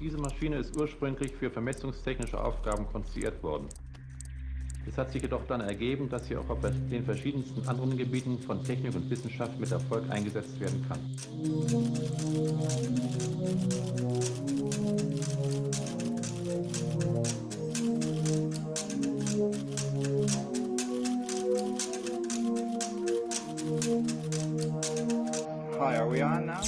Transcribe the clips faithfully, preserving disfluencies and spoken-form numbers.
Diese Maschine ist ursprünglich für vermessungstechnische Aufgaben konstruiert worden. Es hat sich jedoch dann ergeben, dass sie auch auf den verschiedensten anderen Gebieten von Technik und Wissenschaft mit Erfolg eingesetzt werden kann. Hi, are we on now?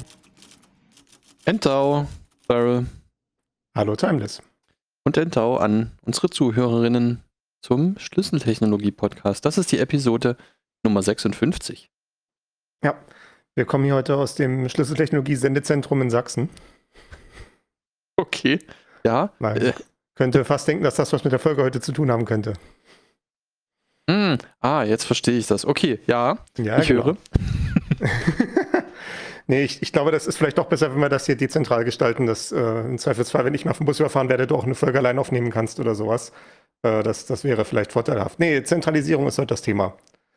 Entau, Farrell. Hallo Timeless. Und Entau an unsere Zuhörerinnen zum Schlüsseltechnologie-Podcast. Das ist die Episode Nummer sechsundfünfzig. Ja, wir kommen hier heute aus dem Schlüsseltechnologie-Sendezentrum in Sachsen. Okay, ja. Man Äh, könnte fast denken, dass das was mit der Folge heute zu tun haben könnte. mh, ah, jetzt verstehe ich das. Okay, ja, Ja, ich genau. höre. Nee, ich, ich glaube, das ist vielleicht doch besser, wenn wir das hier dezentral gestalten, dass äh, im Zweifelsfall, wenn ich mal vom Bus überfahren werde, du auch eine Folge allein aufnehmen kannst oder sowas. Äh, das, das wäre vielleicht vorteilhaft. Nee, Zentralisierung ist heute das Thema.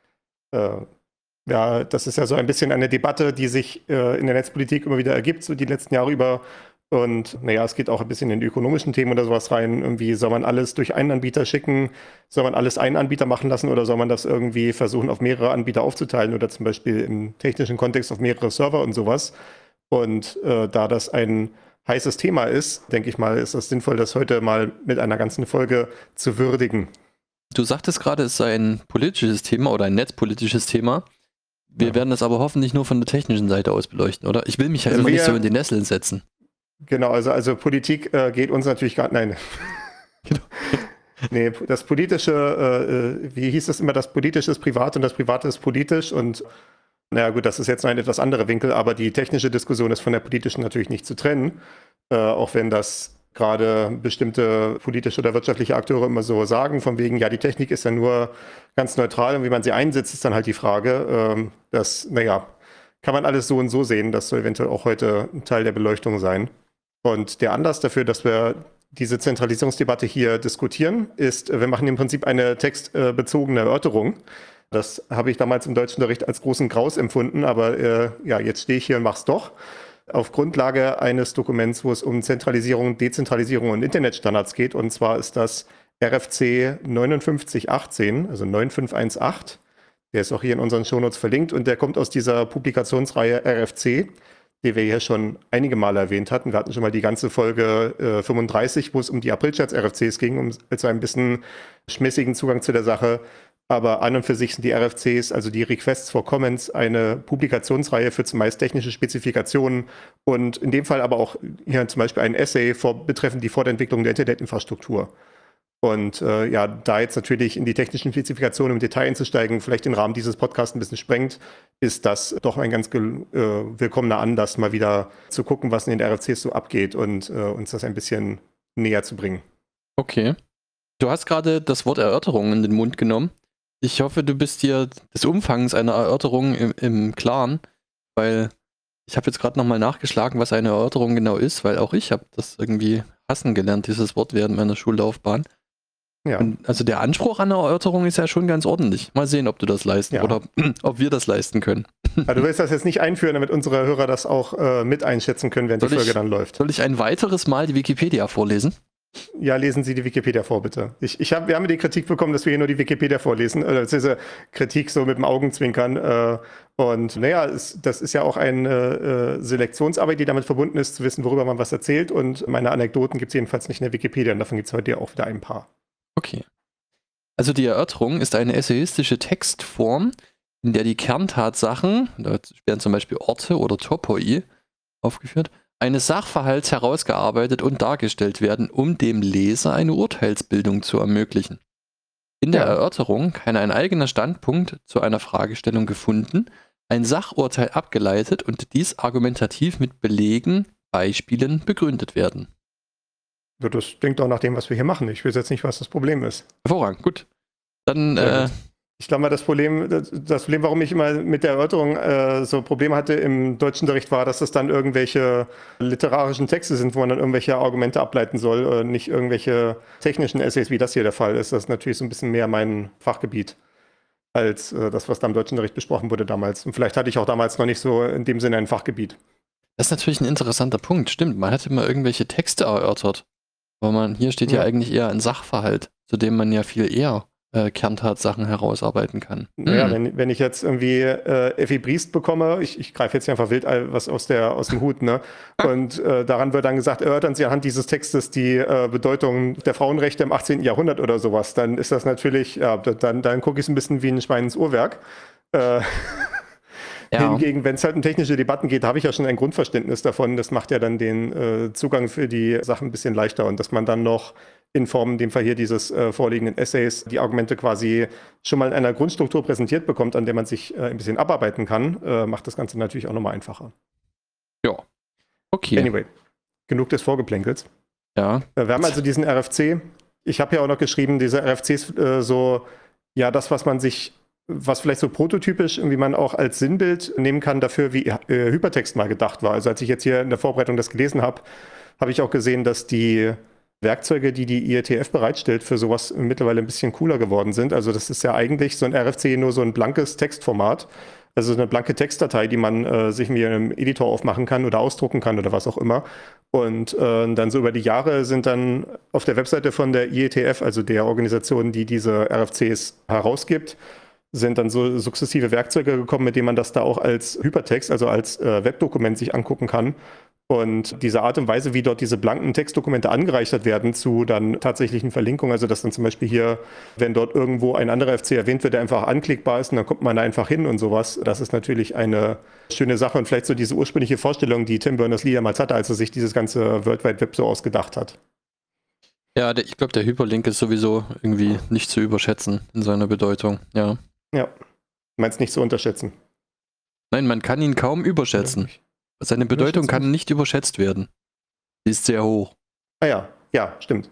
Äh, ja, das ist ja so ein bisschen eine Debatte, die sich äh, in der Netzpolitik immer wieder ergibt, so die letzten Jahre über. Und naja, es geht auch ein bisschen in die ökonomischen Themen oder sowas rein. Irgendwie soll man alles durch einen Anbieter schicken? Soll man alles einen Anbieter machen lassen oder soll man das irgendwie versuchen, auf mehrere Anbieter aufzuteilen oder zum Beispiel im technischen Kontext auf mehrere Server und sowas? Und äh, da das ein heißes Thema ist, denke ich mal, ist es sinnvoll, das heute mal mit einer ganzen Folge zu würdigen. Du sagtest gerade, es sei ein politisches Thema oder ein netzpolitisches Thema. Wir Ja. werden das aber hoffentlich nur von der technischen Seite aus beleuchten, oder? Ich will mich ja Also immer nicht wir- so in die Nesseln setzen. Genau, also, also Politik äh, geht uns natürlich gar nein. Genau. Nee, das politische, äh, äh, wie hieß das immer, das politische ist privat und das private ist politisch und naja gut, das ist jetzt noch ein etwas anderer Winkel, aber die technische Diskussion ist von der politischen natürlich nicht zu trennen, äh, auch wenn das gerade bestimmte politische oder wirtschaftliche Akteure immer so sagen, von wegen, ja, die Technik ist ja nur ganz neutral und wie man sie einsetzt, ist dann halt die Frage, ähm, dass, naja, kann man alles so und so sehen, das soll eventuell auch heute ein Teil der Beleuchtung sein. Und der Anlass dafür, dass wir diese Zentralisierungsdebatte hier diskutieren, ist, wir machen im Prinzip eine textbezogene Erörterung. Das habe ich damals im Deutschunterricht als großen Graus empfunden, aber äh, ja, jetzt stehe ich hier und mache es doch. Auf Grundlage eines Dokuments, wo es um Zentralisierung, Dezentralisierung und Internetstandards geht. Und zwar ist das R F C neunundfünfzig achtzehn, also neun fünf eins acht. Der ist auch hier in unseren Shownotes verlinkt und der kommt aus dieser Publikationsreihe R F C, die wir hier schon einige Male erwähnt hatten. Wir hatten schon mal die ganze Folge äh, fünfunddreißig, wo es um die Aprilscherz-R F Cs ging, um also ein bisschen schmissigen Zugang zu der Sache. Aber an und für sich sind die R F Cs, also die Requests for Comments, eine Publikationsreihe für zumeist technische Spezifikationen und in dem Fall aber auch hier zum Beispiel ein Essay vor, betreffend die Fortentwicklung der Internetinfrastruktur. Und äh, ja, da jetzt natürlich in die technischen Spezifikationen im Detail einzusteigen, vielleicht den Rahmen dieses Podcasts ein bisschen sprengt, ist das doch ein ganz gel- äh, willkommener Anlass, mal wieder zu gucken, was in den R F Cs so abgeht und äh, uns das ein bisschen näher zu bringen. Okay. Du hast gerade das Wort Erörterung in den Mund genommen. Ich hoffe, du bist dir des Umfangs einer Erörterung im, im Klaren, weil ich habe jetzt gerade nochmal nachgeschlagen, was eine Erörterung genau ist, weil auch ich habe das irgendwie hassen gelernt, dieses Wort während meiner Schullaufbahn. Ja. Und also der Anspruch an eine Erörterung ist ja schon ganz ordentlich. Mal sehen, ob du das leisten Ja. oder ob wir das leisten können. Aber du willst das jetzt nicht einführen, damit unsere Hörer das auch äh, mit einschätzen können, während Soll die ich- Folge dann läuft. Soll ich ein weiteres Mal die Wikipedia vorlesen? Ja, lesen Sie die Wikipedia vor, bitte. Ich, ich hab, wir haben die Kritik bekommen, dass wir hier nur die Wikipedia vorlesen. Äh, Das ist diese Kritik so mit dem Augenzwinkern. Äh, und naja, es, das ist ja auch eine äh, Selektionsarbeit, die damit verbunden ist, zu wissen, worüber man was erzählt. Und meine Anekdoten gibt es jedenfalls nicht in der Wikipedia. Und davon gibt es heute ja auch wieder ein paar. Okay. Also die Erörterung ist eine essayistische Textform, in der die Kerntatsachen, da werden zum Beispiel Orte oder Topoi aufgeführt, eines Sachverhalts herausgearbeitet und dargestellt werden, um dem Leser eine Urteilsbildung zu ermöglichen. In der Ja. Erörterung kann ein eigener Standpunkt zu einer Fragestellung gefunden, ein Sachurteil abgeleitet und dies argumentativ mit Belegen, Beispielen begründet werden. So, das klingt auch nach dem, was wir hier machen. Ich weiß jetzt nicht, was das Problem ist. Hervorragend, gut. Dann Sehr äh, gut. Ich glaube mal, das Problem, das, das Problem, warum ich immer mit der Erörterung äh, so Probleme hatte im Deutschunterricht, war, dass das dann irgendwelche literarischen Texte sind, wo man dann irgendwelche Argumente ableiten soll, äh, nicht irgendwelche technischen Essays, wie das hier der Fall ist. Das ist natürlich so ein bisschen mehr mein Fachgebiet als äh, das, was da im Deutschunterricht besprochen wurde damals. Und vielleicht hatte ich auch damals noch nicht so in dem Sinne ein Fachgebiet. Das ist natürlich ein interessanter Punkt. Stimmt, man hat immer irgendwelche Texte erörtert. Aber man, hier steht ja, Ja. eigentlich eher ein Sachverhalt, zu dem man ja viel eher äh, Kerntatsachen herausarbeiten kann. Naja, Hm. wenn, wenn ich jetzt irgendwie äh, Effi Briest bekomme, ich, ich greife jetzt hier einfach wild all- was aus, der, aus dem Hut, ne? Und äh, daran wird dann gesagt, erörtern Sie anhand dieses Textes die äh, Bedeutung der Frauenrechte im achtzehnten Jahrhundert oder sowas, dann ist das natürlich, ja, dann, dann gucke ich es ein bisschen wie ein Schwein ins Uhrwerk. Äh, Ja. Hingegen, wenn es halt um technische Debatten geht, habe ich ja schon ein Grundverständnis davon. Das macht ja dann den äh, Zugang für die Sachen ein bisschen leichter. Und dass man dann noch in Form, in dem Fall hier dieses äh, vorliegenden Essays, die Argumente quasi schon mal in einer Grundstruktur präsentiert bekommt, an der man sich äh, ein bisschen abarbeiten kann, äh, macht das Ganze natürlich auch nochmal einfacher. Ja. Okay. Anyway, genug des Vorgeplänkels. Ja. Äh, wir haben also diesen R F C. Ich habe ja auch noch geschrieben, diese R F Cs, äh, so, ja, das, was man sich was vielleicht so prototypisch, wie man auch als Sinnbild nehmen kann dafür, wie äh, Hypertext mal gedacht war. Also als ich jetzt hier in der Vorbereitung das gelesen habe, habe ich auch gesehen, dass die Werkzeuge, die die I E T F bereitstellt, für sowas mittlerweile ein bisschen cooler geworden sind. Also das ist ja eigentlich so ein R F C nur so ein blankes Textformat, also eine blanke Textdatei, die man äh, sich mit einem Editor aufmachen kann oder ausdrucken kann oder was auch immer. Und äh, dann so über die Jahre sind dann auf der Webseite von der I E T F, also der Organisation, die diese R F Cs herausgibt, sind dann so sukzessive Werkzeuge gekommen, mit denen man das da auch als Hypertext, also als äh, Webdokument sich angucken kann. Und diese Art und Weise, wie dort diese blanken Textdokumente angereichert werden zu dann tatsächlichen Verlinkungen, also dass dann zum Beispiel hier, wenn dort irgendwo ein anderer F C erwähnt wird, der einfach anklickbar ist und dann kommt man da einfach hin und sowas, das ist natürlich eine schöne Sache und vielleicht so diese ursprüngliche Vorstellung, die Tim Berners-Lee damals hatte, als er sich dieses ganze World Wide Web so ausgedacht hat. Ja, der, ich glaube, der Hyperlink ist sowieso irgendwie nicht zu überschätzen in seiner Bedeutung. Ja. Ja, meinst nicht zu unterschätzen? Nein, man kann ihn kaum überschätzen. Seine Bedeutung kann nicht überschätzt werden. Sie ist sehr hoch. Ah ja, ja, stimmt.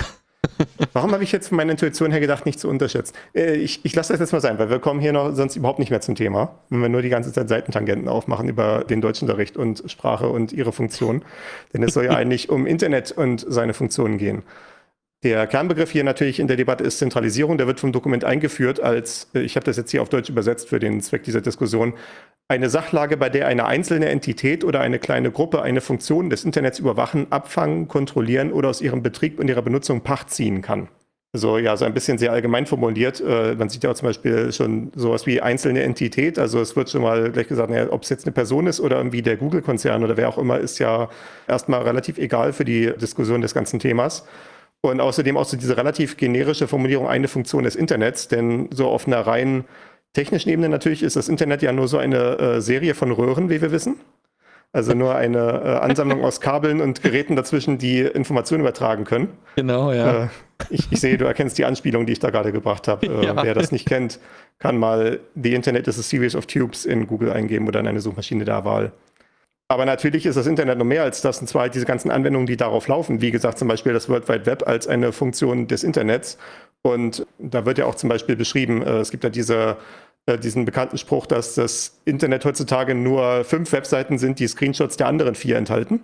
Warum habe ich jetzt von meiner Intuition her gedacht, nicht zu unterschätzen? Äh, ich ich lasse das jetzt mal sein, weil wir kommen hier noch sonst überhaupt nicht mehr zum Thema, wenn wir nur die ganze Zeit Seitentangenten aufmachen über den Deutschunterricht und Sprache und ihre Funktion. Denn es soll ja eigentlich um Internet und seine Funktionen gehen. Der Kernbegriff hier natürlich in der Debatte ist Zentralisierung. Der wird vom Dokument eingeführt als, ich habe das jetzt hier auf Deutsch übersetzt für den Zweck dieser Diskussion, eine Sachlage, bei der eine einzelne Entität oder eine kleine Gruppe eine Funktion des Internets überwachen, abfangen, kontrollieren oder aus ihrem Betrieb und ihrer Benutzung Pacht ziehen kann. So, ja, so ein bisschen sehr allgemein formuliert. Äh, man sieht ja auch zum Beispiel schon sowas wie einzelne Entität. Also es wird schon mal gleich gesagt, naja, ob es jetzt eine Person ist oder irgendwie der Google-Konzern oder wer auch immer, ist ja erstmal relativ egal für die Diskussion des ganzen Themas. Und außerdem auch so diese relativ generische Formulierung, eine Funktion des Internets, denn so auf einer rein technischen Ebene natürlich ist das Internet ja nur so eine äh, Serie von Röhren, wie wir wissen. Also nur eine äh, Ansammlung aus Kabeln und Geräten dazwischen, die Informationen übertragen können. Genau, ja. Äh, ich, ich sehe, du erkennst die Anspielung, die ich da gerade gebracht habe. Äh, Ja. Wer das nicht kennt, kann mal The Internet is a Series of Tubes in Google eingeben oder in eine Suchmaschine der Wahl. Aber natürlich ist das Internet noch mehr als das, und zwar halt diese ganzen Anwendungen, die darauf laufen. Wie gesagt, zum Beispiel das World Wide Web als eine Funktion des Internets. Und da wird ja auch zum Beispiel beschrieben, äh, es gibt ja diese, äh, diesen bekannten Spruch, dass das Internet heutzutage nur fünf Webseiten sind, die Screenshots der anderen vier enthalten.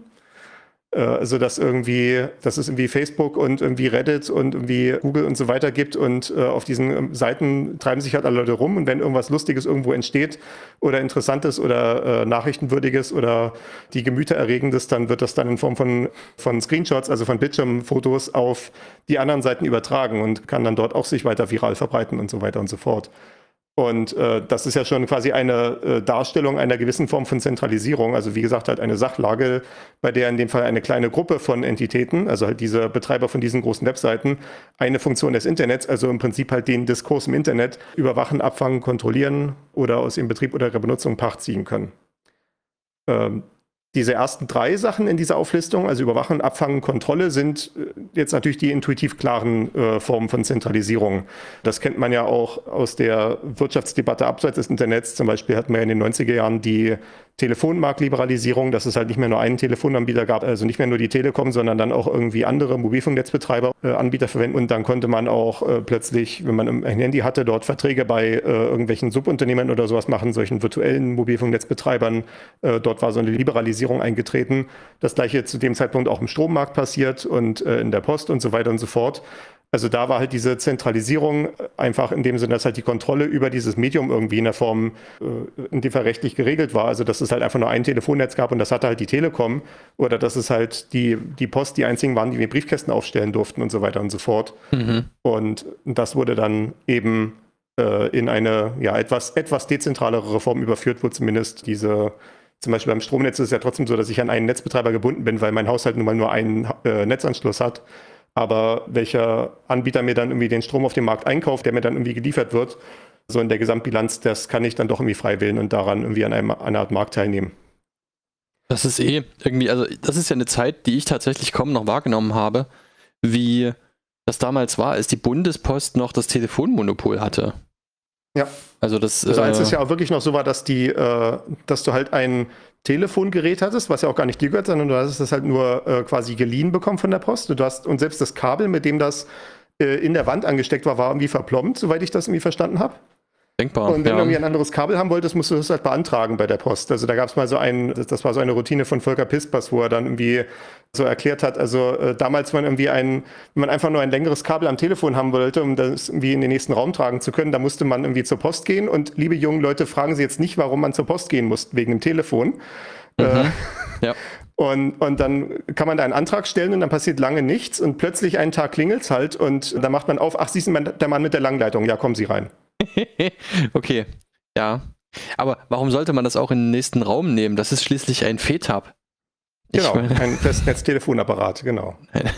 Also dass irgendwie, dass es irgendwie Facebook und irgendwie Reddit und irgendwie Google und so weiter gibt und äh, auf diesen ähm, Seiten treiben sich halt alle Leute rum und wenn irgendwas Lustiges irgendwo entsteht oder Interessantes oder äh, Nachrichtenwürdiges oder die Gemüter erregendes, dann wird das dann in Form von, von Screenshots, also von Bildschirmfotos auf die anderen Seiten übertragen und kann dann dort auch sich weiter viral verbreiten und so weiter und so fort. Und äh, das ist ja schon quasi eine äh, Darstellung einer gewissen Form von Zentralisierung. Also wie gesagt, halt eine Sachlage, bei der in dem Fall eine kleine Gruppe von Entitäten, also halt diese Betreiber von diesen großen Webseiten, eine Funktion des Internets, also im Prinzip halt den Diskurs im Internet, überwachen, abfangen, kontrollieren oder aus dem Betrieb oder der Benutzung Pacht ziehen können. Ähm, Diese ersten drei Sachen in dieser Auflistung, also Überwachen, Abfangen, Kontrolle, sind jetzt natürlich die intuitiv klaren äh, Formen von Zentralisierung. Das kennt man ja auch aus der Wirtschaftsdebatte abseits des Internets. Zum Beispiel hatten wir in den neunziger Jahren die Telefonmarktliberalisierung, dass es halt nicht mehr nur einen Telefonanbieter gab, also nicht mehr nur die Telekom, sondern dann auch irgendwie andere Mobilfunknetzbetreiber, äh, Anbieter verwenden. Und dann konnte man auch äh, plötzlich, wenn man ein Handy hatte, dort Verträge bei äh, irgendwelchen Subunternehmen oder sowas machen, solchen virtuellen Mobilfunknetzbetreibern. Äh, dort war so eine Liberalisierung eingetreten. Das gleiche zu dem Zeitpunkt auch im Strommarkt passiert und äh, in der Post und so weiter und so fort. Also da war halt diese Zentralisierung einfach in dem Sinne, dass halt die Kontrolle über dieses Medium irgendwie in der Form, in dem Fall rechtlich geregelt war. Also dass es halt einfach nur ein Telefonnetz gab und das hatte halt die Telekom, oder dass es halt die, die Post die einzigen waren, die wir Briefkästen aufstellen durften und so weiter und so fort. Mhm. Und das wurde dann eben äh, in eine ja etwas, etwas dezentralere Reform überführt, wo zumindest diese, zum Beispiel beim Stromnetz ist es ja trotzdem so, dass ich an einen Netzbetreiber gebunden bin, weil mein Haushalt nun mal nur einen äh, Netzanschluss hat. Aber welcher Anbieter mir dann irgendwie den Strom auf dem Markt einkauft, der mir dann irgendwie geliefert wird, so in der Gesamtbilanz, das kann ich dann doch irgendwie frei wählen und daran irgendwie an einem, an einer Art Markt teilnehmen. Das ist eh irgendwie, also das ist ja eine Zeit, die ich tatsächlich kaum noch wahrgenommen habe, wie das damals war, als die Bundespost noch das Telefonmonopol hatte. Ja. Also das. Also als äh, es ja auch wirklich noch so war, dass die, äh, dass du halt ein Telefongerät hattest, was ja auch gar nicht dir gehört, sondern du hast es halt nur äh, quasi geliehen bekommen von der Post. Und, du hast, und selbst das Kabel, mit dem das äh, in der Wand angesteckt war, war irgendwie verplombt, soweit ich das irgendwie verstanden habe. Denkbar. Und wenn ja. du irgendwie ein anderes Kabel haben wolltest, musst du das halt beantragen bei der Post. Also da gab es mal so ein, das war so eine Routine von Volker Pispers, wo er dann irgendwie so erklärt hat, also äh, damals man irgendwie ein, wenn man einfach nur ein längeres Kabel am Telefon haben wollte, um das irgendwie in den nächsten Raum tragen zu können, da musste man irgendwie zur Post gehen. Und liebe jungen Leute, fragen Sie jetzt nicht, warum man zur Post gehen muss, wegen dem Telefon. Mhm. Äh, ja. Und, und dann kann man da einen Antrag stellen und dann passiert lange nichts und plötzlich einen Tag klingelt's halt und dann macht man auf, ach, Sie sind der Mann mit der Langleitung, ja, kommen Sie rein. Okay, ja. Aber warum sollte man das auch in den nächsten Raum nehmen? Das ist schließlich ein F E T A B. Genau, ein Festnetz-Telefonapparat, genau.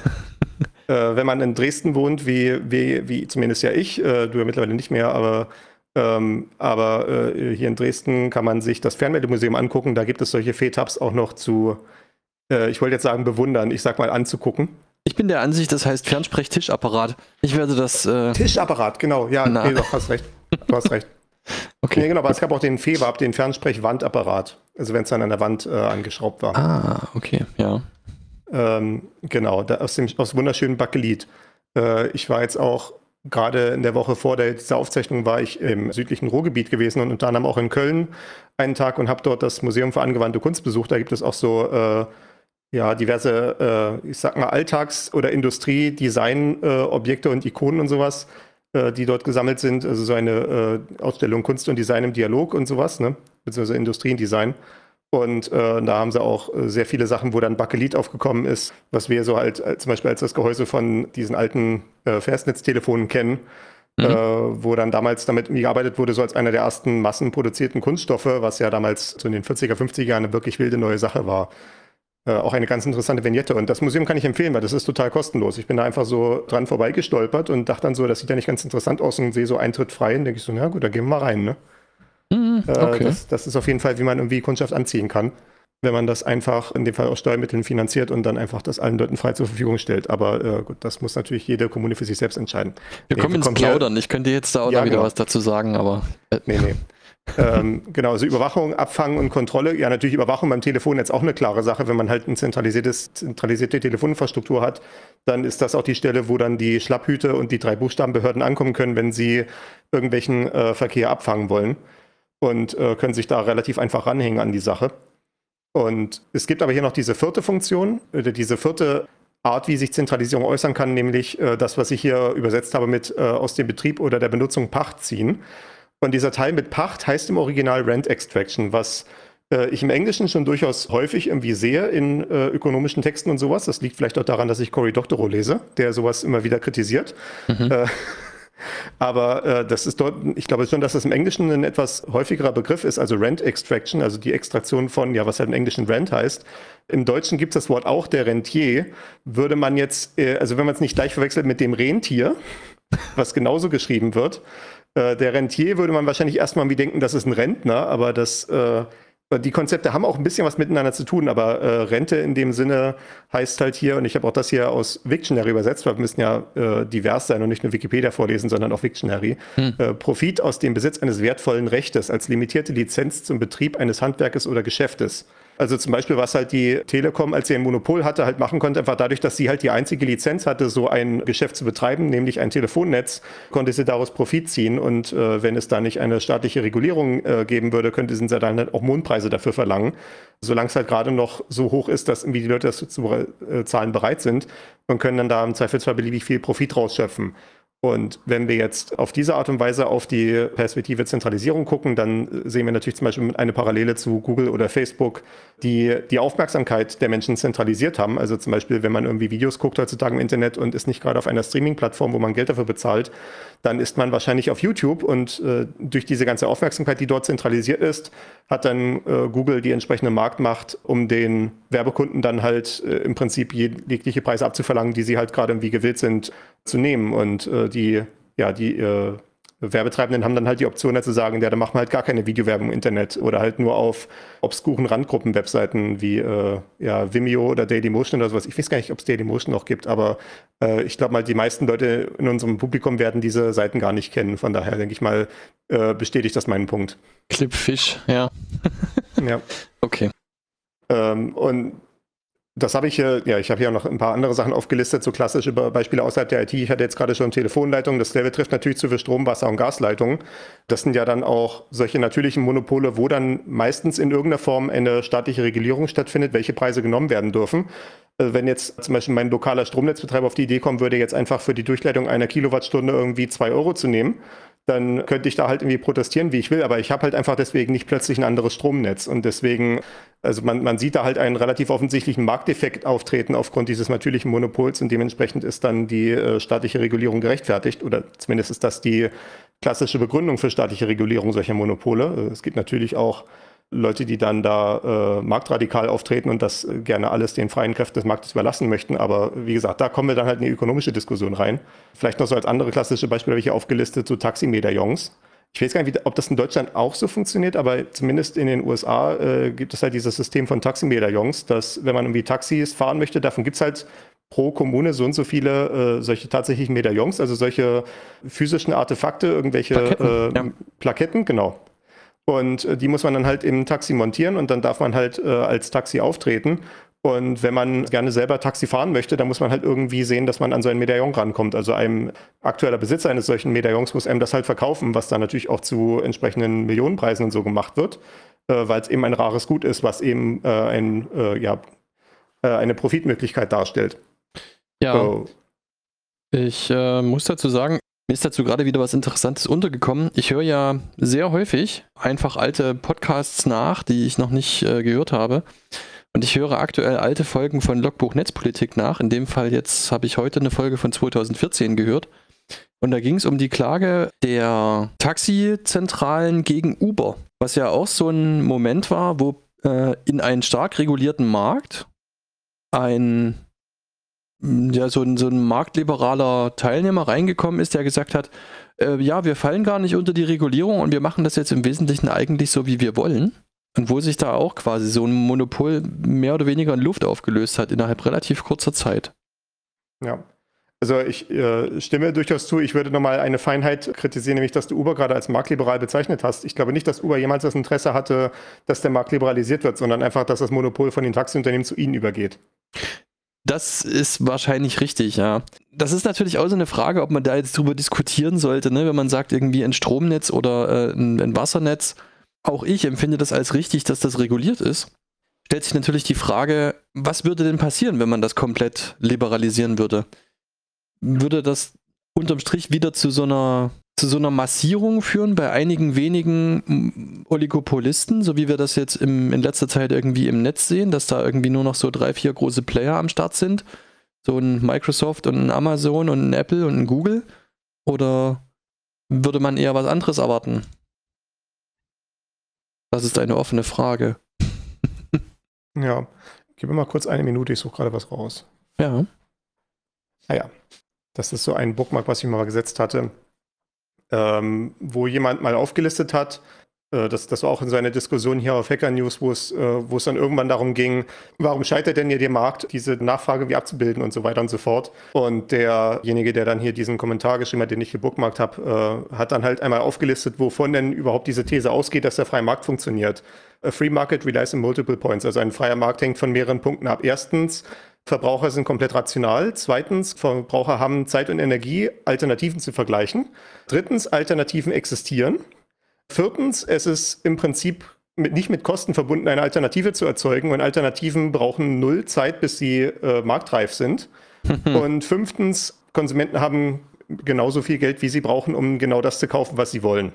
äh, wenn man in Dresden wohnt, wie, wie, wie zumindest ja ich, äh, du ja mittlerweile nicht mehr, aber, ähm, aber äh, hier in Dresden kann man sich das Fernmeldemuseum angucken. Da gibt es solche F E T A Bs auch noch zu, äh, ich wollte jetzt sagen bewundern, ich sag mal anzugucken. Ich bin der Ansicht, das heißt Fernsprech-Tischapparat. Ich werde das... Äh Tischapparat, genau. Ja, Na. nee, doch, hast recht. Du hast recht. Okay. Nee, genau, aber es gab auch den F E W A B, den Fernsprechwandapparat. Also wenn es dann an der Wand äh, angeschraubt war. Ah, okay, ja. Ähm, genau, da, aus dem aus wunderschönen Bakelit. Äh, ich war jetzt auch gerade in der Woche vor der, dieser Aufzeichnung war ich im südlichen Ruhrgebiet gewesen und unter anderem auch in Köln einen Tag und habe dort das Museum für angewandte Kunst besucht. Da gibt es auch so äh, ja, diverse, äh, ich sag mal, Alltags- oder Industrie-Design-Objekte äh, und Ikonen und sowas, äh, die dort gesammelt sind. Also so eine äh, Ausstellung Kunst und Design im Dialog und sowas, ne? Beziehungsweise Industrien-Design. Und äh, da haben sie auch äh, sehr viele Sachen, wo dann Bakelit aufgekommen ist, was wir so halt äh, zum Beispiel als das Gehäuse von diesen alten äh, Festnetztelefonen kennen, mhm. äh, wo dann damals damit gearbeitet wurde, so als einer der ersten massenproduzierten Kunststoffe, was ja damals so in den vierziger, fünfziger Jahren eine wirklich wilde neue Sache war. Äh, auch eine ganz interessante Vignette. Und das Museum kann ich empfehlen, weil das ist total kostenlos. Ich bin da einfach so dran vorbeigestolpert und dachte dann so, das sieht ja nicht ganz interessant aus und sehe so Eintritt frei und denke ich so, na gut, dann gehen wir mal rein, ne? Mhm, okay. äh, das, das ist auf jeden Fall, wie man irgendwie Kundschaft anziehen kann, wenn man das einfach in dem Fall aus Steuermitteln finanziert und dann einfach das allen Leuten frei zur Verfügung stellt. Aber äh, gut, das muss natürlich jede Kommune für sich selbst entscheiden. Wir nee, kommen ins Plaudern. Ich könnte jetzt da auch ja, noch wieder genau. was dazu sagen, aber... Äh. Nee, nee. ähm, genau, also Überwachung, Abfangen und Kontrolle. Ja, natürlich Überwachung beim Telefon jetzt auch eine klare Sache. Wenn man halt eine zentralisiertes, zentralisierte Telefoninfrastruktur hat, dann ist das auch die Stelle, wo dann die Schlapphüte und die drei Buchstabenbehörden ankommen können, wenn sie irgendwelchen äh, Verkehr abfangen wollen und äh, können sich da relativ einfach ranhängen an die Sache. Und es gibt aber hier noch diese vierte Funktion, oder diese vierte Art, wie sich Zentralisierung äußern kann, nämlich äh, das, was ich hier übersetzt habe mit äh, aus dem Betrieb oder der Benutzung Pacht ziehen. Und dieser Teil mit Pacht heißt im Original Rent Extraction, was äh, ich im Englischen schon durchaus häufig irgendwie sehe in äh, ökonomischen Texten und sowas. Das liegt vielleicht auch daran, dass ich Cory Doctorow lese, der sowas immer wieder kritisiert. Mhm. Äh, aber äh, das ist dort, ich glaube schon, dass das im Englischen ein etwas häufigerer Begriff ist, also Rent Extraction, also die Extraktion von, ja, was halt im Englischen Rent heißt. Im Deutschen gibt es das Wort auch, der Rentier. Würde man jetzt, äh, also wenn man es nicht gleich verwechselt mit dem Rentier, was genauso geschrieben wird, äh, der Rentier würde man wahrscheinlich erstmal wie denken, das ist ein Rentner, aber das, äh, die Konzepte haben auch ein bisschen was miteinander zu tun, aber äh, Rente in dem Sinne heißt halt hier, und ich habe auch das hier aus Wiktionary übersetzt, weil wir müssen ja äh, divers sein und nicht nur Wikipedia vorlesen, sondern auch Wiktionary. Hm. Äh, Profit aus dem Besitz eines wertvollen Rechtes als limitierte Lizenz zum Betrieb eines Handwerkes oder Geschäftes. Also zum Beispiel, was halt die Telekom, als sie ein Monopol hatte, halt machen konnte, einfach dadurch, dass sie halt die einzige Lizenz hatte, so ein Geschäft zu betreiben, nämlich ein Telefonnetz, konnte sie daraus Profit ziehen. Und äh, wenn es da nicht eine staatliche Regulierung äh, geben würde, könnte sie dann halt auch Mondpreise dafür verlangen. Solange es halt gerade noch so hoch ist, dass irgendwie die Leute das zu äh, zahlen bereit sind und können dann da im Zweifelsfall beliebig viel Profit rausschöpfen. Und wenn wir jetzt auf diese Art und Weise auf die Perspektive Zentralisierung gucken, dann sehen wir natürlich zum Beispiel eine Parallele zu Google oder Facebook, die die Aufmerksamkeit der Menschen zentralisiert haben. Also zum Beispiel, wenn man irgendwie Videos guckt heutzutage im Internet und ist nicht gerade auf einer Streaming-Plattform, wo man Geld dafür bezahlt, dann ist man wahrscheinlich auf YouTube und äh, durch diese ganze Aufmerksamkeit, die dort zentralisiert ist, hat dann äh, Google die entsprechende Marktmacht, um den Werbekunden dann halt äh, im Prinzip jegliche Preise abzuverlangen, die sie halt gerade irgendwie gewillt sind zu nehmen. Und äh, die, ja, die äh, Werbetreibenden haben dann halt die Option, zu sagen, ja, da machen wir halt gar keine Videowerbung im Internet oder halt nur auf obskuren Randgruppen-Webseiten wie äh, ja, Vimeo oder Dailymotion oder sowas. Ich weiß gar nicht, ob es Dailymotion noch gibt, aber äh, ich glaube mal, die meisten Leute in unserem Publikum werden diese Seiten gar nicht kennen. Von daher denke ich mal, äh, bestätigt das meinen Punkt. Clipfish, ja. Ja. Okay. Ähm, und das habe ich hier, ja, ich habe hier noch ein paar andere Sachen aufgelistet, so klassische Beispiele außerhalb der I T. Ich hatte jetzt gerade schon Telefonleitungen, das selbe trifft natürlich zu für Strom, Wasser und Gasleitungen. Das sind ja dann auch solche natürlichen Monopole, wo dann meistens in irgendeiner Form eine staatliche Regulierung stattfindet, welche Preise genommen werden dürfen. Wenn jetzt zum Beispiel mein lokaler Stromnetzbetreiber auf die Idee kommen würde, jetzt einfach für die Durchleitung einer Kilowattstunde irgendwie zwei Euro zu nehmen, dann könnte ich da halt irgendwie protestieren, wie ich will, aber ich habe halt einfach deswegen nicht plötzlich ein anderes Stromnetz. Und deswegen, also man, man sieht da halt einen relativ offensichtlichen Markteffekt auftreten aufgrund dieses natürlichen Monopols und dementsprechend ist dann die äh, staatliche Regulierung gerechtfertigt oder zumindest ist das die klassische Begründung für staatliche Regulierung solcher Monopole. Es gibt natürlich auch Leute, die dann da äh, marktradikal auftreten und das äh, gerne alles den freien Kräften des Marktes überlassen möchten. Aber wie gesagt, da kommen wir dann halt in die ökonomische Diskussion rein. Vielleicht noch so als andere klassische Beispiele habe ich hier aufgelistet, so Taximedaillons. Ich weiß gar nicht, ob das in Deutschland auch so funktioniert, aber zumindest in den U S A äh, gibt es halt dieses System von Taximedaillons, dass wenn man irgendwie Taxis fahren möchte, davon gibt es halt pro Kommune so und so viele äh, solche tatsächlichen Medaillons, also solche physischen Artefakte, irgendwelche Plaketten, äh, ja. Plaketten, genau. Und äh, die muss man dann halt im Taxi montieren und dann darf man halt äh, als Taxi auftreten. Und wenn man gerne selber Taxi fahren möchte, dann muss man halt irgendwie sehen, dass man an so ein Medaillon rankommt. Also ein aktueller Besitzer eines solchen Medaillons muss einem das halt verkaufen, was dann natürlich auch zu entsprechenden Millionenpreisen und so gemacht wird, äh, weil es eben ein rares Gut ist, was eben äh, ein, äh, ja, äh, eine Profitmöglichkeit darstellt. Ja, So. ich äh, muss dazu sagen, mir ist dazu gerade wieder was Interessantes untergekommen. Ich höre ja sehr häufig einfach alte Podcasts nach, die ich noch nicht äh, gehört habe. Und ich höre aktuell alte Folgen von Logbuch Netzpolitik nach. In dem Fall jetzt habe ich heute eine Folge von zweitausendvierzehn gehört. Und da ging es um die Klage der Taxizentralen gegen Uber. Was ja auch so ein Moment war, wo äh, in einen stark regulierten Markt ein ja, so ein, so ein marktliberaler Teilnehmer reingekommen ist, der gesagt hat, äh, ja, wir fallen gar nicht unter die Regulierung und wir machen das jetzt im Wesentlichen eigentlich so, wie wir wollen. Und wo sich da auch quasi so ein Monopol mehr oder weniger in Luft aufgelöst hat, innerhalb relativ kurzer Zeit. Ja, also ich äh, stimme durchaus zu. Ich würde nochmal eine Feinheit kritisieren, nämlich, dass du Uber gerade als marktliberal bezeichnet hast. Ich glaube nicht, dass Uber jemals das Interesse hatte, dass der Markt liberalisiert wird, sondern einfach, dass das Monopol von den Taxiunternehmen zu ihnen übergeht. Das ist wahrscheinlich richtig, ja. Das ist natürlich auch so eine Frage, ob man da jetzt drüber diskutieren sollte, ne? Wenn man sagt, irgendwie ein Stromnetz oder äh, ein, ein Wassernetz. Auch ich empfinde das als richtig, dass das reguliert ist. Stellt sich natürlich die Frage, was würde denn passieren, wenn man das komplett liberalisieren würde? Würde das unterm Strich wieder zu so einer, zu so einer Massierung führen bei einigen wenigen Oligopolisten, so wie wir das jetzt im, in letzter Zeit irgendwie im Netz sehen, dass da irgendwie nur noch so drei, vier große Player am Start sind? So ein Microsoft und ein Amazon und ein Apple und ein Google? Oder würde man eher was anderes erwarten? Das ist eine offene Frage. Ja, gib mir mal kurz eine Minute, ich suche gerade was raus. Ja. Ah ja, das ist so ein Bookmark, was ich mal gesetzt hatte, ähm, wo jemand mal aufgelistet hat, Das, das war auch in so einer Diskussion hier auf Hacker News, wo es, wo es dann irgendwann darum ging, warum scheitert denn hier der Markt, diese Nachfrage wie abzubilden und so weiter und so fort. Und derjenige, der dann hier diesen Kommentar geschrieben hat, den ich gebookmarkt habe, hat dann halt einmal aufgelistet, wovon denn überhaupt diese These ausgeht, dass der freie Markt funktioniert. A free market relies on multiple points. Also ein freier Markt hängt von mehreren Punkten ab. Erstens, Verbraucher sind komplett rational. Zweitens, Verbraucher haben Zeit und Energie, Alternativen zu vergleichen. Drittens, Alternativen existieren. Viertens, es ist im Prinzip mit, nicht mit Kosten verbunden, eine Alternative zu erzeugen, und Alternativen brauchen null Zeit, bis sie äh, marktreif sind. Und fünftens, Konsumenten haben genauso viel Geld, wie sie brauchen, um genau das zu kaufen, was sie wollen.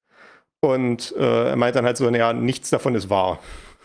Und äh, er meint dann halt so, naja, nichts davon ist wahr.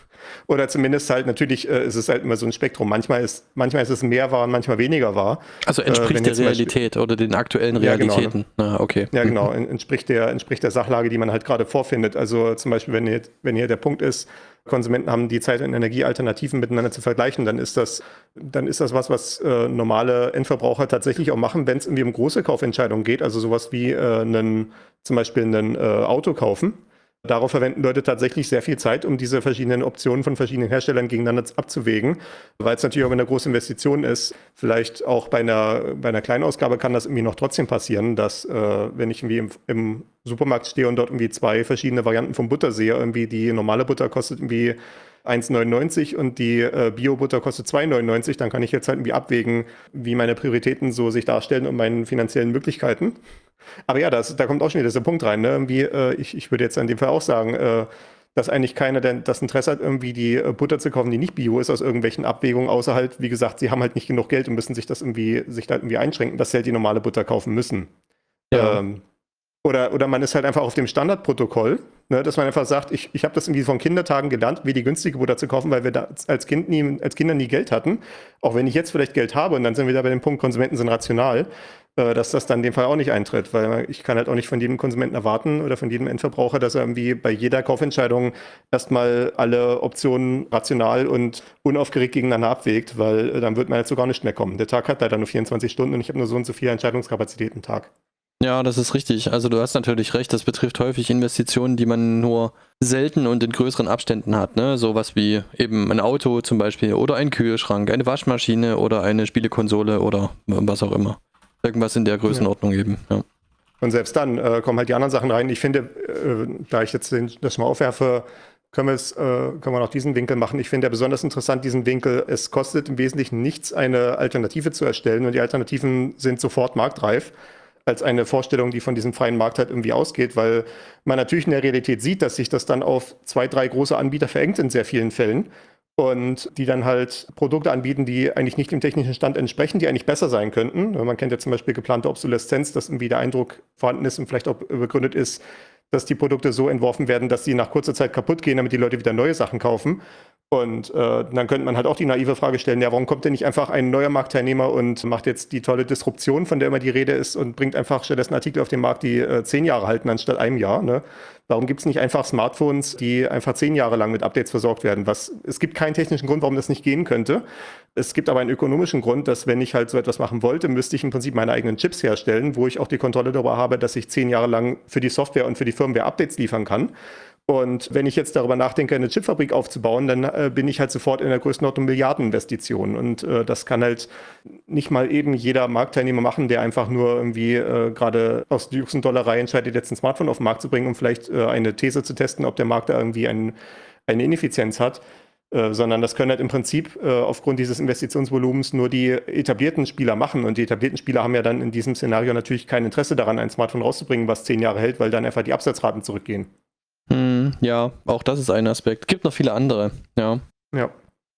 Oder zumindest halt, natürlich äh, ist es halt immer so ein Spektrum. Manchmal ist, manchmal ist es mehr wahr und manchmal weniger wahr. Also entspricht äh, der Realität Beispiel, oder den aktuellen Realitäten. Ja, genau. Ah, okay. Ja, genau. Entspricht der, entspricht der Sachlage, die man halt gerade vorfindet. Also zum Beispiel, wenn hier, wenn hier der Punkt ist, Konsumenten haben die Zeit und Energie, Alternativen miteinander zu vergleichen, dann ist das, dann ist das was, was äh, normale Endverbraucher tatsächlich auch machen, wenn es irgendwie um große Kaufentscheidungen geht. Also sowas wie äh, einen, zum Beispiel ein äh, Auto kaufen. Darauf verwenden Leute tatsächlich sehr viel Zeit, um diese verschiedenen Optionen von verschiedenen Herstellern gegeneinander abzuwägen, weil es natürlich auch eine große Investition ist. Vielleicht auch bei einer, bei einer Kleinausgabe kann das irgendwie noch trotzdem passieren, dass äh, wenn ich irgendwie im, im Supermarkt stehe und dort irgendwie zwei verschiedene Varianten von Butter sehe, irgendwie die normale Butter kostet irgendwie eins neunundneunzig und die äh, Bio-Butter kostet zwei neunundneunzig, dann kann ich jetzt halt irgendwie abwägen, wie meine Prioritäten so sich darstellen und meinen finanziellen Möglichkeiten. Aber ja, das, da kommt auch schon wieder dieser Punkt rein. Ne? Irgendwie, äh, ich, ich würde jetzt in dem Fall auch sagen, äh, dass eigentlich keiner denn das Interesse hat, irgendwie die äh, Butter zu kaufen, die nicht Bio ist, aus irgendwelchen Abwägungen, außer halt, wie gesagt, sie haben halt nicht genug Geld und müssen sich das irgendwie, sich da irgendwie einschränken, dass sie halt die normale Butter kaufen müssen. Ja. Ähm, Oder, oder man ist halt einfach auf dem Standardprotokoll, ne, dass man einfach sagt, ich, ich habe das irgendwie von Kindertagen gelernt, wie die günstige Butter zu kaufen, weil wir da als, kind nie, als Kinder nie Geld hatten. Auch wenn ich jetzt vielleicht Geld habe, und dann sind wir da bei dem Punkt, Konsumenten sind rational, äh, dass das dann in dem Fall auch nicht eintritt, weil ich kann halt auch nicht von jedem Konsumenten erwarten oder von jedem Endverbraucher, dass er irgendwie bei jeder Kaufentscheidung erstmal alle Optionen rational und unaufgeregt gegeneinander abwägt, weil äh, dann wird man halt so gar nicht mehr kommen. Der Tag hat leider nur vierundzwanzig Stunden und ich habe nur so und so viel Entscheidungskapazität am Tag. Ja, das ist richtig. Also du hast natürlich recht, das betrifft häufig Investitionen, die man nur selten und in größeren Abständen hat. Ne? Sowas wie eben ein Auto zum Beispiel oder ein Kühlschrank, eine Waschmaschine oder eine Spielekonsole oder was auch immer. Irgendwas in der Größenordnung ja. eben. Ja. Und selbst dann äh, kommen halt die anderen Sachen rein. Ich finde, äh, da ich jetzt den, das mal aufwerfe, können wir es, äh, können wir noch diesen Winkel machen. Ich finde ja besonders interessant diesen Winkel, es kostet im Wesentlichen nichts, eine Alternative zu erstellen, und die Alternativen sind sofort marktreif, als eine Vorstellung, die von diesem freien Markt halt irgendwie ausgeht, weil man natürlich in der Realität sieht, dass sich das dann auf zwei, drei große Anbieter verengt in sehr vielen Fällen und die dann halt Produkte anbieten, die eigentlich nicht dem technischen Stand entsprechen, die eigentlich besser sein könnten. Man kennt ja zum Beispiel geplante Obsoleszenz, dass irgendwie der Eindruck vorhanden ist und vielleicht auch begründet ist, dass die Produkte so entworfen werden, dass sie nach kurzer Zeit kaputt gehen, damit die Leute wieder neue Sachen kaufen. Und äh, dann könnte man halt auch die naive Frage stellen, ja, warum kommt denn nicht einfach ein neuer Marktteilnehmer und macht jetzt die tolle Disruption, von der immer die Rede ist, und bringt einfach stattdessen Artikel auf den Markt, die äh, zehn Jahre halten, anstatt einem Jahr. Ne? Warum gibt es nicht einfach Smartphones, die einfach zehn Jahre lang mit Updates versorgt werden? Was, es gibt keinen technischen Grund, warum das nicht gehen könnte. Es gibt aber einen ökonomischen Grund, dass wenn ich halt so etwas machen wollte, müsste ich im Prinzip meine eigenen Chips herstellen, wo ich auch die Kontrolle darüber habe, dass ich zehn Jahre lang für die Software und für die Firmware Updates liefern kann. Und wenn ich jetzt darüber nachdenke, eine Chipfabrik aufzubauen, dann äh, bin ich halt sofort in der Größenordnung Milliardeninvestitionen. Und äh, das kann halt nicht mal eben jeder Marktteilnehmer machen, der einfach nur irgendwie äh, gerade aus Juxendollerei entscheidet, jetzt ein Smartphone auf den Markt zu bringen, um vielleicht äh, eine These zu testen, ob der Markt da irgendwie ein, eine Ineffizienz hat. Äh, sondern das können halt im Prinzip äh, aufgrund dieses Investitionsvolumens nur die etablierten Spieler machen. Und die etablierten Spieler haben ja dann in diesem Szenario natürlich kein Interesse daran, ein Smartphone rauszubringen, was zehn Jahre hält, weil dann einfach die Absatzraten zurückgehen. Hm, ja, auch das ist ein Aspekt. Gibt noch viele andere, ja. Ja.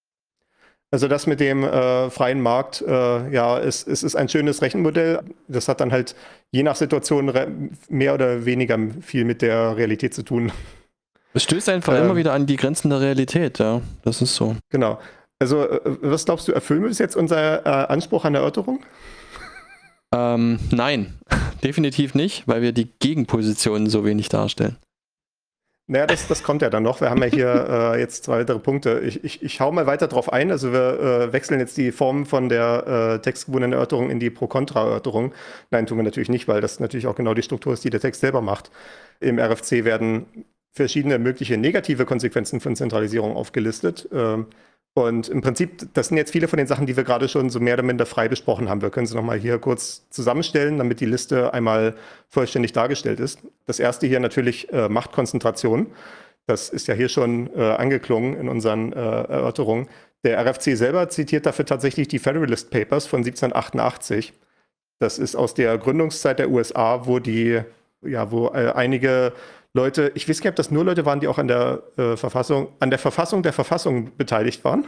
Also das mit dem äh, freien Markt, äh, ja, es, es ist ein schönes Rechenmodell. Das hat dann halt je nach Situation mehr oder weniger viel mit der Realität zu tun. Es stößt einfach ähm, immer wieder an die Grenzen der Realität, ja. Das ist so. Genau. Also äh, was glaubst du, erfüllen wir bis jetzt unser äh, Anspruch an Erörterung? Ähm, nein, definitiv nicht, weil wir die Gegenpositionen so wenig darstellen. Naja, das, das kommt ja dann noch. Wir haben ja hier äh, jetzt zwei weitere Punkte. Ich, ich, ich hau mal weiter drauf ein. Also wir äh, wechseln jetzt die Form von der äh, textgebundenen Erörterung in die Pro-Kontra-Erörterung. Nein, tun wir natürlich nicht, weil das natürlich auch genau die Struktur ist, die der Text selber macht. Im R F C werden verschiedene mögliche negative Konsequenzen von Zentralisierung aufgelistet. Ähm, und im Prinzip, das sind jetzt viele von den Sachen, die wir gerade schon so mehr oder minder frei besprochen haben. Wir können sie nochmal hier kurz zusammenstellen, damit die Liste einmal vollständig dargestellt ist. Das erste hier natürlich äh, Machtkonzentration. Das ist ja hier schon äh, angeklungen in unseren äh, Erörterungen. Der R F C selber zitiert dafür tatsächlich die Federalist Papers von siebzehnhundertachtundachtzig. Das ist aus der Gründungszeit der U S A, wo die, ja, wo äh, einige Leute, ich weiß nicht, ob das nur Leute waren, die auch an der äh, Verfassung, an der Verfassung der Verfassung beteiligt waren.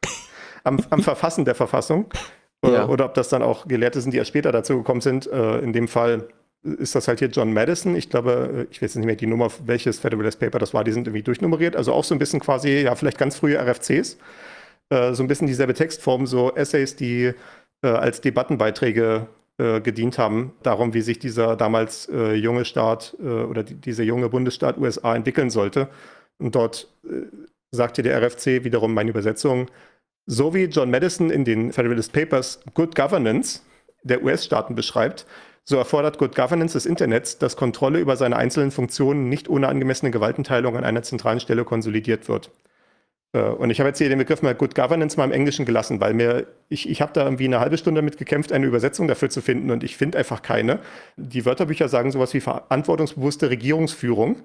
am, am Verfassen der Verfassung. Oder, Ja. oder ob das dann auch Gelehrte sind, die erst später dazu gekommen sind. Äh, in dem Fall ist das halt hier John Madison. Ich glaube, ich weiß nicht mehr die Nummer, welches Federalist Paper das war, die sind irgendwie durchnummeriert. Also auch so ein bisschen quasi, ja, vielleicht ganz frühe R F Cs. Äh, so ein bisschen dieselbe Textform, so Essays, die äh, als Debattenbeiträge äh, gedient haben, darum, wie sich dieser damals äh, junge Staat äh, oder die, dieser junge Bundesstaat U S A entwickeln sollte. Und dort äh, sagte der R F C wiederum meine Übersetzung, so wie John Madison in den Federalist Papers Good Governance der U S-Staaten beschreibt, so erfordert Good Governance des Internets, dass Kontrolle über seine einzelnen Funktionen nicht ohne angemessene Gewaltenteilung an einer zentralen Stelle konsolidiert wird. Und ich habe jetzt hier den Begriff mal Good Governance mal im Englischen gelassen, weil mir, ich, ich habe da irgendwie eine halbe Stunde damit gekämpft, eine Übersetzung dafür zu finden und ich finde einfach keine. Die Wörterbücher sagen sowas wie verantwortungsbewusste Regierungsführung,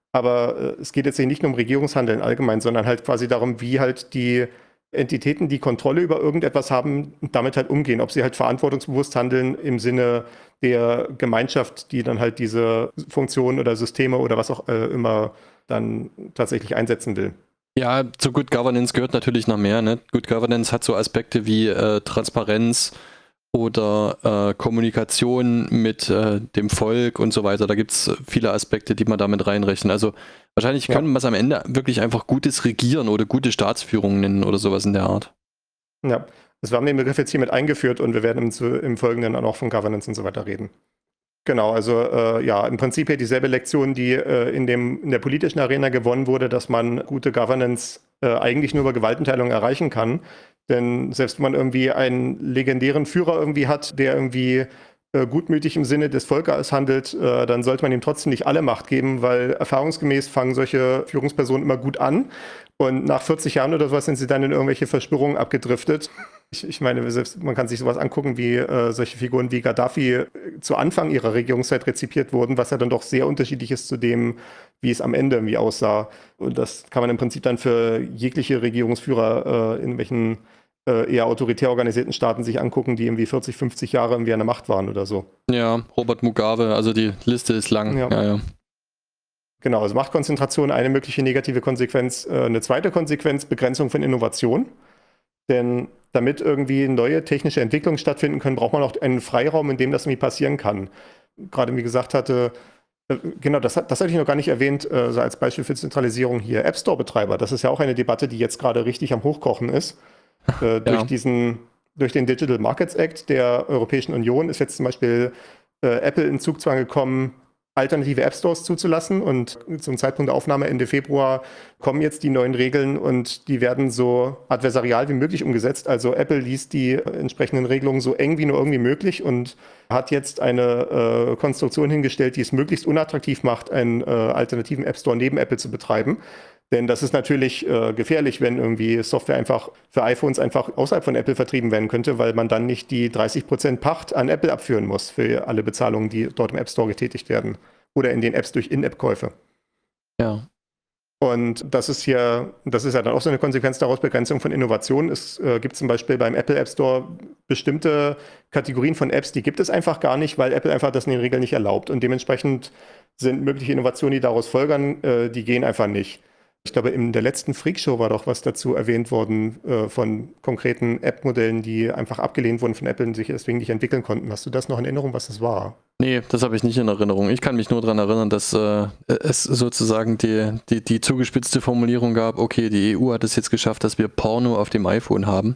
aber äh, es geht jetzt hier nicht nur um Regierungshandeln allgemein, sondern halt quasi darum, wie halt die Entitäten, die Kontrolle über irgendetwas haben, damit halt umgehen, ob sie halt verantwortungsbewusst handeln im Sinne der Gemeinschaft, die dann halt diese Funktionen oder Systeme oder was auch äh, immer dann tatsächlich einsetzen will. Ja, zu Good Governance gehört natürlich noch mehr. Ne? Good Governance hat so Aspekte wie äh, Transparenz oder äh, Kommunikation mit äh, dem Volk und so weiter. Da gibt es viele Aspekte, die man damit reinrechnen. Also wahrscheinlich Ja. können wir es am Ende wirklich einfach gutes Regieren oder gute Staatsführung nennen oder sowas in der Art. Ja, also wir haben den Begriff jetzt hiermit eingeführt und wir werden im, zu- im Folgenden auch noch von Governance und so weiter reden. Genau, also äh, ja, im Prinzip hier dieselbe Lektion, die äh, in, dem, in der politischen Arena gewonnen wurde, dass man gute Governance äh, eigentlich nur über Gewaltenteilung erreichen kann. Denn selbst wenn man irgendwie einen legendären Führer irgendwie hat, der irgendwie äh, gutmütig im Sinne des Volkes handelt, äh, dann sollte man ihm trotzdem nicht alle Macht geben, weil erfahrungsgemäß fangen solche Führungspersonen immer gut an. Und nach vierzig Jahren oder sowas sind sie dann in irgendwelche Verschwörungen abgedriftet. Ich, ich meine, selbst man kann sich sowas angucken, wie äh, solche Figuren wie Gaddafi äh, zu Anfang ihrer Regierungszeit rezipiert wurden, was ja dann doch sehr unterschiedlich ist zu dem, wie es am Ende irgendwie aussah. Und das kann man im Prinzip dann für jegliche Regierungsführer äh, in welchen äh, eher autoritär organisierten Staaten sich angucken, die irgendwie vierzig, fünfzig Jahre irgendwie an der Macht waren oder so. Ja, Robert Mugabe, also die Liste ist lang. Ja. Ja, ja. Genau, also Machtkonzentration, eine mögliche negative Konsequenz. Äh, eine zweite Konsequenz, Begrenzung von Innovation. Denn damit irgendwie neue technische Entwicklungen stattfinden können, braucht man auch einen Freiraum, in dem das irgendwie passieren kann. Gerade wie gesagt hatte, äh, genau, das, hat- das hatte ich noch gar nicht erwähnt, äh, so als Beispiel für Zentralisierung hier, App Store-Betreiber. Das ist ja auch eine Debatte, die jetzt gerade richtig am Hochkochen ist. Äh, durch diesen, durch den Digital Markets Act der Europäischen Union ist jetzt zum Beispiel äh, Apple in Zugzwang gekommen, alternative App Stores zuzulassen. Und zum Zeitpunkt der Aufnahme Ende Februar kommen jetzt die neuen Regeln und die werden so adversarial wie möglich umgesetzt. Also Apple liest die entsprechenden Regelungen so eng wie nur irgendwie möglich und hat jetzt eine äh, Konstruktion hingestellt, die es möglichst unattraktiv macht, einen äh, alternativen App Store neben Apple zu betreiben. Denn das ist natürlich äh, gefährlich, wenn irgendwie Software einfach für iPhones einfach außerhalb von Apple vertrieben werden könnte, weil man dann nicht die dreißig Prozent Pacht an Apple abführen muss für alle Bezahlungen, die dort im App Store getätigt werden. Oder in den Apps durch In-App-Käufe. Ja. Und das ist hier, das ist ja dann auch so eine Konsequenz daraus, Begrenzung von Innovation. Es äh, gibt zum Beispiel beim Apple App Store bestimmte Kategorien von Apps, die gibt es einfach gar nicht, weil Apple einfach das in den Regeln nicht erlaubt. Und dementsprechend sind mögliche Innovationen, die daraus folgern, äh, die gehen einfach nicht. Ich glaube, in der letzten Freakshow war doch was dazu erwähnt worden äh, von konkreten App-Modellen, die einfach abgelehnt wurden von Apple und sich deswegen nicht entwickeln konnten. Hast du das noch in Erinnerung, was das war? Nee, das habe ich nicht in Erinnerung. Ich kann mich nur daran erinnern, dass äh, es sozusagen die, die, die zugespitzte Formulierung gab, okay, die E U hat es jetzt geschafft, dass wir Porno auf dem iPhone haben.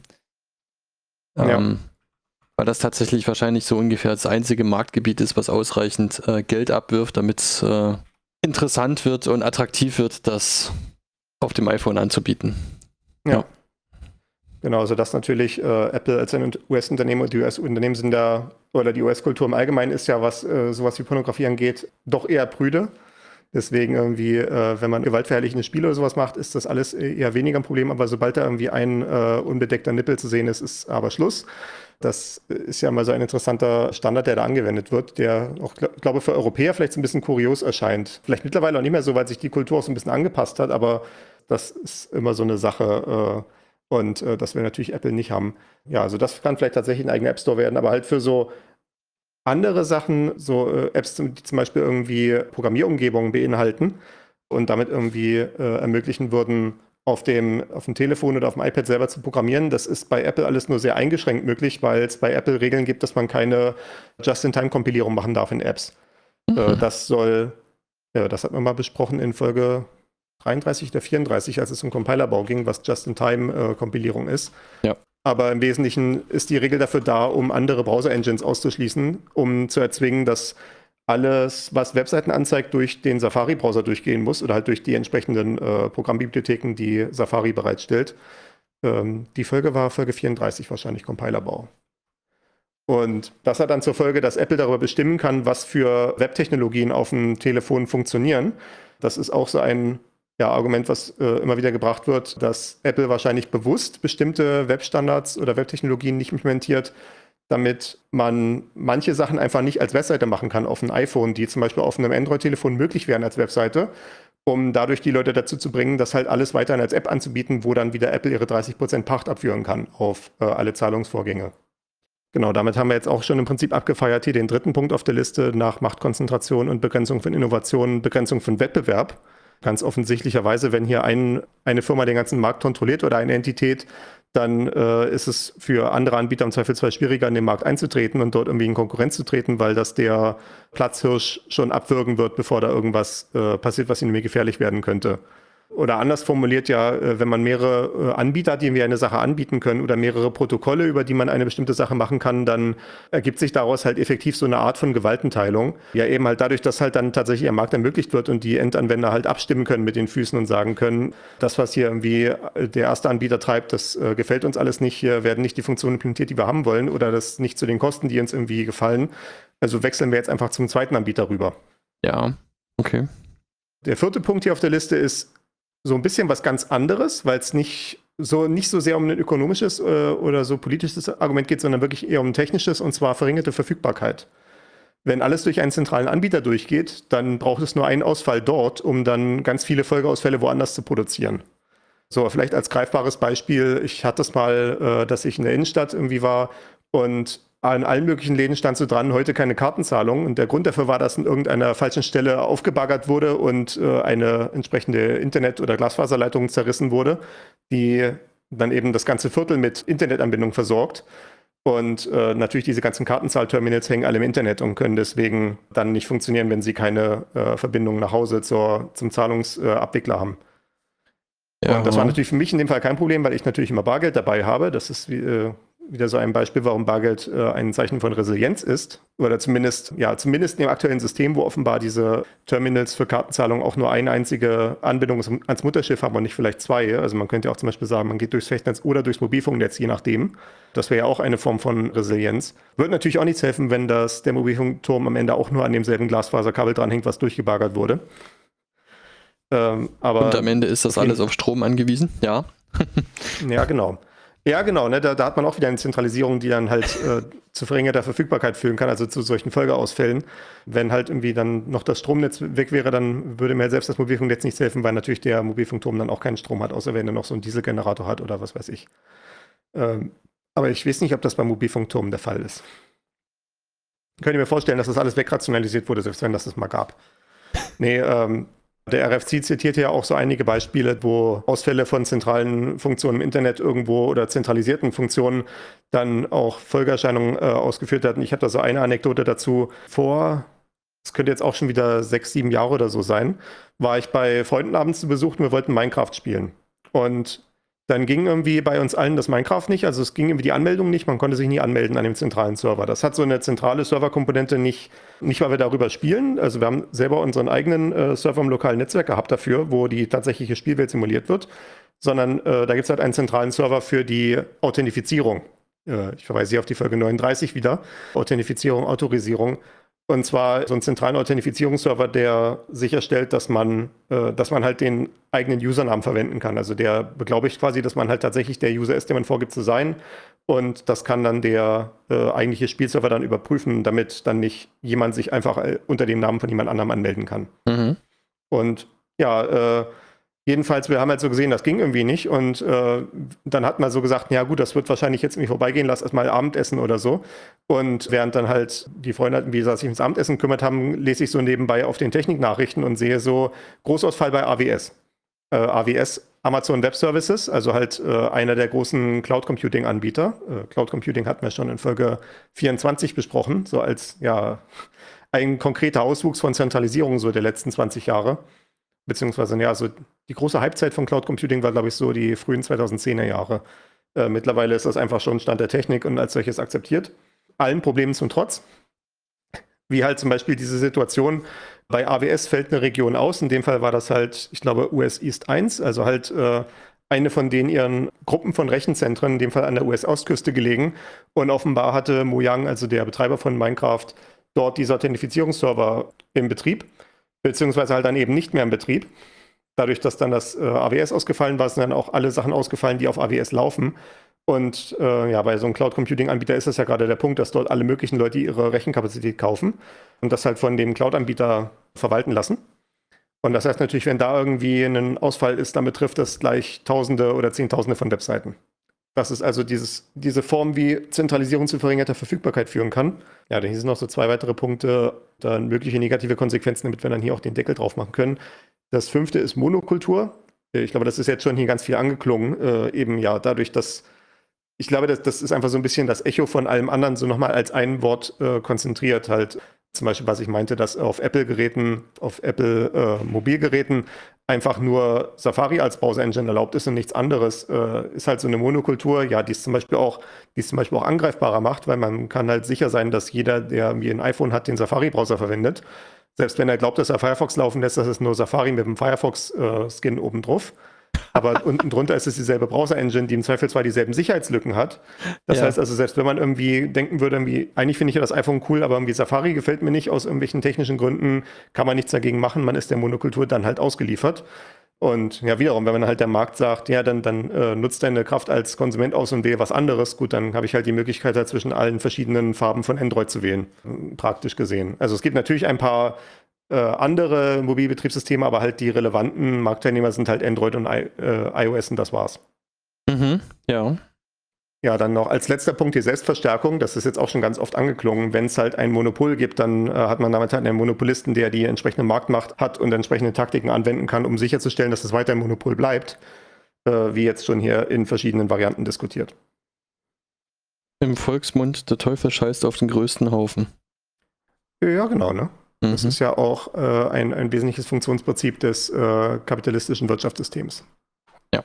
Ja. Ähm, weil das tatsächlich wahrscheinlich so ungefähr das einzige Marktgebiet ist, was ausreichend äh, Geld abwirft, damit es äh, interessant wird und attraktiv wird, das auf dem iPhone anzubieten. Ja. Ja. Genau, also das natürlich äh, Apple als ein U S-Unternehmen und die U S-Unternehmen sind da, oder die U S-Kultur im Allgemeinen ist ja, was äh, sowas wie Pornografie angeht, doch eher prüde. Deswegen irgendwie, äh, wenn man gewaltverherrlichende Spiele oder sowas macht, ist das alles eher weniger ein Problem. Aber sobald da irgendwie ein äh, unbedeckter Nippel zu sehen ist, ist aber Schluss. Das ist ja mal so ein interessanter Standard, der da angewendet wird, der auch, ich glaube, für Europäer vielleicht so ein bisschen kurios erscheint. Vielleicht mittlerweile auch nicht mehr so, weil sich die Kultur auch so ein bisschen angepasst hat, aber das ist immer so eine Sache äh, und äh, das will natürlich Apple nicht haben. Ja, also das kann vielleicht tatsächlich ein eigener App Store werden, aber halt für so andere Sachen, so äh, Apps, die zum Beispiel irgendwie Programmierumgebungen beinhalten und damit irgendwie äh, ermöglichen würden, auf dem, auf dem Telefon oder auf dem iPad selber zu programmieren. Das ist bei Apple alles nur sehr eingeschränkt möglich, weil es bei Apple Regeln gibt, dass man keine Just-in-Time-Kompilierung machen darf in Apps. Mhm. Äh, das soll, ja, das hat man mal besprochen in Folge dreiunddreißig oder vierunddreißig, als es um Compilerbau ging, was Just-in-Time-Kompilierung ist. Ja. Aber im Wesentlichen ist die Regel dafür da, um andere Browser-Engines auszuschließen, um zu erzwingen, dass alles, was Webseiten anzeigt, durch den Safari-Browser durchgehen muss oder halt durch die entsprechenden äh, Programmbibliotheken, die Safari bereitstellt. Ähm, die Folge war Folge vierunddreißig wahrscheinlich, Compilerbau. Und das hat dann zur Folge, dass Apple darüber bestimmen kann, was für Webtechnologien auf dem Telefon funktionieren. Das ist auch so ein ja, Argument, was äh, immer wieder gebracht wird, dass Apple wahrscheinlich bewusst bestimmte Webstandards oder Webtechnologien nicht implementiert, damit man manche Sachen einfach nicht als Webseite machen kann auf einem iPhone, die zum Beispiel auf einem Android-Telefon möglich wären als Webseite, um dadurch die Leute dazu zu bringen, das halt alles weiterhin als App anzubieten, wo dann wieder Apple ihre dreißig Prozent Pacht abführen kann auf äh, alle Zahlungsvorgänge. Genau, damit haben wir jetzt auch schon im Prinzip abgefeiert hier den dritten Punkt auf der Liste nach Machtkonzentration und Begrenzung von Innovationen, Begrenzung von Wettbewerb. Ganz offensichtlicherweise, wenn hier ein, eine Firma den ganzen Markt kontrolliert oder eine Entität, dann äh, ist es für andere Anbieter im Zweifelsfall schwieriger, in den Markt einzutreten und dort irgendwie in Konkurrenz zu treten, weil das der Platzhirsch schon abwürgen wird, bevor da irgendwas äh, passiert, was ihnen gefährlich werden könnte. Oder anders formuliert ja, wenn man mehrere Anbieter hat, die mir eine Sache anbieten können oder mehrere Protokolle, über die man eine bestimmte Sache machen kann, dann ergibt sich daraus halt effektiv so eine Art von Gewaltenteilung. Ja, eben halt dadurch, dass halt dann tatsächlich am Markt ermöglicht wird und die Endanwender halt abstimmen können mit den Füßen und sagen können, das, was hier irgendwie der erste Anbieter treibt, das äh, gefällt uns alles nicht, hier werden nicht die Funktionen implementiert, die wir haben wollen oder das nicht zu den Kosten, die uns irgendwie gefallen. Also wechseln wir jetzt einfach zum zweiten Anbieter rüber. Ja, okay. Der vierte Punkt hier auf der Liste ist so ein bisschen was ganz anderes, weil es nicht so, nicht so sehr um ein ökonomisches äh, oder so politisches Argument geht, sondern wirklich eher um ein technisches, und zwar verringerte Verfügbarkeit. Wenn alles durch einen zentralen Anbieter durchgeht, dann braucht es nur einen Ausfall dort, um dann ganz viele Folgeausfälle woanders zu produzieren. So, vielleicht als greifbares Beispiel, ich hatte es mal, äh, dass ich in der Innenstadt irgendwie war und an allen möglichen Läden stand so dran, heute keine Kartenzahlung. Und der Grund dafür war, dass an irgendeiner falschen Stelle aufgebaggert wurde und äh, eine entsprechende Internet- oder Glasfaserleitung zerrissen wurde, die dann eben das ganze Viertel mit Internetanbindung versorgt. Und äh, natürlich diese ganzen Kartenzahlterminals hängen alle im Internet und können deswegen dann nicht funktionieren, wenn sie keine äh, Verbindung nach Hause zur, zum Zahlungsabwickler äh, haben. Ja, und das war natürlich für mich in dem Fall kein Problem, weil ich natürlich immer Bargeld dabei habe. Das ist wie, äh, wieder so ein Beispiel, warum Bargeld äh, ein Zeichen von Resilienz ist. Oder zumindest, ja, zumindest in dem aktuellen System, wo offenbar diese Terminals für Kartenzahlung auch nur eine einzige Anbindung ans Mutterschiff haben und nicht vielleicht zwei. Also man könnte ja auch zum Beispiel sagen, man geht durchs Festnetz oder durchs Mobilfunknetz, je nachdem. Das wäre ja auch eine Form von Resilienz. Würde natürlich auch nichts helfen, wenn das, der Mobilfunkturm am Ende auch nur an demselben Glasfaserkabel dranhängt, was durchgebaggert wurde. Ähm, aber und am Ende ist das alles auf Strom angewiesen, ja. Ja, genau. Ja, genau, ne, da, da hat man auch wieder eine Zentralisierung, die dann halt äh, zu verringerter Verfügbarkeit führen kann, also zu solchen Folgeausfällen. Wenn halt irgendwie dann noch das Stromnetz weg wäre, dann würde mir selbst das Mobilfunknetz nichts helfen, weil natürlich der Mobilfunkturm dann auch keinen Strom hat, außer wenn er noch so einen Dieselgenerator hat oder was weiß ich. Ähm, aber ich weiß nicht, ob das beim Mobilfunkturm der Fall ist. Könnt ihr mir vorstellen, dass das alles wegrationalisiert wurde, selbst wenn das das mal gab. Nee, ähm, der R F C zitiert ja auch so einige Beispiele, wo Ausfälle von zentralen Funktionen im Internet irgendwo oder zentralisierten Funktionen dann auch Folgeerscheinungen äh, ausgeführt hatten. Ich habe da so eine Anekdote dazu. Vor, es könnte jetzt auch schon wieder sechs, sieben Jahre oder so sein, war ich bei Freunden abends zu Besuch und wir wollten Minecraft spielen. Und dann ging irgendwie bei uns allen das Minecraft nicht, also es ging irgendwie die Anmeldung nicht, man konnte sich nie anmelden an dem zentralen Server. Das hat so eine zentrale Serverkomponente nicht, nicht weil wir darüber spielen, also wir haben selber unseren eigenen äh, Server im lokalen Netzwerk gehabt dafür, wo die tatsächliche Spielwelt simuliert wird, sondern äh, da gibt es halt einen zentralen Server für die Authentifizierung. Äh, ich verweise hier auf die Folge neununddreißig wieder, Authentifizierung, Autorisierung. Und zwar so einen zentralen Authentifizierungsserver, der sicherstellt, dass man, äh, dass man halt den eigenen Usernamen verwenden kann. Also der beglaubigt quasi, dass man halt tatsächlich der User ist, der man vorgibt zu sein. Und das kann dann der äh, eigentliche Spielserver dann überprüfen, damit dann nicht jemand sich einfach äh, unter dem Namen von jemand anderem anmelden kann. Mhm. Und ja, äh, jedenfalls, wir haben halt so gesehen, das ging irgendwie nicht. Und äh, dann hat man so gesagt, ja gut, das wird wahrscheinlich jetzt irgendwie vorbeigehen, lass erstmal Abendessen oder so. Und während dann halt die Freunde, wie gesagt, sich ums Abendessen gekümmert haben, lese ich so nebenbei auf den Techniknachrichten und sehe so Großausfall bei A W S. Äh, A W S, Amazon Web Services, also halt äh, einer der großen Cloud Computing Anbieter. Äh, Cloud Computing hatten wir schon in Folge vierundzwanzig besprochen, so als ja ein konkreter Auswuchs von Zentralisierung so der letzten zwanzig Jahre. Beziehungsweise, ja, so die große Halbzeit von Cloud Computing war, glaube ich, so die frühen zweitausendzehner Jahre. Äh, mittlerweile ist das einfach schon Stand der Technik und als solches akzeptiert. Allen Problemen zum Trotz. Wie halt zum Beispiel diese Situation, bei A W S fällt eine Region aus. In dem Fall war das halt, ich glaube, U S East eins, also halt äh, eine von den ihren Gruppen von Rechenzentren, in dem Fall an der U S-Ostküste gelegen. Und offenbar hatte Mojang, also der Betreiber von Minecraft, dort diese Authentifizierungsserver im Betrieb. Beziehungsweise halt dann eben nicht mehr im Betrieb. Dadurch, dass dann das äh, A W S ausgefallen war, sind dann auch alle Sachen ausgefallen, die auf A W S laufen. Und äh, ja, bei so einem Cloud-Computing-Anbieter ist das ja gerade der Punkt, dass dort alle möglichen Leute ihre Rechenkapazität kaufen und das halt von dem Cloud-Anbieter verwalten lassen. Und das heißt natürlich, wenn da irgendwie ein Ausfall ist, dann betrifft das gleich Tausende oder Zehntausende von Webseiten. Das ist also dieses, diese Form, wie Zentralisierung zu verringerter Verfügbarkeit führen kann. Ja, dann hier sind noch so zwei weitere Punkte, dann mögliche negative Konsequenzen, damit wir dann hier auch den Deckel drauf machen können. Das fünfte ist Monokultur. Ich glaube, das ist jetzt schon hier ganz viel angeklungen. Äh, eben ja, dadurch, dass ich glaube, das, das ist einfach so ein bisschen das Echo von allem anderen, so nochmal als ein Wort äh, konzentriert halt. Zum Beispiel, was ich meinte, dass auf Apple-Geräten, auf Apple-Mobilgeräten äh, einfach nur Safari als Browser-Engine erlaubt ist und nichts anderes, äh, ist halt so eine Monokultur, ja, die es zum Beispiel auch, die es zum Beispiel auch angreifbarer macht, weil man kann halt sicher sein, dass jeder, der irgendwie ein iPhone hat, den Safari-Browser verwendet. Selbst wenn er glaubt, dass er Firefox laufen lässt, das ist nur Safari mit dem Firefox-Skin äh, obendrauf. Aber unten drunter ist es dieselbe Browser-Engine, die im Zweifel zwar dieselben Sicherheitslücken hat. Das ja. heißt also, selbst wenn man irgendwie denken würde, irgendwie, eigentlich finde ich ja das iPhone cool, aber irgendwie Safari gefällt mir nicht aus irgendwelchen technischen Gründen, kann man nichts dagegen machen, man ist der Monokultur dann halt ausgeliefert. Und ja, wiederum, wenn man halt der Markt sagt, ja, dann, dann äh, nutzt deine Kraft als Konsument aus und wähle was anderes, gut, dann habe ich halt die Möglichkeit, halt zwischen allen verschiedenen Farben von Android zu wählen, praktisch gesehen. Also es gibt natürlich ein paar Äh, andere Mobilbetriebssysteme, aber halt die relevanten Marktteilnehmer sind halt Android und I äh, iOS und das war's. Mhm, ja. Ja, dann noch als letzter Punkt die Selbstverstärkung. Das ist jetzt auch schon ganz oft angeklungen. Wenn es halt ein Monopol gibt, dann äh, hat man damit halt einen Monopolisten, der die entsprechende Marktmacht hat und entsprechende Taktiken anwenden kann, um sicherzustellen, dass es weiter ein Monopol bleibt, äh, wie jetzt schon hier in verschiedenen Varianten diskutiert. Im Volksmund, der Teufel scheißt auf den größten Haufen. Ja, genau, ne? Das Mhm. ist ja auch äh, ein, ein wesentliches Funktionsprinzip des äh, kapitalistischen Wirtschaftssystems. Ja.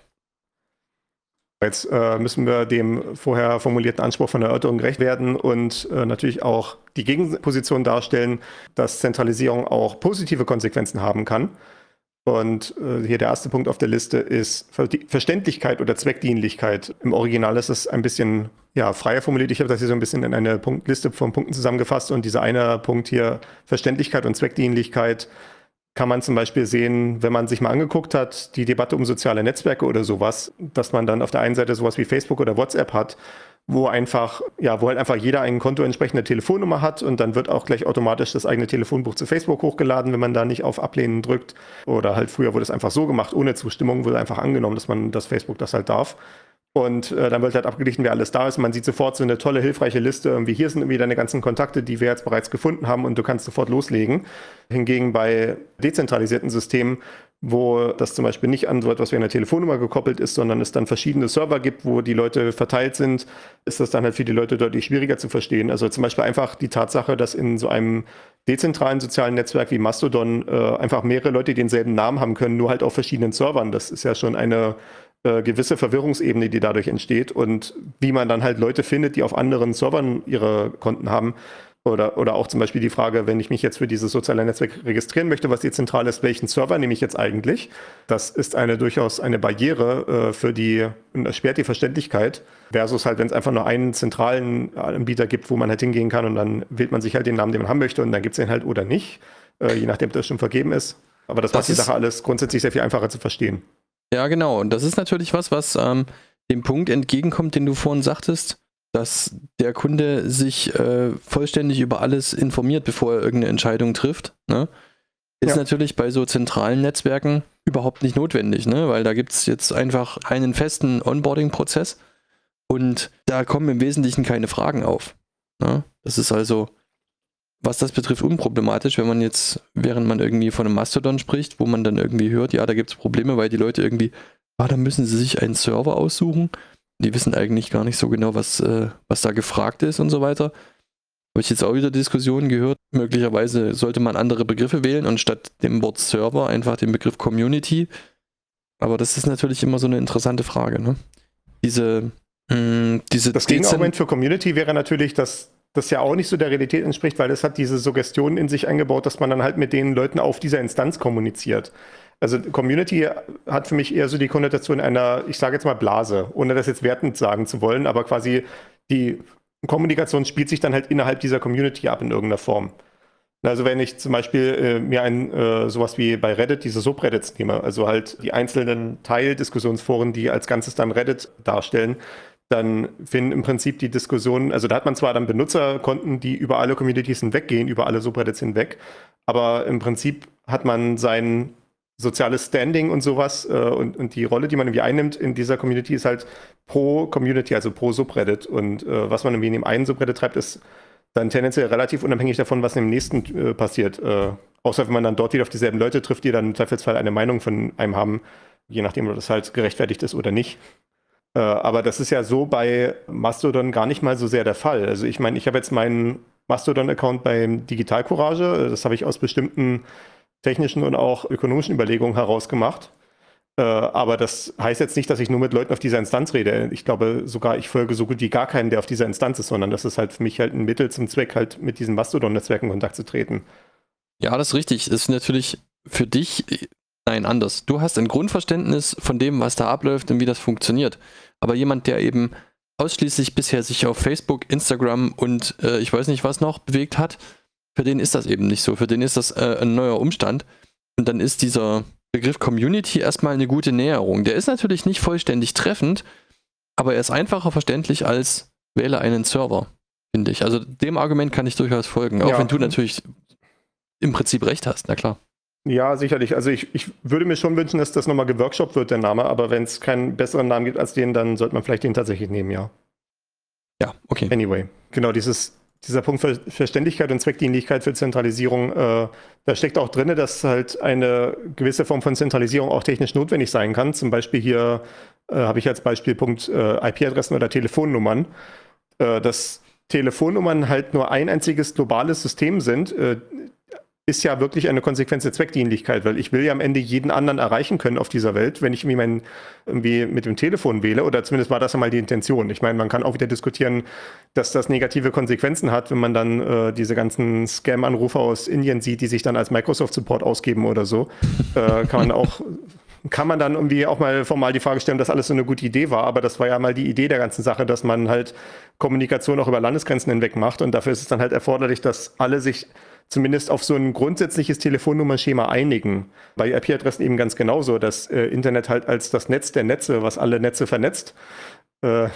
Jetzt äh, müssen wir dem vorher formulierten Anspruch von Erörterung gerecht werden und äh, natürlich auch die Gegenposition darstellen, dass Zentralisierung auch positive Konsequenzen haben kann. Und äh, hier der erste Punkt auf der Liste ist Ver Verständlichkeit oder Zweckdienlichkeit. Im Original ist es ein bisschen ja, freier formuliert. Ich habe das hier so ein bisschen in eine Punkt Liste von Punkten zusammengefasst und dieser eine Punkt hier, Verständlichkeit und Zweckdienlichkeit, kann man zum Beispiel sehen, wenn man sich mal angeguckt hat, die Debatte um soziale Netzwerke oder sowas, dass man dann auf der einen Seite sowas wie Facebook oder WhatsApp hat, wo einfach, ja, wo halt einfach jeder ein Konto entsprechende Telefonnummer hat und dann wird auch gleich automatisch das eigene Telefonbuch zu Facebook hochgeladen, wenn man da nicht auf Ablehnen drückt. Oder halt früher wurde es einfach so gemacht, ohne Zustimmung, wurde einfach angenommen, dass man, dass Facebook das halt darf. Und äh, dann wird halt abgeglichen, wer alles da ist. Man sieht sofort so eine tolle, hilfreiche Liste. Irgendwie hier sind irgendwie deine ganzen Kontakte, die wir jetzt bereits gefunden haben und du kannst sofort loslegen. Hingegen bei dezentralisierten Systemen, wo das zum Beispiel nicht an so etwas wie eine Telefonnummer gekoppelt ist, sondern es dann verschiedene Server gibt, wo die Leute verteilt sind, ist das dann halt für die Leute deutlich schwieriger zu verstehen. Also zum Beispiel einfach die Tatsache, dass in so einem dezentralen sozialen Netzwerk wie Mastodon äh, einfach mehrere Leute denselben Namen haben können, nur halt auf verschiedenen Servern. Das ist ja schon eine äh, gewisse Verwirrungsebene, die dadurch entsteht und wie man dann halt Leute findet, die auf anderen Servern ihre Konten haben. Oder, oder auch zum Beispiel die Frage, wenn ich mich jetzt für dieses soziale Netzwerk registrieren möchte, was jetzt zentral ist, welchen Server nehme ich jetzt eigentlich? Das ist eine durchaus eine Barriere äh, für die, und erschwert die Verständlichkeit, versus halt, wenn es einfach nur einen zentralen Anbieter gibt, wo man halt hingehen kann und dann wählt man sich halt den Namen, den man haben möchte und dann gibt es den halt oder nicht, äh, je nachdem, ob das schon vergeben ist. Aber das, das macht die Sache alles grundsätzlich sehr viel einfacher zu verstehen. Ja, genau. Und das ist natürlich was, was ähm, dem Punkt entgegenkommt, den du vorhin sagtest, dass der Kunde sich äh, vollständig über alles informiert, bevor er irgendeine Entscheidung trifft. Ne? Ist ja natürlich bei so zentralen Netzwerken überhaupt nicht notwendig, ne? Weil da gibt es jetzt einfach einen festen Onboarding-Prozess und da kommen im Wesentlichen keine Fragen auf. Ne? Das ist also, was das betrifft, unproblematisch, wenn man jetzt, während man irgendwie von einem Mastodon spricht, wo man dann irgendwie hört, ja, da gibt es Probleme, weil die Leute irgendwie, ah, da müssen sie sich einen Server aussuchen. Die wissen eigentlich gar nicht so genau, was, äh, was da gefragt ist und so weiter. Habe ich jetzt auch wieder Diskussionen gehört. Möglicherweise sollte man andere Begriffe wählen und statt dem Wort Server einfach den Begriff Community. Aber das ist natürlich immer so eine interessante Frage. Ne? Diese, mh, diese das Gegenargument für Community wäre natürlich, dass das ja auch nicht so der Realität entspricht, weil es hat diese Suggestion in sich eingebaut, dass man dann halt mit den Leuten auf dieser Instanz kommuniziert. Also Community hat für mich eher so die Konnotation einer, ich sage jetzt mal Blase, ohne das jetzt wertend sagen zu wollen, aber quasi die Kommunikation spielt sich dann halt innerhalb dieser Community ab in irgendeiner Form. Also wenn ich zum Beispiel äh, mir ein äh, sowas wie bei Reddit diese Subreddits nehme, also halt die einzelnen Teildiskussionsforen, die als Ganzes dann Reddit darstellen, dann finden im Prinzip die Diskussionen, also da hat man zwar dann Benutzerkonten, die über alle Communities hinweggehen, über alle Subreddits hinweg, aber im Prinzip hat man sein soziales Standing und sowas äh, und, und die Rolle, die man irgendwie einnimmt in dieser Community, ist halt pro Community, also pro Subreddit. Und äh, was man irgendwie in dem einen Subreddit treibt, ist dann tendenziell relativ unabhängig davon, was im nächsten äh, passiert. Äh, außer wenn man dann dort wieder auf dieselben Leute trifft, die dann im Zweifelsfall eine Meinung von einem haben, je nachdem, ob das halt gerechtfertigt ist oder nicht. Äh, aber das ist ja so bei Mastodon gar nicht mal so sehr der Fall. Also ich meine, ich habe jetzt meinen Mastodon-Account beim Digital Courage, das habe ich aus bestimmten technischen und auch ökonomischen Überlegungen herausgemacht. Äh, aber das heißt jetzt nicht, dass ich nur mit Leuten auf dieser Instanz rede. Ich glaube sogar, ich folge so gut wie gar keinen, der auf dieser Instanz ist, sondern das ist halt für mich halt ein Mittel zum Zweck, halt mit diesen Mastodon-Netzwerken in Kontakt zu treten. Ja, das ist richtig. Das ist natürlich für dich, nein, anders. Du hast ein Grundverständnis von dem, was da abläuft und wie das funktioniert. Aber jemand, der eben ausschließlich bisher sich auf Facebook, Instagram und äh, ich weiß nicht was noch bewegt hat, für den ist das eben nicht so. Für den ist das äh, ein neuer Umstand. Und dann ist dieser Begriff Community erstmal eine gute Näherung. Der ist natürlich nicht vollständig treffend, aber er ist einfacher verständlich als wähle einen Server, finde ich. Also dem Argument kann ich durchaus folgen. Auch ja. wenn du natürlich im Prinzip recht hast, na klar. Ja, sicherlich. Also ich, ich würde mir schon wünschen, dass das nochmal geworkshopt wird, der Name. Aber wenn es keinen besseren Namen gibt als den, dann sollte man vielleicht den tatsächlich nehmen, ja. Ja, okay. Anyway, genau dieses Dieser Punkt für Verständlichkeit und Zweckdienlichkeit für Zentralisierung, äh, da steckt auch drin, dass halt eine gewisse Form von Zentralisierung auch technisch notwendig sein kann. Zum Beispiel hier äh, habe ich als Beispielpunkt äh, I P-Adressen oder Telefonnummern. Äh, dass Telefonnummern halt nur ein einziges globales System sind, äh, ist ja wirklich eine Konsequenz der Zweckdienlichkeit, weil ich will ja am Ende jeden anderen erreichen können auf dieser Welt, wenn ich irgendwie, mein, irgendwie mit dem Telefon wähle, oder zumindest war das ja mal die Intention. Ich meine, man kann auch wieder diskutieren, dass das negative Konsequenzen hat, wenn man dann äh, diese ganzen Scam-Anrufe aus Indien sieht, die sich dann als Microsoft-Support ausgeben oder so. äh, kann man auch kann man dann irgendwie auch mal formal die Frage stellen, dass alles so eine gute Idee war, aber das war ja mal die Idee der ganzen Sache, dass man halt Kommunikation auch über Landesgrenzen hinweg macht, und dafür ist es dann halt erforderlich, dass alle sich zumindest auf so ein grundsätzliches Telefonnummernschema einigen. Bei I P-Adressen eben ganz genauso, das äh, Internet halt als das Netz der Netze, was alle Netze vernetzt. Äh,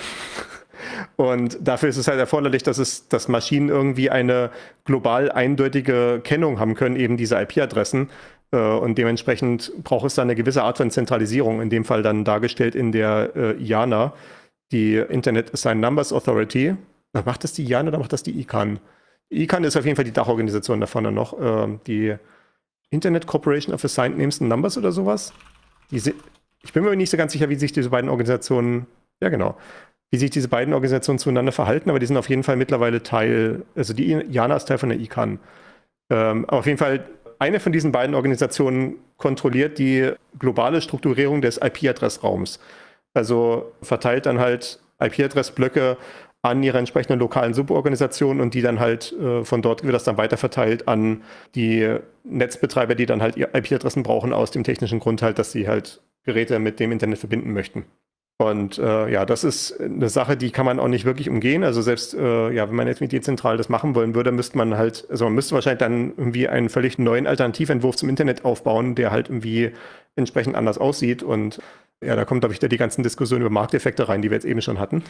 und dafür ist es halt erforderlich, dass es, dass Maschinen irgendwie eine global eindeutige Kennung haben können, eben diese I P-Adressen. Äh, und dementsprechend braucht es dann eine gewisse Art von Zentralisierung, in dem Fall dann dargestellt in der äh, I A N A, die Internet Assigned Numbers Authority. Macht das die I A N A oder macht das die I C A N? I C A N ist auf jeden Fall die Dachorganisation davon noch. Äh, die Internet Corporation of Assigned Names and Numbers oder sowas. Die sind, ich bin mir nicht so ganz sicher, wie sich diese beiden Organisationen, ja genau, wie sich diese beiden Organisationen zueinander verhalten, aber die sind auf jeden Fall mittlerweile Teil, also die I A N A ist Teil von der I C A N. Ähm, aber auf jeden Fall, eine von diesen beiden Organisationen kontrolliert die globale Strukturierung des I P-Adressraums. Also verteilt dann halt I P-Adressblöcke an ihre entsprechenden lokalen Suborganisationen und die dann halt äh, von dort wird das dann weiterverteilt an die Netzbetreiber, die dann halt I P-Adressen brauchen aus dem technischen Grund halt, dass sie halt Geräte mit dem Internet verbinden möchten. Und äh, ja, das ist eine Sache, die kann man auch nicht wirklich umgehen. Also selbst, äh, ja, wenn man jetzt mit dezentral das machen wollen würde, müsste man halt, also man müsste wahrscheinlich dann irgendwie einen völlig neuen Alternativentwurf zum Internet aufbauen, der halt irgendwie entsprechend anders aussieht. Und ja, da kommt, glaube ich, da die ganzen Diskussionen über Markteffekte rein, die wir jetzt eben schon hatten.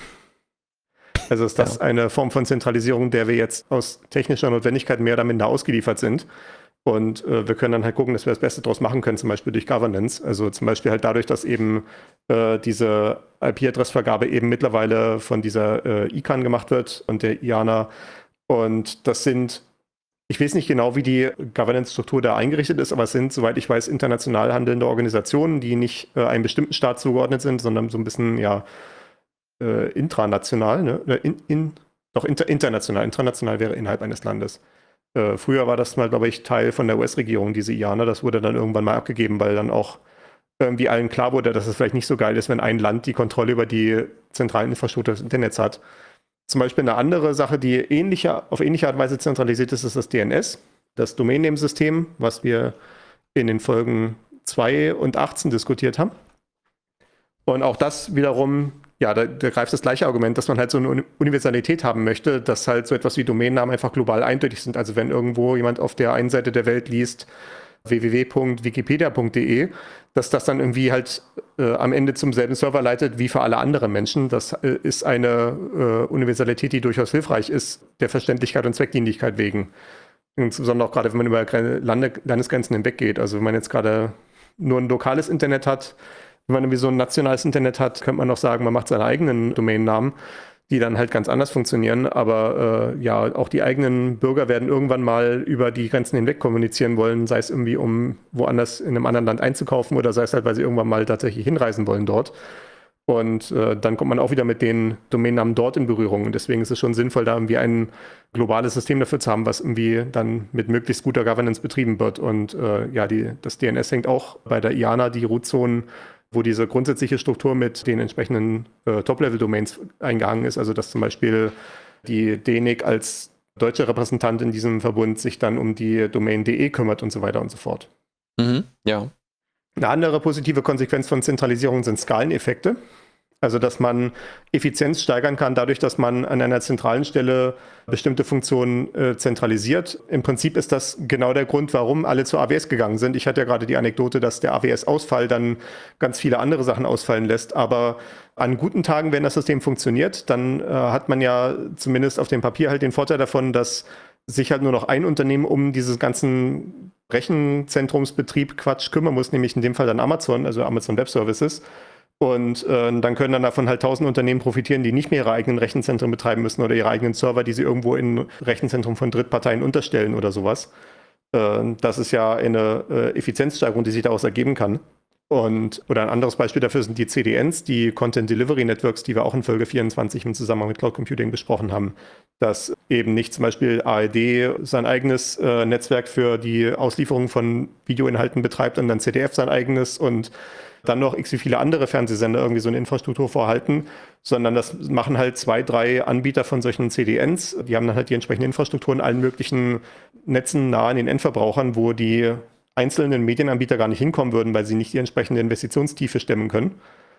Also ist das ja eine Form von Zentralisierung, der wir jetzt aus technischer Notwendigkeit mehr oder minder ausgeliefert sind. Und äh, wir können dann halt gucken, dass wir das Beste draus machen können, zum Beispiel durch Governance. Also zum Beispiel halt dadurch, dass eben äh, diese I P-Adressvergabe eben mittlerweile von dieser äh, I C A N gemacht wird und der I A N A. Und das sind, ich weiß nicht genau, wie die Governance-Struktur da eingerichtet ist, aber es sind, soweit ich weiß, international handelnde Organisationen, die nicht äh, einem bestimmten Staat zugeordnet sind, sondern so ein bisschen, ja, äh, intranational, ne? In, in, doch inter, international. International wäre innerhalb eines Landes. Äh, früher war das mal, glaube ich, Teil von der U S-Regierung, diese I A N A. Das wurde dann irgendwann mal abgegeben, weil dann auch irgendwie allen klar wurde, dass es vielleicht nicht so geil ist, wenn ein Land die Kontrolle über die zentralen Infrastruktur des Internets hat. Zum Beispiel eine andere Sache, die ähnliche, auf ähnliche Art und Weise zentralisiert ist, ist das D N S, das Domain-Name-System, was wir in den Folgen zwei und achtzehn diskutiert haben. Und auch das wiederum, ja, da, da greift das gleiche Argument, dass man halt so eine Universalität haben möchte, dass halt so etwas wie Domainnamen einfach global eindeutig sind. Also wenn irgendwo jemand auf der einen Seite der Welt liest w w w punkt wikipedia punkt d e, dass das dann irgendwie halt äh, am Ende zum selben Server leitet wie für alle anderen Menschen. Das äh, ist eine äh, Universalität, die durchaus hilfreich ist, der Verständlichkeit und Zweckdienlichkeit wegen. Insbesondere auch gerade, wenn man über Lande, Landesgrenzen hinweggeht. Also wenn man jetzt gerade nur ein lokales Internet hat, wenn man irgendwie so ein nationales Internet hat, könnte man noch sagen, man macht seine eigenen Domainnamen, die dann halt ganz anders funktionieren. Aber äh, ja, auch die eigenen Bürger werden irgendwann mal über die Grenzen hinweg kommunizieren wollen, sei es irgendwie, um woanders in einem anderen Land einzukaufen oder sei es halt, weil sie irgendwann mal tatsächlich hinreisen wollen dort. Und äh, dann kommt man auch wieder mit den Domainnamen dort in Berührung. Und deswegen ist es schon sinnvoll, da irgendwie ein globales System dafür zu haben, was irgendwie dann mit möglichst guter Governance betrieben wird. Und äh, ja, die, das D N S hängt auch bei der I A N A, die Root-Zonen, wo diese grundsätzliche Struktur mit den entsprechenden äh, Top-Level-Domains eingehangen ist. Also dass zum Beispiel die D N I C als deutsche Repräsentant in diesem Verbund sich dann um die Domain punkt de kümmert und so weiter und so fort. Mhm, ja. Eine andere positive Konsequenz von Zentralisierung sind Skaleneffekte. Also dass man Effizienz steigern kann, dadurch, dass man an einer zentralen Stelle bestimmte Funktionen äh, zentralisiert. Im Prinzip ist das genau der Grund, warum alle zur A W S gegangen sind. Ich hatte ja gerade die Anekdote, dass der A W S-Ausfall dann ganz viele andere Sachen ausfallen lässt. Aber an guten Tagen, wenn das System funktioniert, dann äh, hat man ja zumindest auf dem Papier halt den Vorteil davon, dass sich halt nur noch ein Unternehmen um dieses ganzen Rechenzentrumsbetrieb Quatsch kümmern muss, nämlich in dem Fall dann Amazon, also Amazon Web Services. Und äh, dann können dann davon halt tausend Unternehmen profitieren, die nicht mehr ihre eigenen Rechenzentren betreiben müssen oder ihre eigenen Server, die sie irgendwo in Rechenzentrum von Drittparteien unterstellen oder sowas. Äh, das ist ja eine äh, Effizienzsteigerung, die sich daraus ergeben kann. Und, oder ein anderes Beispiel dafür sind die C D Ns, die Content Delivery Networks, die wir auch in Folge vierundzwanzig im Zusammenhang mit Cloud Computing besprochen haben. Dass eben nicht zum Beispiel A R D sein eigenes äh, Netzwerk für die Auslieferung von Videoinhalten betreibt und dann Z D F sein eigenes und dann noch x wie viele andere Fernsehsender irgendwie so eine Infrastruktur vorhalten, sondern das machen halt zwei, drei Anbieter von solchen C D Ns. Die haben dann halt die entsprechende Infrastruktur in allen möglichen Netzen nah an den Endverbrauchern, wo die einzelnen Medienanbieter gar nicht hinkommen würden, weil sie nicht die entsprechende Investitionstiefe stemmen können.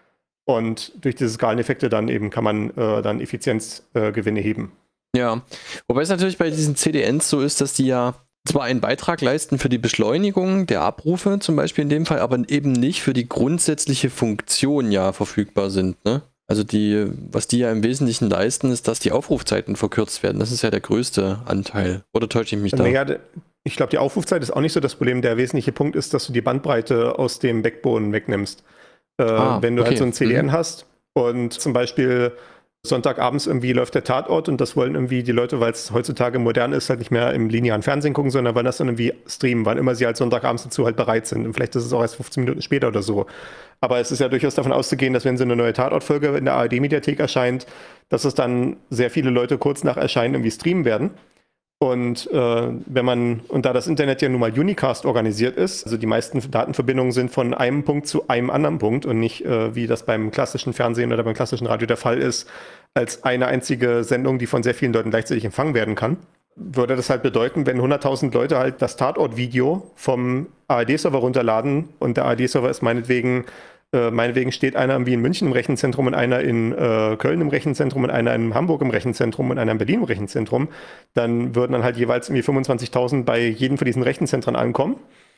Und durch diese Skaleneffekte dann eben kann man äh, dann Effizienzgewinne äh, heben. Ja, wobei es natürlich bei diesen C D Ns so ist, dass die ja zwar einen Beitrag leisten für die Beschleunigung der Abrufe, zum Beispiel in dem Fall, aber eben nicht für die grundsätzliche Funktion ja verfügbar sind, ne? Also die, was die ja im Wesentlichen leisten, ist, dass die Aufrufzeiten verkürzt werden. Das ist ja der größte Anteil. Oder täusche ich mich da? Naja, ich glaube, die Aufrufzeit ist auch nicht so das Problem. Der wesentliche Punkt ist, dass du die Bandbreite aus dem Backbone wegnimmst. Äh, ah, wenn du okay. halt so ein C D N mhm. hast und zum Beispiel Sonntagabends irgendwie läuft der Tatort und das wollen irgendwie die Leute, weil es heutzutage modern ist, halt nicht mehr im linearen Fernsehen gucken, sondern wollen das dann irgendwie streamen, wann immer sie halt Sonntagabends dazu halt bereit sind. Und vielleicht ist es auch erst fünfzehn Minuten später oder so. Aber es ist ja durchaus davon auszugehen, dass wenn so eine neue Tatortfolge in der A R D-Mediathek erscheint, dass es dann sehr viele Leute kurz nach Erscheinen irgendwie streamen werden. Und äh, wenn man, und da das Internet ja nun mal Unicast organisiert ist, also die meisten Datenverbindungen sind von einem Punkt zu einem anderen Punkt und nicht, äh, wie das beim klassischen Fernsehen oder beim klassischen Radio der Fall ist, als eine einzige Sendung, die von sehr vielen Leuten gleichzeitig empfangen werden kann, würde das halt bedeuten, wenn hunderttausend Leute halt das Tatort-Video vom A R D-Server runterladen und der A R D-Server ist meinetwegen Äh, meinetwegen steht einer irgendwie in München im Rechenzentrum und einer in äh, Köln im Rechenzentrum und einer in Hamburg im Rechenzentrum und einer in Berlin im Rechenzentrum, dann würden dann halt jeweils irgendwie fünfundzwanzigtausend bei jedem von diesen Rechenzentren ankommen,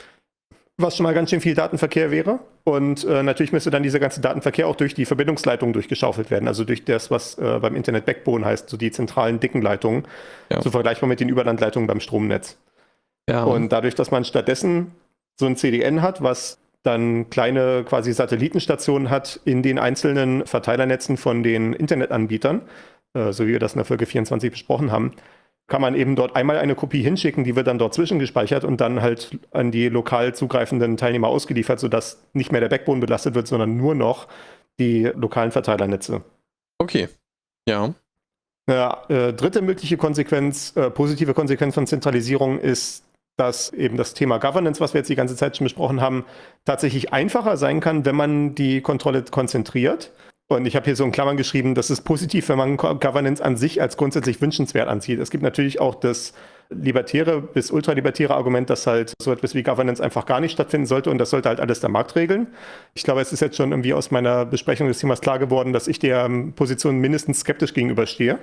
was schon mal ganz schön viel Datenverkehr wäre. Und äh, natürlich müsste dann dieser ganze Datenverkehr auch durch die Verbindungsleitungen durchgeschaufelt werden, also durch das, was äh, beim Internet Backbone heißt, so die zentralen dicken Leitungen, Ja. so vergleichbar mit den Überlandleitungen beim Stromnetz. Ja. Und dadurch, dass man stattdessen so ein C D N hat, was dann kleine quasi Satellitenstationen hat in den einzelnen Verteilernetzen von den Internetanbietern, äh, so wie wir das in der Folge vierundzwanzig besprochen haben, kann man eben dort einmal eine Kopie hinschicken, die wird dann dort zwischengespeichert und dann halt an die lokal zugreifenden Teilnehmer ausgeliefert, sodass nicht mehr der Backbone belastet wird, sondern nur noch die lokalen Verteilernetze. Okay. Ja. Ja, äh, dritte mögliche Konsequenz, äh, positive Konsequenz von Zentralisierung ist, dass eben das Thema Governance, was wir jetzt die ganze Zeit schon besprochen haben, tatsächlich einfacher sein kann, wenn man die Kontrolle konzentriert. Und ich habe hier so in Klammern geschrieben, das ist positiv, wenn man Governance an sich als grundsätzlich wünschenswert ansieht. Es gibt natürlich auch das libertäre bis ultralibertäre Argument, dass halt so etwas wie Governance einfach gar nicht stattfinden sollte und das sollte halt alles der Markt regeln. Ich glaube, es ist jetzt schon irgendwie aus meiner Besprechung des Themas klar geworden, dass ich der Position mindestens skeptisch gegenüberstehe.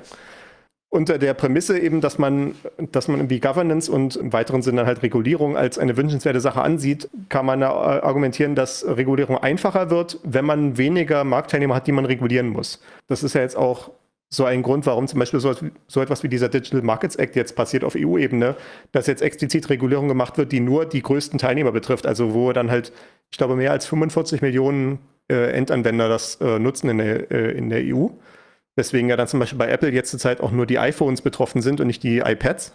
Unter der Prämisse eben, dass man, dass man irgendwie Governance und im weiteren Sinne halt Regulierung als eine wünschenswerte Sache ansieht, kann man argumentieren, dass Regulierung einfacher wird, wenn man weniger Marktteilnehmer hat, die man regulieren muss. Das ist ja jetzt auch so ein Grund, warum zum Beispiel so, so etwas wie dieser Digital Markets Act jetzt passiert auf E U-Ebene, dass jetzt explizit Regulierung gemacht wird, die nur die größten Teilnehmer betrifft, also wo dann halt, ich glaube, mehr als fünfundvierzig Millionen äh, Endanwender das äh, nutzen in der, äh, in der E U. Deswegen ja dann zum Beispiel bei Apple jetzt zur Zeit auch nur die iPhones betroffen sind und nicht die iPads.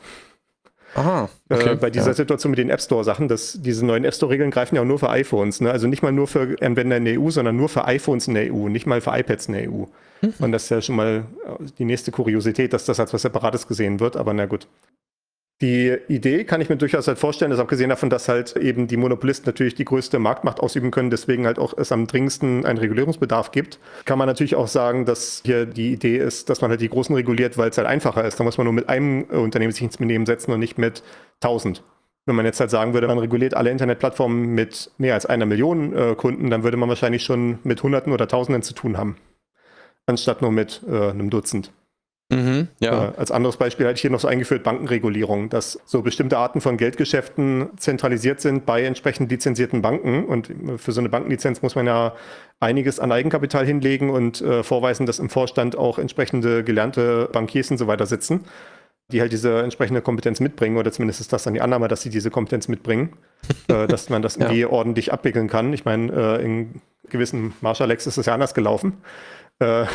Aha, okay. Äh, bei dieser ja. Situation mit den App Store-Sachen, dass diese neuen App Store-Regeln greifen ja auch nur für iPhones. Ne? Also nicht mal nur für Anwender in der E U, sondern nur für iPhones in der E U, nicht mal für iPads in der E U. Mhm. Und das ist ja schon mal die nächste Kuriosität, dass das als was Separates gesehen wird, aber na gut. Die Idee kann ich mir durchaus halt vorstellen, dass abgesehen davon, dass halt eben die Monopolisten natürlich die größte Marktmacht ausüben können, deswegen halt auch es am dringendsten einen Regulierungsbedarf gibt, kann man natürlich auch sagen, dass hier die Idee ist, dass man halt die Großen reguliert, weil es halt einfacher ist. Da muss man nur mit einem Unternehmen sich ins Benehmen setzen und nicht mit tausend. Wenn man jetzt halt sagen würde, man reguliert alle Internetplattformen mit mehr als einer Million äh, Kunden, dann würde man wahrscheinlich schon mit Hunderten oder Tausenden zu tun haben, anstatt nur mit äh, einem Dutzend. Mhm, ja. Äh, als anderes Beispiel hätte ich hier noch so eingeführt, Bankenregulierung, dass so bestimmte Arten von Geldgeschäften zentralisiert sind bei entsprechend lizenzierten Banken. Und für so eine Bankenlizenz muss man ja einiges an Eigenkapital hinlegen und äh, vorweisen, dass im Vorstand auch entsprechende gelernte Bankiers und so weiter sitzen, die halt diese entsprechende Kompetenz mitbringen, oder zumindest ist das dann die Annahme, dass sie diese Kompetenz mitbringen, äh, dass man das irgendwie ja. ordentlich abwickeln kann. Ich meine, äh, in gewissen Marshall-Lex ist es ja anders gelaufen. Äh,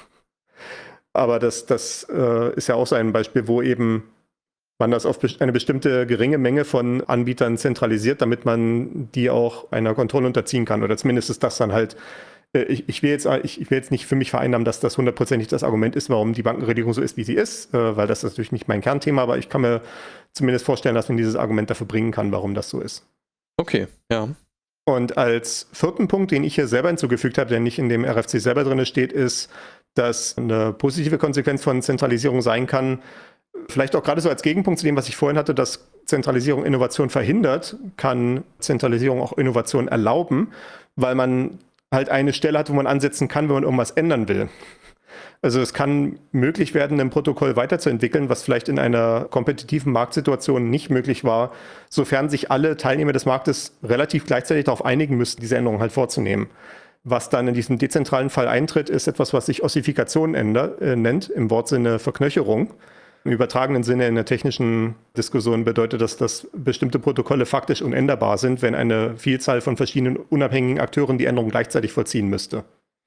Aber das, das äh, ist ja auch so ein Beispiel, wo eben man das auf eine bestimmte geringe Menge von Anbietern zentralisiert, damit man die auch einer Kontrolle unterziehen kann. Oder zumindest ist das dann halt, äh, ich, ich, will jetzt, ich, ich will jetzt nicht für mich vereinnahmen, dass das hundertprozentig das Argument ist, warum die Bankenregulierung so ist, wie sie ist, äh, weil das ist natürlich nicht mein Kernthema, aber ich kann mir zumindest vorstellen, dass man dieses Argument dafür bringen kann, warum das so ist. Okay, ja. Und als vierten Punkt, den ich hier selber hinzugefügt habe, der nicht in dem R F C selber drin steht, ist, dass eine positive Konsequenz von Zentralisierung sein kann, vielleicht auch gerade so als Gegenpunkt zu dem, was ich vorhin hatte, dass Zentralisierung Innovation verhindert, kann Zentralisierung auch Innovation erlauben, weil man halt eine Stelle hat, wo man ansetzen kann, wenn man irgendwas ändern will. Also es kann möglich werden, ein Protokoll weiterzuentwickeln, was vielleicht in einer kompetitiven Marktsituation nicht möglich war, sofern sich alle Teilnehmer des Marktes relativ gleichzeitig darauf einigen müssten, diese Änderungen halt vorzunehmen. Was dann in diesem dezentralen Fall eintritt, ist etwas, was sich Ossifikation änder, äh, nennt, im Wortsinne Verknöcherung. Im übertragenen Sinne in der technischen Diskussion bedeutet das, dass bestimmte Protokolle faktisch unänderbar sind, wenn eine Vielzahl von verschiedenen unabhängigen Akteuren die Änderung gleichzeitig vollziehen müsste.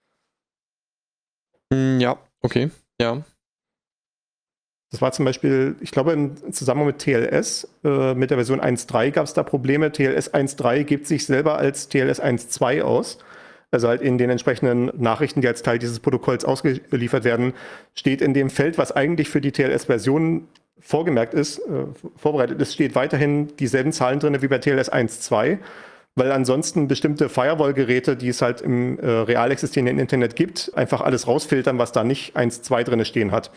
Ja, okay, ja. Das war zum Beispiel, ich glaube, im Zusammenhang mit T L S, äh, mit der Version eins Punkt drei gab es da Probleme. T L S eins Punkt drei gibt sich selber als T L S eins Punkt zwei aus. Also halt in den entsprechenden Nachrichten, die als Teil dieses Protokolls ausgeliefert werden, steht in dem Feld, was eigentlich für die T L S-Version vorgemerkt ist, äh, vorbereitet ist, steht weiterhin dieselben Zahlen drin wie bei T L S eins Punkt zwei, weil ansonsten bestimmte Firewall-Geräte, die es halt im äh, real existierenden Internet gibt, einfach alles rausfiltern, was da nicht eins Punkt zwei drin stehen hat.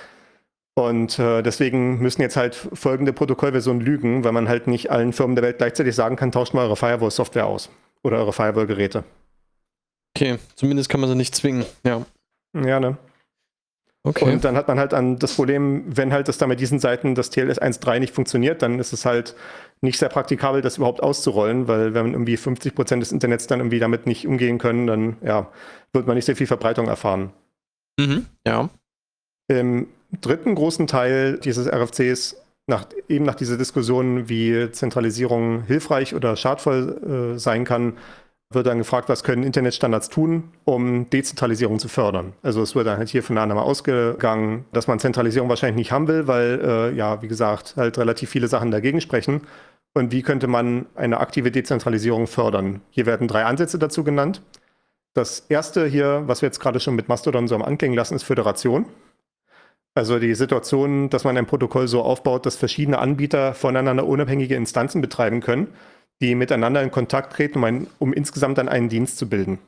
Und äh, deswegen müssen jetzt halt folgende Protokollversionen lügen, weil man halt nicht allen Firmen der Welt gleichzeitig sagen kann, tauscht mal eure Firewall-Software aus oder eure Firewall-Geräte. Okay, zumindest kann man sie nicht zwingen, ja. Ja, ne? Okay. Und dann hat man halt an das Problem, wenn halt das da mit diesen Seiten das T L S eins Punkt drei nicht funktioniert, dann ist es halt nicht sehr praktikabel, das überhaupt auszurollen, weil wenn irgendwie fünfzig Prozent des Internets dann irgendwie damit nicht umgehen können, dann ja, wird man nicht sehr viel Verbreitung erfahren. Mhm, ja. Im dritten großen Teil dieses R F Cs, nach, eben nach dieser Diskussion, wie Zentralisierung hilfreich oder schadvoll äh, sein kann, wird dann gefragt, was können Internetstandards tun, um Dezentralisierung zu fördern. Also es wird dann halt hier von der Annahme ausgegangen, dass man Zentralisierung wahrscheinlich nicht haben will, weil, äh, ja, wie gesagt, halt relativ viele Sachen dagegen sprechen. Und wie könnte man eine aktive Dezentralisierung fördern? Hier werden drei Ansätze dazu genannt. Das erste hier, was wir jetzt gerade schon mit Mastodon so am Anklingen lassen, ist Föderation. Also die Situation, dass man ein Protokoll so aufbaut, dass verschiedene Anbieter voneinander unabhängige Instanzen betreiben können, die miteinander in Kontakt treten, um, ein, um insgesamt dann einen Dienst zu bilden.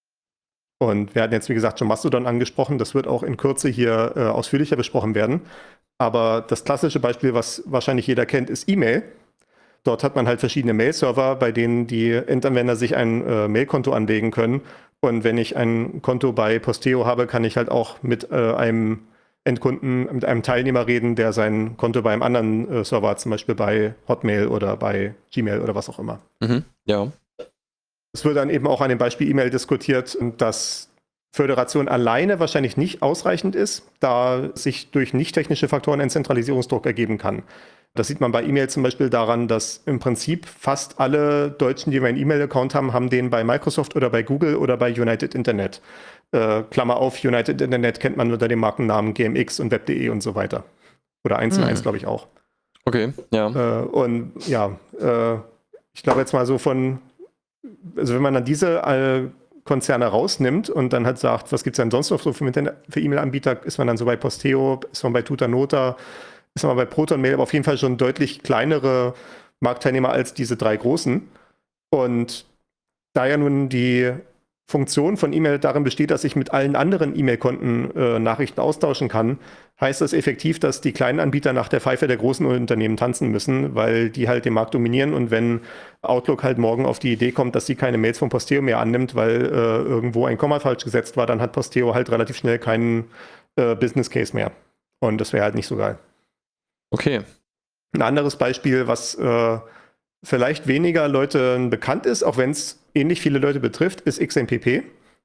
Und wir hatten jetzt, wie gesagt, schon Mastodon angesprochen. Das wird auch in Kürze hier äh, ausführlicher besprochen werden. Aber das klassische Beispiel, was wahrscheinlich jeder kennt, ist E-Mail. Dort hat man halt verschiedene Mail-Server, bei denen die Endanwender sich ein äh, Mail-Konto anlegen können. Und wenn ich ein Konto bei Posteo habe, kann ich halt auch mit äh, einem Endkunden, mit einem Teilnehmer reden, der sein Konto bei einem anderen äh, Server hat, zum Beispiel bei Hotmail oder bei Gmail oder was auch immer. Mhm, ja. Es wird dann eben auch an dem Beispiel E-Mail diskutiert, dass Föderation alleine wahrscheinlich nicht ausreichend ist, da sich durch nicht-technische Faktoren ein Zentralisierungsdruck ergeben kann. Das sieht man bei E-Mail zum Beispiel daran, dass im Prinzip fast alle Deutschen, die einen E-Mail-Account haben, haben den bei Microsoft oder bei Google oder bei United Internet. Äh, Klammer auf, United Internet kennt man unter dem Markennamen G M X und web punkt de und so weiter. Oder eins und eins, glaube ich, auch. Okay, ja. Äh, und ja, äh, ich glaube jetzt mal so von, also wenn man dann diese äh, Konzerne rausnimmt und dann halt sagt, was gibt es denn sonst noch so für, für E-Mail-Anbieter, ist man dann so bei Posteo, ist man bei Tutanota, ist man bei ProtonMail, aber auf jeden Fall schon deutlich kleinere Marktteilnehmer als diese drei großen. Und da ja nun die Funktion von E-Mail darin besteht, dass ich mit allen anderen E-Mail-Konten äh, Nachrichten austauschen kann, heißt das effektiv, dass die kleinen Anbieter nach der Pfeife der großen Unternehmen tanzen müssen, weil die halt den Markt dominieren. Und wenn Outlook halt morgen auf die Idee kommt, dass sie keine Mails von Posteo mehr annimmt, weil äh, irgendwo ein Komma falsch gesetzt war, dann hat Posteo halt relativ schnell keinen äh, Business Case mehr. Und das wäre halt nicht so geil. Okay. Ein anderes Beispiel, was äh, vielleicht weniger Leuten bekannt ist, auch wenn es ähnlich viele Leute betrifft, ist X M P P.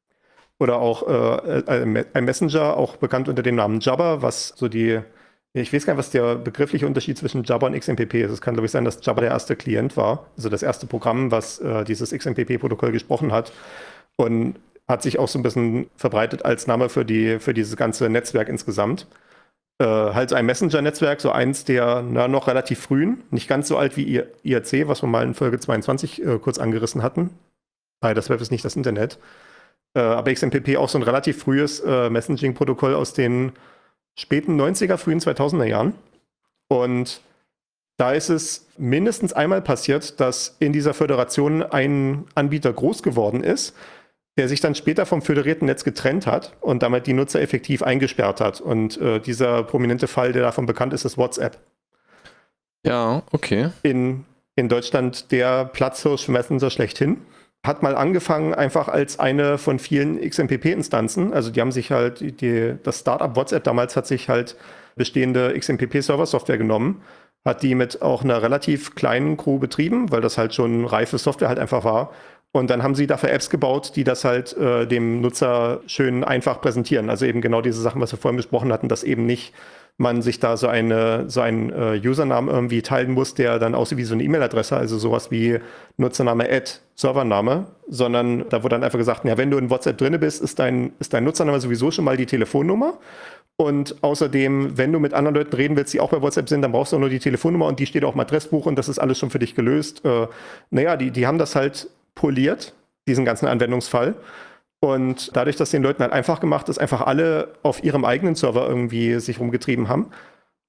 Oder auch äh, ein Messenger, auch bekannt unter dem Namen Jabber, was so die, ich weiß gar nicht, was der begriffliche Unterschied zwischen Jabber und X M P P ist. Es kann, glaube ich, sein, dass Jabber der erste Klient war, also das erste Programm, was äh, dieses X M P P-Protokoll gesprochen hat. Und hat sich auch so ein bisschen verbreitet als Name für, die, für dieses ganze Netzwerk insgesamt. Äh, halt ein Messenger-Netzwerk, so eins der na, noch relativ frühen, nicht ganz so alt wie I R C, was wir mal in Folge zweiundzwanzig äh, kurz angerissen hatten. Nein, das Web ist nicht das Internet. Äh, aber X M P P auch so ein relativ frühes äh, Messaging-Protokoll aus den späten neunziger, frühen zweitausender Jahren. Und da ist es mindestens einmal passiert, dass in dieser Föderation ein Anbieter groß geworden ist, der sich dann später vom föderierten Netz getrennt hat und damit die Nutzer effektiv eingesperrt hat. Und äh, dieser prominente Fall, der davon bekannt ist, ist WhatsApp. Ja, okay. In, in Deutschland der Platzhirsch für Messenger schlechthin. Hat mal angefangen einfach als eine von vielen X M P P-Instanzen. Also die haben sich halt, die, das Startup WhatsApp damals hat sich halt bestehende X M P P-Server-Software genommen, hat die mit auch einer relativ kleinen Crew betrieben, weil das halt schon reife Software halt einfach war. Und dann haben sie dafür Apps gebaut, die das halt äh, dem Nutzer schön einfach präsentieren. Also eben genau diese Sachen, was wir vorhin besprochen hatten, dass eben nicht man sich da so, eine, so einen äh, Username irgendwie teilen muss, der dann aussieht wie so eine E-Mail-Adresse, also sowas wie Nutzername at Servername, sondern da wurde dann einfach gesagt, ja, wenn du in WhatsApp drin bist, ist dein, ist dein Nutzername sowieso schon mal die Telefonnummer. Und außerdem, wenn du mit anderen Leuten reden willst, die auch bei WhatsApp sind, dann brauchst du auch nur die Telefonnummer und die steht auch im Adressbuch und das ist alles schon für dich gelöst. Äh, naja, die, die haben das halt poliert, diesen ganzen Anwendungsfall. Und dadurch, dass den Leuten halt einfach gemacht ist, einfach alle auf ihrem eigenen Server irgendwie sich rumgetrieben haben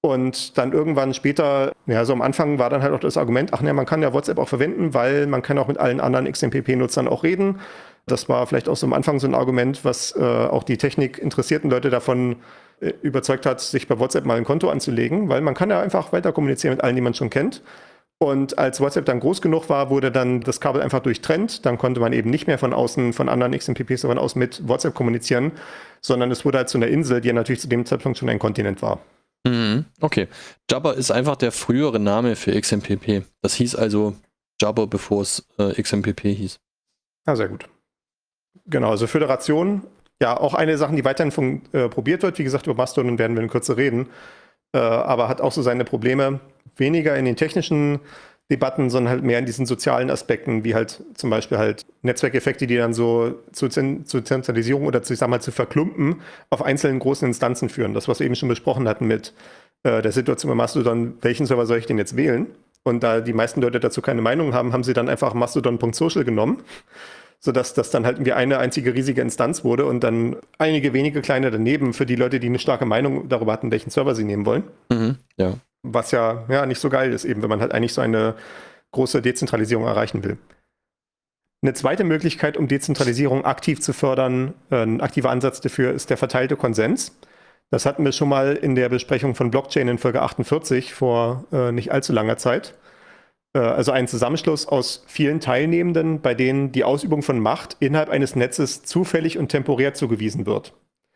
Und dann irgendwann später, ja, so am Anfang war dann halt auch das Argument, ach ne, man kann ja WhatsApp auch verwenden, weil man kann auch mit allen anderen X M P P-Nutzern auch reden. Das war vielleicht auch so am Anfang so ein Argument, was äh, auch die technikinteressierten Leute davon äh, überzeugt hat, sich bei WhatsApp mal ein Konto anzulegen, weil man kann ja einfach weiter kommunizieren mit allen, die man schon kennt. Und als WhatsApp dann groß genug war, wurde dann das Kabel einfach durchtrennt. Dann konnte man eben nicht mehr von außen, von anderen X M P P-Servern aus mit WhatsApp kommunizieren, sondern es wurde halt zu einer Insel, die ja natürlich zu dem Zeitpunkt schon ein Kontinent war. Mhm, okay. Jabber ist einfach der frühere Name für X M P P. Das hieß also Jabber, bevor es äh, X M P P hieß. Ja, sehr gut. Genau, also Föderation, ja, auch eine Sache, die weiterhin von, äh, probiert wird. Wie gesagt, über Mastodon werden wir in Kürze reden. Äh, aber hat auch so seine Probleme. Weniger in den technischen Debatten, sondern halt mehr in diesen sozialen Aspekten, wie halt zum Beispiel halt Netzwerkeffekte, die dann so zu, zu Zentralisierung oder zu, ich sag mal, zu Verklumpen auf einzelnen großen Instanzen führen. Das, was wir eben schon besprochen hatten mit äh, der Situation bei Mastodon, welchen Server soll ich denn jetzt wählen? Und da die meisten Leute dazu keine Meinung haben, haben sie dann einfach mastodon punkt social genommen, sodass das dann halt irgendwie eine einzige riesige Instanz wurde und dann einige wenige kleine daneben für die Leute, die eine starke Meinung darüber hatten, welchen Server sie nehmen wollen. Mhm, ja. Was ja, ja nicht so geil ist, eben, wenn man halt eigentlich so eine große Dezentralisierung erreichen will. Eine zweite Möglichkeit, um Dezentralisierung aktiv zu fördern, äh, ein aktiver Ansatz dafür ist der verteilte Konsens. Das hatten wir schon mal in der Besprechung von Blockchain in Folge achtundvierzig vor äh, nicht allzu langer Zeit. Äh, also ein Zusammenschluss aus vielen Teilnehmenden, bei denen die Ausübung von Macht innerhalb eines Netzes zufällig und temporär zugewiesen wird.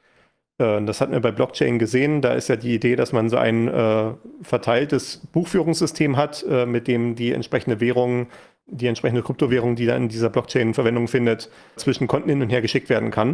Das hatten wir bei Blockchain gesehen. Da ist ja die Idee, dass man so ein äh, verteiltes Buchführungssystem hat, äh, mit dem die entsprechende Währung, die entsprechende Kryptowährung, die dann in dieser Blockchain Verwendung findet, zwischen Konten hin und her geschickt werden kann.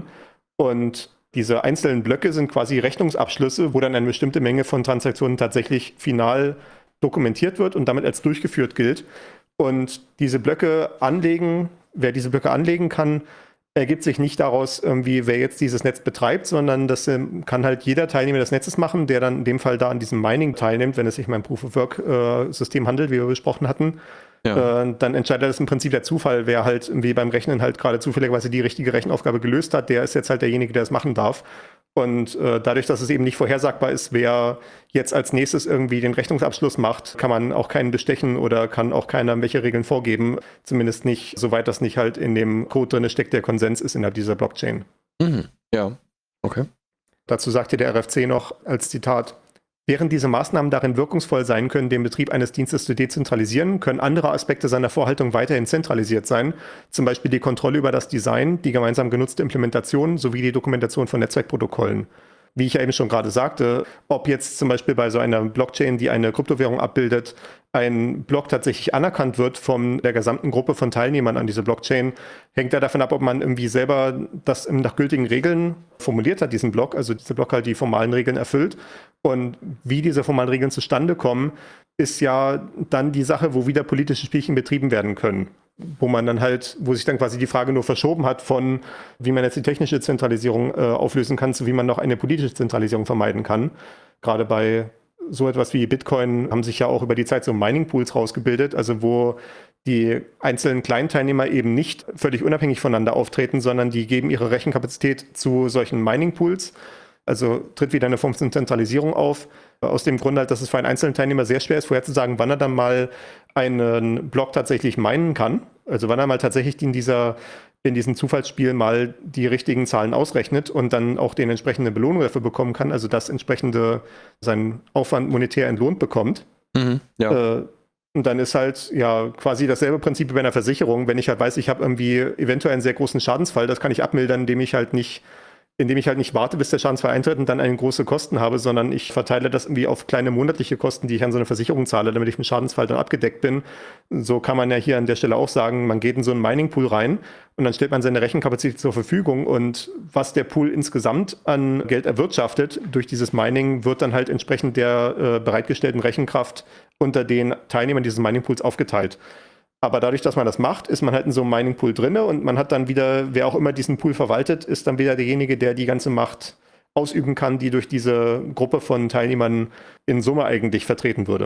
Und diese einzelnen Blöcke sind quasi Rechnungsabschlüsse, wo dann eine bestimmte Menge von Transaktionen tatsächlich final dokumentiert wird und damit als durchgeführt gilt. Und diese Blöcke anlegen, wer diese Blöcke anlegen kann, ergibt sich nicht daraus, irgendwie, wer jetzt dieses Netz betreibt, sondern das ähm, kann halt jeder Teilnehmer des Netzes machen, der dann in dem Fall da an diesem Mining teilnimmt, wenn es sich um ein Proof-of-Work-System äh, handelt, wie wir besprochen hatten. Ja. Äh, dann entscheidet das im Prinzip der Zufall, wer halt irgendwie beim Rechnen halt gerade zufälligerweise die richtige Rechenaufgabe gelöst hat, der ist jetzt halt derjenige, der es machen darf. Und äh, dadurch, dass es eben nicht vorhersagbar ist, wer jetzt als nächstes irgendwie den Rechnungsabschluss macht, kann man auch keinen bestechen oder kann auch keiner welche Regeln vorgeben. Zumindest nicht, soweit das nicht halt in dem Code drin steckt, der Konsens ist innerhalb dieser Blockchain. Mhm. Ja, okay. Dazu sagte der R F C noch als Zitat: Während diese Maßnahmen darin wirkungsvoll sein können, den Betrieb eines Dienstes zu dezentralisieren, können andere Aspekte seiner Vorhaltung weiterhin zentralisiert sein, zum Beispiel die Kontrolle über das Design, die gemeinsam genutzte Implementation sowie die Dokumentation von Netzwerkprotokollen. Wie ich ja eben schon gerade sagte, ob jetzt zum Beispiel bei so einer Blockchain, die eine Kryptowährung abbildet, ein Block tatsächlich anerkannt wird von der gesamten Gruppe von Teilnehmern an dieser Blockchain, hängt ja davon ab, ob man irgendwie selber das nach gültigen Regeln formuliert hat, diesen Block, also dieser Block halt die formalen Regeln erfüllt. Und wie diese formalen Regeln zustande kommen, ist ja dann die Sache, wo wieder politische Spielchen betrieben werden können. Wo man dann halt, wo sich dann quasi die Frage nur verschoben hat von, wie man jetzt die technische Zentralisierung äh, auflösen kann, zu wie man noch eine politische Zentralisierung vermeiden kann. Gerade bei so etwas wie Bitcoin haben sich ja auch über die Zeit so Mining-Pools rausgebildet, also wo die einzelnen Kleinteilnehmer eben nicht völlig unabhängig voneinander auftreten, sondern die geben ihre Rechenkapazität zu solchen Mining-Pools. Also tritt wieder eine Form von Zentralisierung auf. Aus dem Grund halt, dass es für einen einzelnen Teilnehmer sehr schwer ist, vorherzusagen, wann er dann mal einen Block tatsächlich minen kann. Also wann er mal tatsächlich in dieser in diesem Zufallsspiel mal die richtigen Zahlen ausrechnet und dann auch den entsprechenden Belohnung dafür bekommen kann, also das entsprechende seinen Aufwand monetär entlohnt bekommt. Mhm, ja. Äh, und dann ist halt ja quasi dasselbe Prinzip wie bei einer Versicherung. Wenn ich halt weiß, ich habe irgendwie eventuell einen sehr großen Schadensfall, das kann ich abmildern, indem ich halt nicht indem ich halt nicht warte, bis der Schadensfall eintritt und dann eine große Kosten habe, sondern ich verteile das irgendwie auf kleine monatliche Kosten, die ich an so eine Versicherung zahle, damit ich im Schadensfall dann abgedeckt bin. So kann man ja hier an der Stelle auch sagen, man geht in so einen Mining-Pool rein und dann stellt man seine Rechenkapazität zur Verfügung und was der Pool insgesamt an Geld erwirtschaftet durch dieses Mining, wird dann halt entsprechend der äh, bereitgestellten Rechenkraft unter den Teilnehmern dieses Mining-Pools aufgeteilt. Aber dadurch, dass man das macht, ist man halt in so einem Mining-Pool drin und man hat dann wieder, wer auch immer diesen Pool verwaltet, ist dann wieder derjenige, der die ganze Macht ausüben kann, die durch diese Gruppe von Teilnehmern in Summe eigentlich vertreten würde.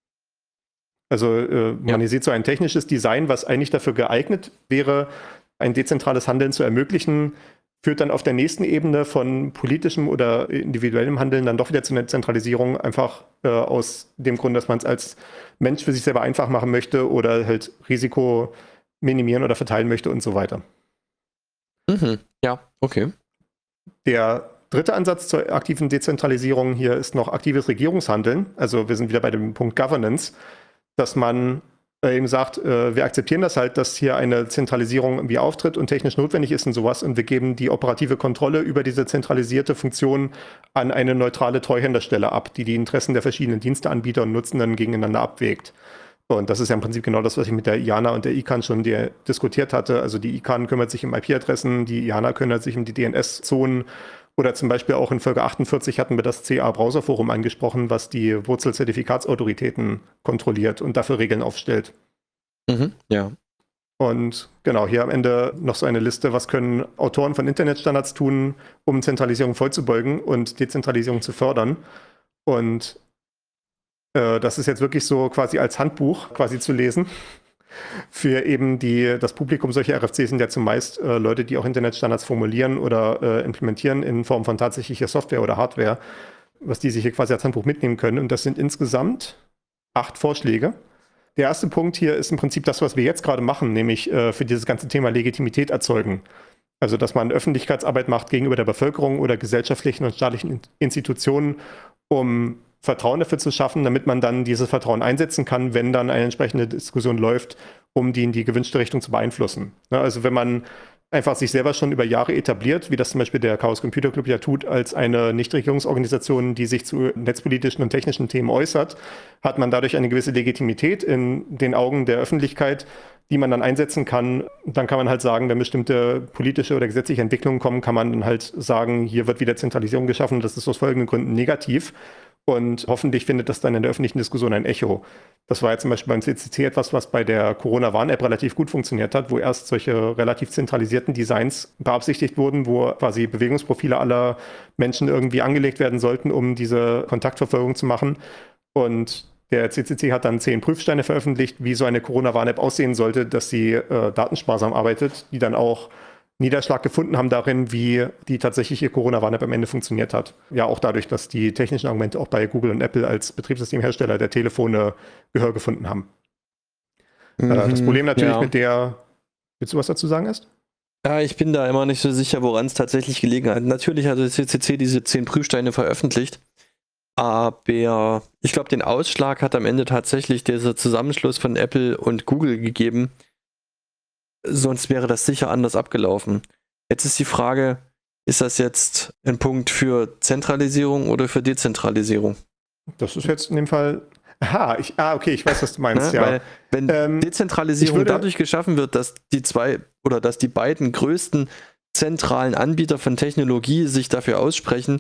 Also äh, man ja. sieht so ein technisches Design, was eigentlich dafür geeignet wäre, ein dezentrales Handeln zu ermöglichen, führt dann auf der nächsten Ebene von politischem oder individuellem Handeln dann doch wieder zu einer Zentralisierung, einfach äh, aus dem Grund, dass man es als Mensch für sich selber einfach machen möchte oder halt Risiko minimieren oder verteilen möchte und so weiter. Mhm. Ja, okay. Der dritte Ansatz zur aktiven Dezentralisierung hier ist noch aktives Regierungshandeln. Also wir sind wieder bei dem Punkt Governance, dass man äh, eben sagt, äh, wir akzeptieren das halt, dass hier eine Zentralisierung irgendwie auftritt und technisch notwendig ist und sowas und wir geben die operative Kontrolle über diese zentralisierte Funktion an eine neutrale Treuhänderstelle ab, die die Interessen der verschiedenen Diensteanbieter und Nutzenden gegeneinander abwägt. Und das ist ja im Prinzip genau das, was ich mit der I A N A und der I C A N schon die, diskutiert hatte. Also die I C A N kümmert sich um I P-Adressen, die I A N A kümmert sich um die D N S-Zonen. Oder zum Beispiel auch in Folge achtundvierzig hatten wir das C A-Browser-Forum angesprochen, was die Wurzelzertifikatsautoritäten kontrolliert und dafür Regeln aufstellt. Mhm, ja. Und genau, hier am Ende noch so eine Liste, was können Autoren von Internetstandards tun, um Zentralisierung vorzubeugen und Dezentralisierung zu fördern. Und äh, das ist jetzt wirklich so quasi als Handbuch quasi zu lesen. Für eben die, das Publikum solcher R F Cs sind ja zumeist äh, Leute, die auch Internetstandards formulieren oder äh, implementieren in Form von tatsächlicher Software oder Hardware, was die sich hier quasi als Handbuch mitnehmen können. Und das sind insgesamt acht Vorschläge. Der erste Punkt hier ist im Prinzip das, was wir jetzt gerade machen, nämlich äh, für dieses ganze Thema Legitimität erzeugen. Also, dass man Öffentlichkeitsarbeit macht gegenüber der Bevölkerung oder gesellschaftlichen und staatlichen Institutionen, um Vertrauen dafür zu schaffen, damit man dann dieses Vertrauen einsetzen kann, wenn dann eine entsprechende Diskussion läuft, um die in die gewünschte Richtung zu beeinflussen. Also wenn man einfach sich selber schon über Jahre etabliert, wie das zum Beispiel der Chaos Computer Club ja tut, als eine Nichtregierungsorganisation, die sich zu netzpolitischen und technischen Themen äußert, hat man dadurch eine gewisse Legitimität in den Augen der Öffentlichkeit, die man dann einsetzen kann. Dann kann man halt sagen, wenn bestimmte politische oder gesetzliche Entwicklungen kommen, kann man dann halt sagen, hier wird wieder Zentralisierung geschaffen und das ist aus folgenden Gründen negativ. Und hoffentlich findet das dann in der öffentlichen Diskussion ein Echo. Das war ja zum Beispiel beim C C C etwas, was bei der Corona-Warn-App relativ gut funktioniert hat, wo erst solche relativ zentralisierten Designs beabsichtigt wurden, wo quasi Bewegungsprofile aller Menschen irgendwie angelegt werden sollten, um diese Kontaktverfolgung zu machen. Und der C C C hat dann zehn Prüfsteine veröffentlicht, wie so eine Corona-Warn-App aussehen sollte, dass sie äh, datensparsam arbeitet, die dann auch Niederschlag gefunden haben darin, wie die tatsächliche Corona-Warn-App am Ende funktioniert hat. Ja, auch dadurch, dass die technischen Argumente auch bei Google und Apple als Betriebssystemhersteller der Telefone Gehör gefunden haben. Mhm, äh, das Problem natürlich ja. mit der... Willst du was dazu sagen erst? Ja, ich bin da immer nicht so sicher, woran es tatsächlich gelegen hat. Natürlich hat der C C C diese zehn Prüfsteine veröffentlicht, aber ich glaube, den Ausschlag hat am Ende tatsächlich dieser Zusammenschluss von Apple und Google gegeben. Sonst wäre das sicher anders abgelaufen. Jetzt ist die Frage, ist das jetzt ein Punkt für Zentralisierung oder für Dezentralisierung? Das ist jetzt in dem Fall... Aha, ich, ah, okay, ich weiß, was du meinst, ne? ja. Weil wenn ähm, Dezentralisierung würde, dadurch geschaffen wird, dass die zwei oder dass die beiden größten zentralen Anbieter von Technologie sich dafür aussprechen,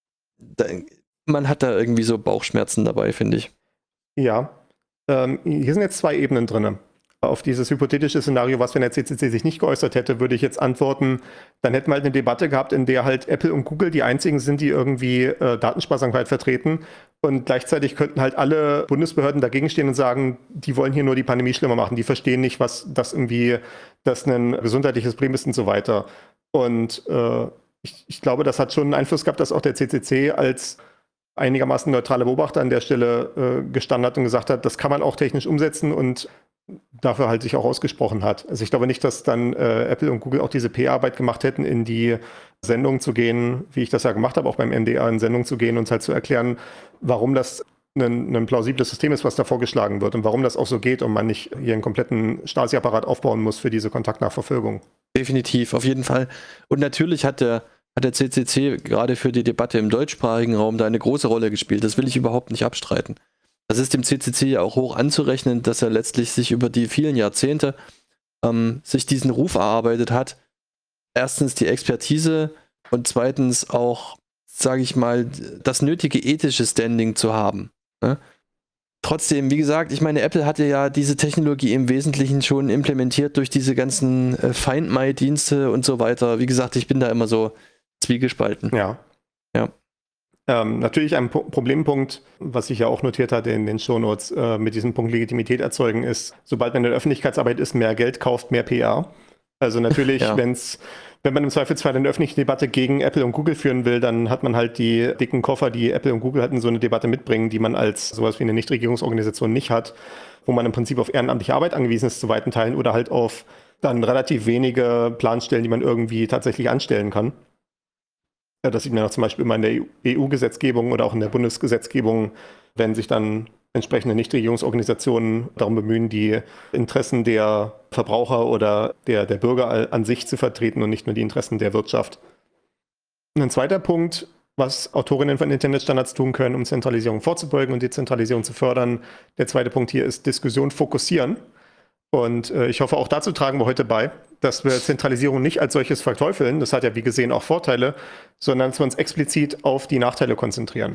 dann, man hat da irgendwie so Bauchschmerzen dabei, finde ich. Ja, ähm, hier sind jetzt zwei Ebenen drin. Auf dieses hypothetische Szenario, was wenn der C C C sich nicht geäußert hätte, würde ich jetzt antworten, dann hätten wir halt eine Debatte gehabt, in der halt Apple und Google die einzigen sind, die irgendwie äh, Datensparsamkeit vertreten und gleichzeitig könnten halt alle Bundesbehörden dagegen stehen und sagen, die wollen hier nur die Pandemie schlimmer machen, die verstehen nicht, was das irgendwie, das ein gesundheitliches Problem ist und so weiter. Und äh, ich, ich glaube, das hat schon einen Einfluss gehabt, dass auch der C C C als einigermaßen neutraler Beobachter an der Stelle äh, gestanden hat und gesagt hat, das kann man auch technisch umsetzen und dafür halt sich auch ausgesprochen hat. Also ich glaube nicht, dass dann äh, Apple und Google auch diese P R-Arbeit gemacht hätten, in die Sendung zu gehen, wie ich das ja gemacht habe, auch beim M D A in Sendung zu gehen und halt zu erklären, warum das ein, ein plausibles System ist, was da vorgeschlagen wird und warum das auch so geht und man nicht hier einen kompletten Stasi-Apparat aufbauen muss für diese Kontaktnachverfolgung. Definitiv, auf jeden Fall. Und natürlich hat der, hat der C C C gerade für die Debatte im deutschsprachigen Raum da eine große Rolle gespielt. Das will ich überhaupt nicht abstreiten. Das ist dem C C C ja auch hoch anzurechnen, dass er letztlich sich über die vielen Jahrzehnte ähm, sich diesen Ruf erarbeitet hat. Erstens die Expertise und zweitens auch, sage ich mal, das nötige ethische Standing zu haben. Ne? Trotzdem, wie gesagt, ich meine, Apple hatte ja diese Technologie im Wesentlichen schon implementiert durch diese ganzen äh, Find My-Dienste und so weiter. Wie gesagt, ich bin da immer so zwiegespalten. Ja. Ja. Ähm, natürlich ein P- Problempunkt, was ich ja auch notiert hatte in den Shownotes, äh, mit diesem Punkt Legitimität erzeugen ist, sobald man in der Öffentlichkeitsarbeit ist, mehr Geld kauft, mehr P R. Also natürlich, Ja. wenn's, wenn man im Zweifelsfall eine öffentliche Debatte gegen Apple und Google führen will, dann hat man halt die dicken Koffer, die Apple und Google halt in so eine Debatte mitbringen, die man als sowas wie eine Nichtregierungsorganisation nicht hat, wo man im Prinzip auf ehrenamtliche Arbeit angewiesen ist zu weiten Teilen oder halt auf dann relativ wenige Planstellen, die man irgendwie tatsächlich anstellen kann. Ja, das sieht man auch zum Beispiel immer in der E U-Gesetzgebung oder auch in der Bundesgesetzgebung, wenn sich dann entsprechende Nichtregierungsorganisationen darum bemühen, die Interessen der Verbraucher oder der, der Bürger an sich zu vertreten und nicht nur die Interessen der Wirtschaft. Und ein zweiter Punkt, was Autorinnen von Internetstandards tun können, um Zentralisierung vorzubeugen und Dezentralisierung zu fördern. Der zweite Punkt hier ist Diskussion fokussieren. Und äh, ich hoffe, auch dazu tragen wir heute bei, dass wir Zentralisierung nicht als solches verteufeln, das hat ja wie gesehen auch Vorteile, sondern dass wir uns explizit auf die Nachteile konzentrieren.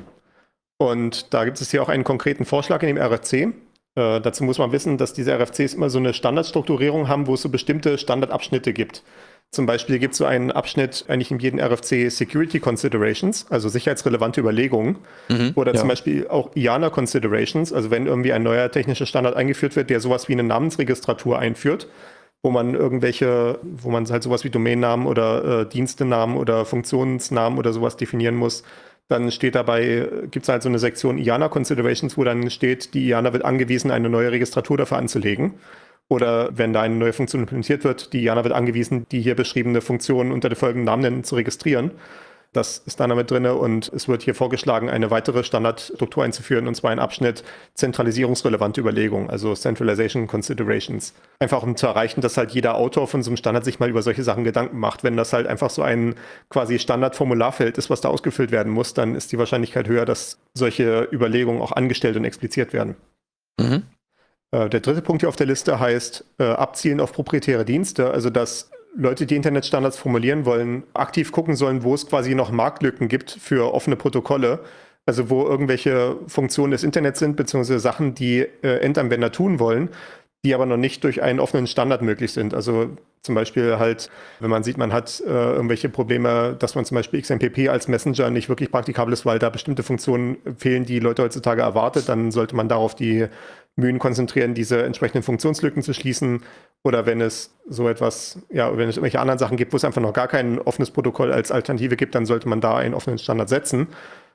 Und da gibt es hier auch einen konkreten Vorschlag in dem R F C. Äh, dazu muss man wissen, dass diese R F Cs immer so eine Standardstrukturierung haben, wo es so bestimmte Standardabschnitte gibt. Zum Beispiel gibt es so einen Abschnitt eigentlich in jedem R F C Security Considerations, also sicherheitsrelevante Überlegungen. Mhm, Oder ja. zum Beispiel auch I A N A Considerations, also wenn irgendwie ein neuer technischer Standard eingeführt wird, der sowas wie eine Namensregistratur einführt, wo man irgendwelche, wo man halt sowas wie Domainnamen oder äh, Dienstenamen oder Funktionsnamen oder sowas definieren muss, dann steht dabei, gibt es halt so eine Sektion I A N A Considerations, wo dann steht, die I A N A wird angewiesen, eine neue Registratur dafür anzulegen. Oder wenn da eine neue Funktion implementiert wird, die I A N A wird angewiesen, die hier beschriebene Funktion unter den folgenden Namen zu registrieren. Das ist dann damit drin und es wird hier vorgeschlagen, eine weitere Standardstruktur einzuführen, und zwar ein Abschnitt zentralisierungsrelevante Überlegungen, also Centralization Considerations. Einfach um zu erreichen, dass halt jeder Autor von so einem Standard sich mal über solche Sachen Gedanken macht. Wenn das halt einfach so ein quasi Standardformularfeld ist, was da ausgefüllt werden muss, dann ist die Wahrscheinlichkeit höher, dass solche Überlegungen auch angestellt und expliziert werden. Mhm. Der dritte Punkt hier auf der Liste heißt äh, abzielen auf proprietäre Dienste, also dass Leute, die Internetstandards formulieren wollen, aktiv gucken sollen, wo es quasi noch Marktlücken gibt für offene Protokolle, also wo irgendwelche Funktionen des Internets sind, beziehungsweise Sachen, die äh, Endanwender tun wollen, die aber noch nicht durch einen offenen Standard möglich sind. Also zum Beispiel halt, wenn man sieht, man hat äh, irgendwelche Probleme, dass man zum Beispiel X M P P als Messenger nicht wirklich praktikabel ist, weil da bestimmte Funktionen fehlen, die Leute heutzutage erwartet, dann sollte man darauf die Mühen konzentrieren, diese entsprechenden Funktionslücken zu schließen. Oder wenn es so etwas, ja, wenn es irgendwelche anderen Sachen gibt, wo es einfach noch gar kein offenes Protokoll als Alternative gibt, dann sollte man da einen offenen Standard setzen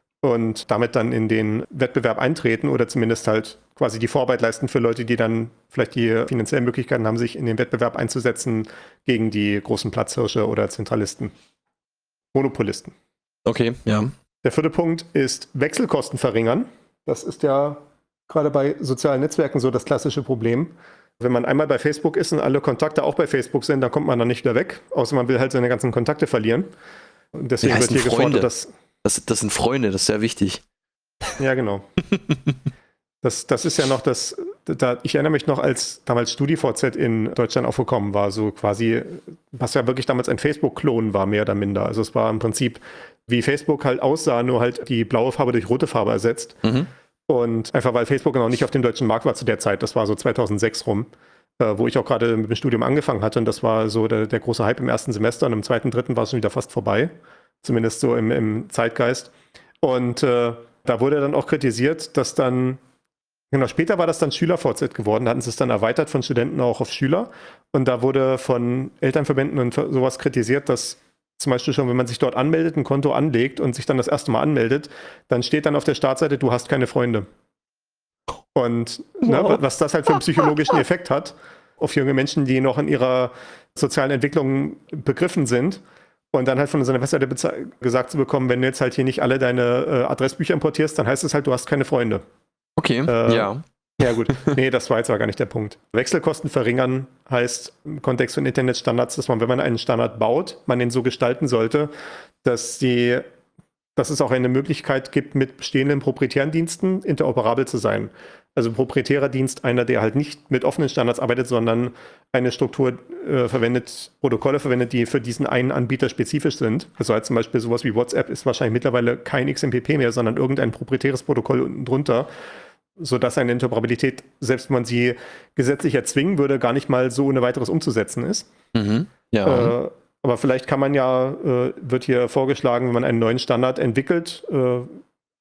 und damit dann in den Wettbewerb eintreten oder zumindest halt quasi die Vorarbeit leisten für Leute, die dann vielleicht die finanziellen Möglichkeiten haben, sich in den Wettbewerb einzusetzen gegen die großen Platzhirsche oder Zentralisten, Monopolisten. Okay, ja. Der vierte Punkt ist Wechselkosten verringern. Das ist ja gerade bei sozialen Netzwerken so das klassische Problem. Wenn man einmal bei Facebook ist und alle Kontakte auch bei Facebook sind, dann kommt man dann nicht wieder weg, außer man will halt seine ganzen Kontakte verlieren. Und deswegen Die wird hier heißen Freunde. gefordert, dass... Das, das sind Freunde, das ist sehr wichtig. Ja, genau. Das, das ist ja noch das, da, ich erinnere mich noch, als damals StudiVZ in Deutschland aufgekommen war, so quasi, was ja wirklich damals ein Facebook-Klon war, mehr oder minder. Also es war im Prinzip, wie Facebook halt aussah, nur halt die blaue Farbe durch rote Farbe ersetzt. Mhm. Und einfach, weil Facebook noch nicht auf dem deutschen Markt war zu der Zeit, das war so zweitausendsechs rum, äh, wo ich auch gerade mit dem Studium angefangen hatte. Und das war so der, der große Hype im ersten Semester und im zweiten, dritten war es schon wieder fast vorbei. Zumindest so im, im Zeitgeist. Und äh, da wurde dann auch kritisiert, dass dann, genau, später war das dann SchülerVZ geworden, da hatten sie es dann erweitert von Studenten auch auf Schüler. Und da wurde von Elternverbänden und sowas kritisiert, dass zum Beispiel schon, wenn man sich dort anmeldet, ein Konto anlegt und sich dann das erste Mal anmeldet, dann steht dann auf der Startseite, du hast keine Freunde. Und wow. ne, was das halt für einen psychologischen Effekt hat auf junge Menschen, die noch in ihrer sozialen Entwicklung begriffen sind. Und dann halt von seiner Webseite gesagt zu bekommen, wenn du jetzt halt hier nicht alle deine äh, Adressbücher importierst, dann heißt es halt, du hast keine Freunde. Okay, äh, ja. Ja gut, nee, das war jetzt aber gar nicht der Punkt. Wechselkosten verringern heißt im Kontext von Internetstandards, dass man, wenn man einen Standard baut, man den so gestalten sollte, dass, die, dass es auch eine Möglichkeit gibt, mit bestehenden proprietären Diensten interoperabel zu sein. Also ein proprietärer Dienst, einer, der halt nicht mit offenen Standards arbeitet, sondern eine Struktur äh, verwendet, Protokolle verwendet, die für diesen einen Anbieter spezifisch sind. Also halt zum Beispiel sowas wie WhatsApp ist wahrscheinlich mittlerweile kein X M P P mehr, sondern irgendein proprietäres Protokoll unten drunter, sodass eine Interoperabilität, selbst wenn man sie gesetzlich erzwingen würde, gar nicht mal so ohne weiteres umzusetzen ist. Mhm. Ja. Äh, aber vielleicht kann man ja, äh, wird hier vorgeschlagen, wenn man einen neuen Standard entwickelt, äh,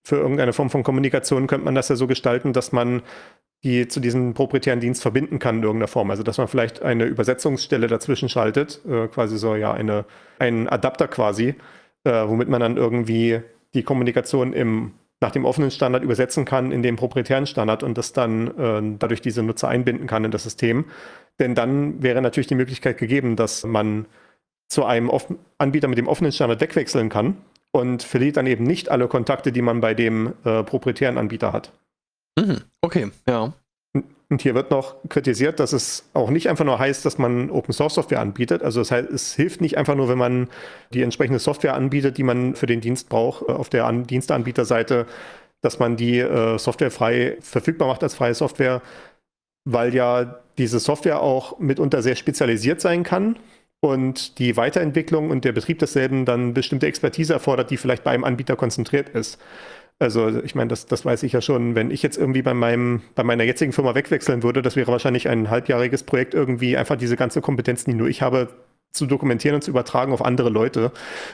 für irgendeine Form von Kommunikation könnte man das ja so gestalten, dass man die zu diesem proprietären Dienst verbinden kann in irgendeiner Form. Also dass man vielleicht eine Übersetzungsstelle dazwischen schaltet, äh, quasi so ja eine, einen Adapter quasi, äh, womit man dann irgendwie die Kommunikation im, nach dem offenen Standard übersetzen kann in den proprietären Standard und das dann äh, dadurch diese Nutzer einbinden kann in das System. Denn dann wäre natürlich die Möglichkeit gegeben, dass man zu einem offen- Anbieter mit dem offenen Standard wegwechseln kann und verliert dann eben nicht alle Kontakte, die man bei dem äh, proprietären Anbieter hat. Mhm. Okay, ja. Und hier wird noch kritisiert, dass es auch nicht einfach nur heißt, dass man Open-Source-Software anbietet. Also das heißt, es hilft nicht einfach nur, wenn man die entsprechende Software anbietet, die man für den Dienst braucht, auf der An- Diensteanbieterseite, dass man die äh, Software frei verfügbar macht als freie Software, weil ja diese Software auch mitunter sehr spezialisiert sein kann und die Weiterentwicklung und der Betrieb desselben dann bestimmte Expertise erfordert, die vielleicht bei einem Anbieter konzentriert ist. Also ich meine, das, das weiß ich ja schon, wenn ich jetzt irgendwie bei, meinem, bei meiner jetzigen Firma wegwechseln würde, das wäre wahrscheinlich ein halbjähriges Projekt, irgendwie einfach diese ganze Kompetenzen, die nur ich habe, zu dokumentieren und zu übertragen auf andere Leute.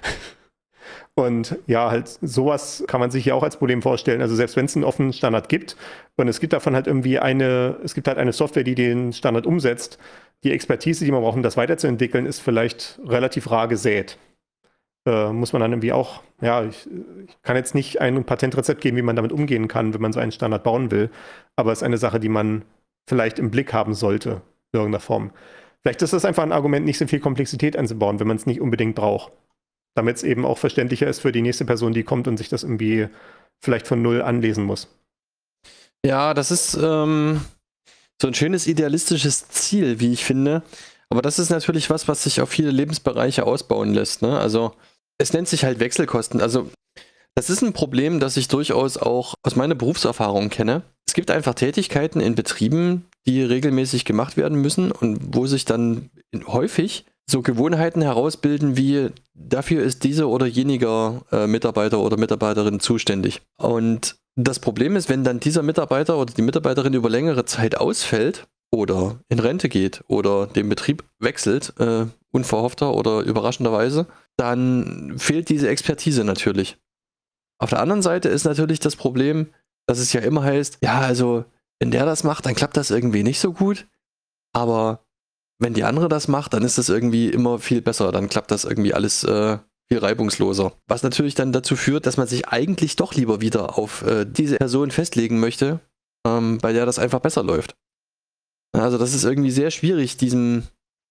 Und ja, halt sowas kann man sich ja auch als Problem vorstellen. Also selbst wenn es einen offenen Standard gibt und es gibt davon halt irgendwie eine, es gibt halt eine Software, die den Standard umsetzt, die Expertise, die man braucht, um das weiterzuentwickeln, ist vielleicht relativ rar gesät. Äh, muss man dann irgendwie auch, ja, ich, ich kann jetzt nicht ein Patentrezept geben, wie man damit umgehen kann, wenn man so einen Standard bauen will, aber es ist eine Sache, die man vielleicht im Blick haben sollte, in irgendeiner Form. Vielleicht ist das einfach ein Argument, nicht so viel Komplexität einzubauen, wenn man es nicht unbedingt braucht. Damit es eben auch verständlicher ist für die nächste Person, die kommt und sich das irgendwie vielleicht von null anlesen muss. Ja, das ist ähm, so ein schönes idealistisches Ziel, wie ich finde. Aber das ist natürlich was, was sich auf viele Lebensbereiche ausbauen lässt, ne? Also es nennt sich halt Wechselkosten. Also das ist ein Problem, das ich durchaus auch aus meiner Berufserfahrung kenne. Es gibt einfach Tätigkeiten in Betrieben, die regelmäßig gemacht werden müssen und wo sich dann häufig so Gewohnheiten herausbilden, wie dafür ist dieser oder jeniger äh, Mitarbeiter oder Mitarbeiterin zuständig. Und das Problem ist, wenn dann dieser Mitarbeiter oder die Mitarbeiterin über längere Zeit ausfällt oder in Rente geht oder den Betrieb wechselt, äh, unverhoffter oder überraschenderweise, dann fehlt diese Expertise natürlich. Auf der anderen Seite ist natürlich das Problem, dass es ja immer heißt, ja, also wenn der das macht, dann klappt das irgendwie nicht so gut, aber wenn die andere das macht, dann ist das irgendwie immer viel besser, dann klappt das irgendwie alles äh, viel reibungsloser. Was natürlich dann dazu führt, dass man sich eigentlich doch lieber wieder auf äh, diese Person festlegen möchte, ähm, bei der das einfach besser läuft. Also das ist irgendwie sehr schwierig, diesem,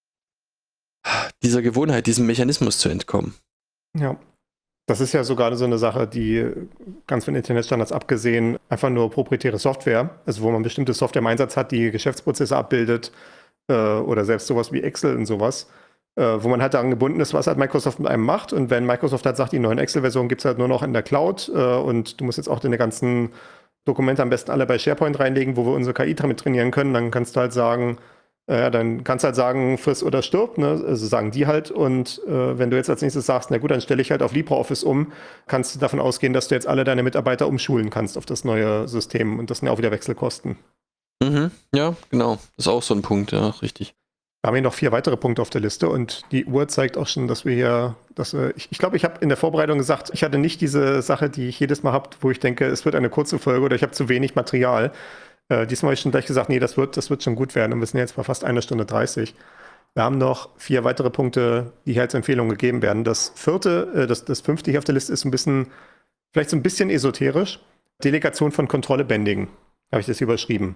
dieser Gewohnheit, diesem Mechanismus zu entkommen. Ja, das ist ja sogar so eine Sache, die ganz von Internetstandards abgesehen einfach nur proprietäre Software, also wo man bestimmte Software im Einsatz hat, die Geschäftsprozesse abbildet äh, oder selbst sowas wie Excel und sowas, äh, wo man halt daran gebunden ist, was halt Microsoft mit einem macht. Und wenn Microsoft halt sagt, die neuen Excel-Versionen gibt es halt nur noch in der Cloud äh, und du musst jetzt auch deine ganzen Dokumente am besten alle bei SharePoint reinlegen, wo wir unsere K I damit trainieren können, dann kannst du halt sagen, äh, dann kannst du halt sagen, friss oder stirb, ne? Also sagen die halt. Und äh, wenn du jetzt als nächstes sagst, na gut, dann stelle ich halt auf LibreOffice um, kannst du davon ausgehen, dass du jetzt alle deine Mitarbeiter umschulen kannst auf das neue System. Und das sind ja auch wieder Wechselkosten. Mhm, ja, genau. Das ist auch so ein Punkt, ja, richtig. Wir haben hier noch vier weitere Punkte auf der Liste und die Uhr zeigt auch schon, dass wir hier, dass wir, ich, ich glaube, ich habe in der Vorbereitung gesagt, ich hatte nicht diese Sache, die ich jedes Mal habe, wo ich denke, es wird eine kurze Folge oder ich habe zu wenig Material. Äh, diesmal habe ich schon gleich gesagt, nee, das wird, das wird schon gut werden und wir sind jetzt bei fast einer Stunde dreißig. Wir haben noch vier weitere Punkte, die hier als Empfehlung gegeben werden. Das vierte, äh, das, das fünfte hier auf der Liste ist ein bisschen, vielleicht so ein bisschen esoterisch. Delegation von Kontrolle bändigen, habe ich das hier überschrieben.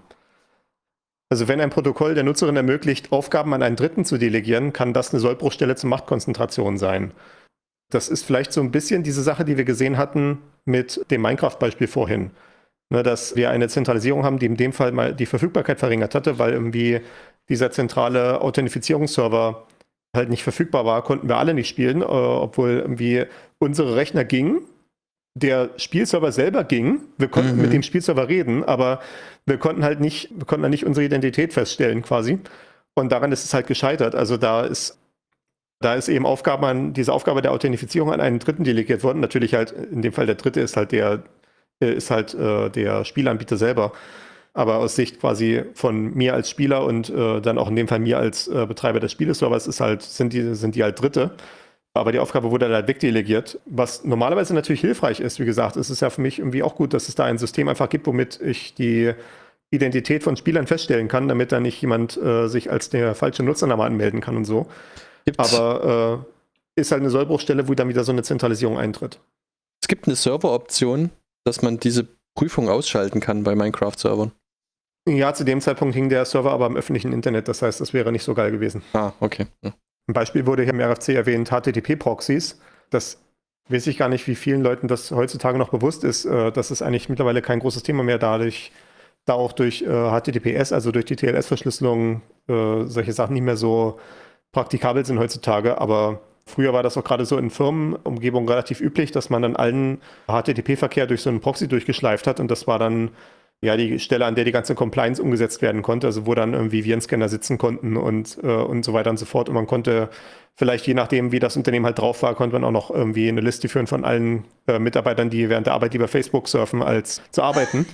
Also wenn ein Protokoll der Nutzerin ermöglicht, Aufgaben an einen Dritten zu delegieren, kann das eine Sollbruchstelle zur Machtkonzentration sein. Das ist vielleicht so ein bisschen diese Sache, die wir gesehen hatten mit dem Minecraft-Beispiel vorhin. Ne, dass wir eine Zentralisierung haben, die in dem Fall mal die Verfügbarkeit verringert hatte, weil irgendwie dieser zentrale Authentifizierungsserver halt nicht verfügbar war, konnten wir alle nicht spielen, äh, obwohl irgendwie unsere Rechner gingen. Der Spielserver selber ging, wir konnten mhm. mit dem Spielserver reden, aber wir konnten halt nicht, wir konnten halt nicht unsere Identität feststellen quasi. Und daran ist es halt gescheitert. Also da ist, da ist eben Aufgabe an, diese Aufgabe der Authentifizierung an einen Dritten delegiert worden. Natürlich halt, in dem Fall der Dritte ist halt der, ist halt äh, der Spielanbieter selber. Aber aus Sicht quasi von mir als Spieler und äh, dann auch in dem Fall mir als äh, Betreiber des Spieleservers ist halt, sind die, sind die halt Dritte. Aber die Aufgabe wurde halt wegdelegiert, was normalerweise natürlich hilfreich ist. Wie gesagt, es ist ja für mich irgendwie auch gut, dass es da ein System einfach gibt, womit ich die Identität von Spielern feststellen kann, damit da nicht jemand äh, sich als der falsche Nutzername anmelden kann und so. Gibt's, Aber äh, ist halt eine Sollbruchstelle, wo dann wieder so eine Zentralisierung eintritt. es gibt eine Serveroption, dass man diese Prüfung ausschalten kann bei Minecraft-Servern. Ja, zu dem Zeitpunkt hing der Server aber im öffentlichen Internet, das heißt, das wäre nicht so geil gewesen. Ah, okay. Ja. Ein Beispiel wurde hier im R F C erwähnt, H T T P-Proxys. Das weiß ich gar nicht, wie vielen Leuten das heutzutage noch bewusst ist. Äh, das ist eigentlich mittlerweile kein großes Thema mehr, dadurch, da auch durch äh, H T T P S, also durch die T L S-Verschlüsselung, äh, solche Sachen nicht mehr so praktikabel sind heutzutage. Aber früher war das auch gerade so in Firmenumgebungen relativ üblich, dass man dann allen H T T P-Verkehr durch so einen Proxy durchgeschleift hat und das war dann ja die Stelle, an der die ganze Compliance umgesetzt werden konnte, also wo dann irgendwie Virenscanner sitzen konnten und, äh, und so weiter und so fort. Und man konnte vielleicht, je nachdem, wie das Unternehmen halt drauf war, konnte man auch noch irgendwie eine Liste führen von allen äh, Mitarbeitern, die während der Arbeit lieber Facebook surfen, als zu arbeiten.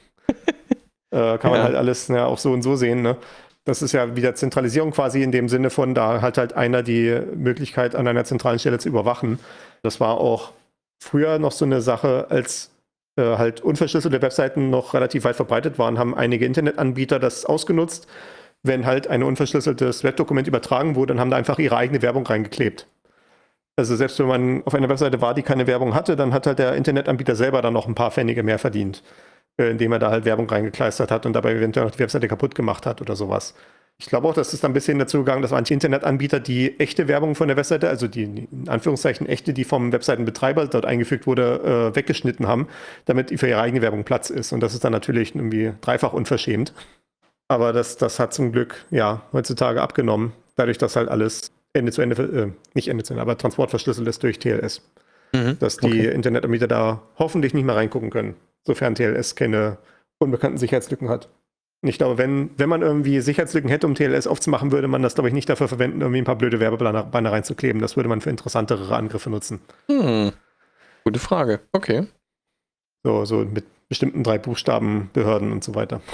äh, kann man Ja. halt alles ja, auch so und so sehen, ne? Das ist ja wieder Zentralisierung quasi in dem Sinne von, da hat halt einer die Möglichkeit, an einer zentralen Stelle zu überwachen. Das war auch früher noch so eine Sache, als äh, halt unverschlüsselte Webseiten noch relativ weit verbreitet waren, haben einige Internetanbieter das ausgenutzt. Wenn halt ein unverschlüsseltes Webdokument übertragen wurde, dann haben da einfach ihre eigene Werbung reingeklebt. Also selbst wenn man auf einer Webseite war, die keine Werbung hatte, dann hat halt der Internetanbieter selber dann noch ein paar Pfennige mehr verdient, äh, indem er da halt Werbung reingekleistert hat und dabei eventuell noch die Webseite kaputt gemacht hat oder sowas. Ich glaube auch, dass es dann ein bisschen dazu gegangen, dass manche Internetanbieter die echte Werbung von der Webseite, also die in Anführungszeichen echte, die vom Webseitenbetreiber dort eingefügt wurde, äh, weggeschnitten haben, damit für ihre eigene Werbung Platz ist. Und das ist dann natürlich irgendwie dreifach unverschämt. Aber das, das hat zum Glück ja heutzutage abgenommen, dadurch, dass halt alles Ende zu Ende, äh, nicht Ende zu Ende, aber transportverschlüsselt ist durch T L S. Mhm. Dass die Okay. Internetanbieter da hoffentlich nicht mehr reingucken können, sofern T L S keine unbekannten Sicherheitslücken hat. Und ich glaube, wenn, wenn man irgendwie Sicherheitslücken hätte, um T L S aufzumachen, würde man das, glaube ich, nicht dafür verwenden, irgendwie ein paar blöde Werbebanner reinzukleben. Das würde man für interessantere Angriffe nutzen. Hm. Gute Frage. Okay. So, so mit bestimmten drei Buchstaben, Behörden und so weiter.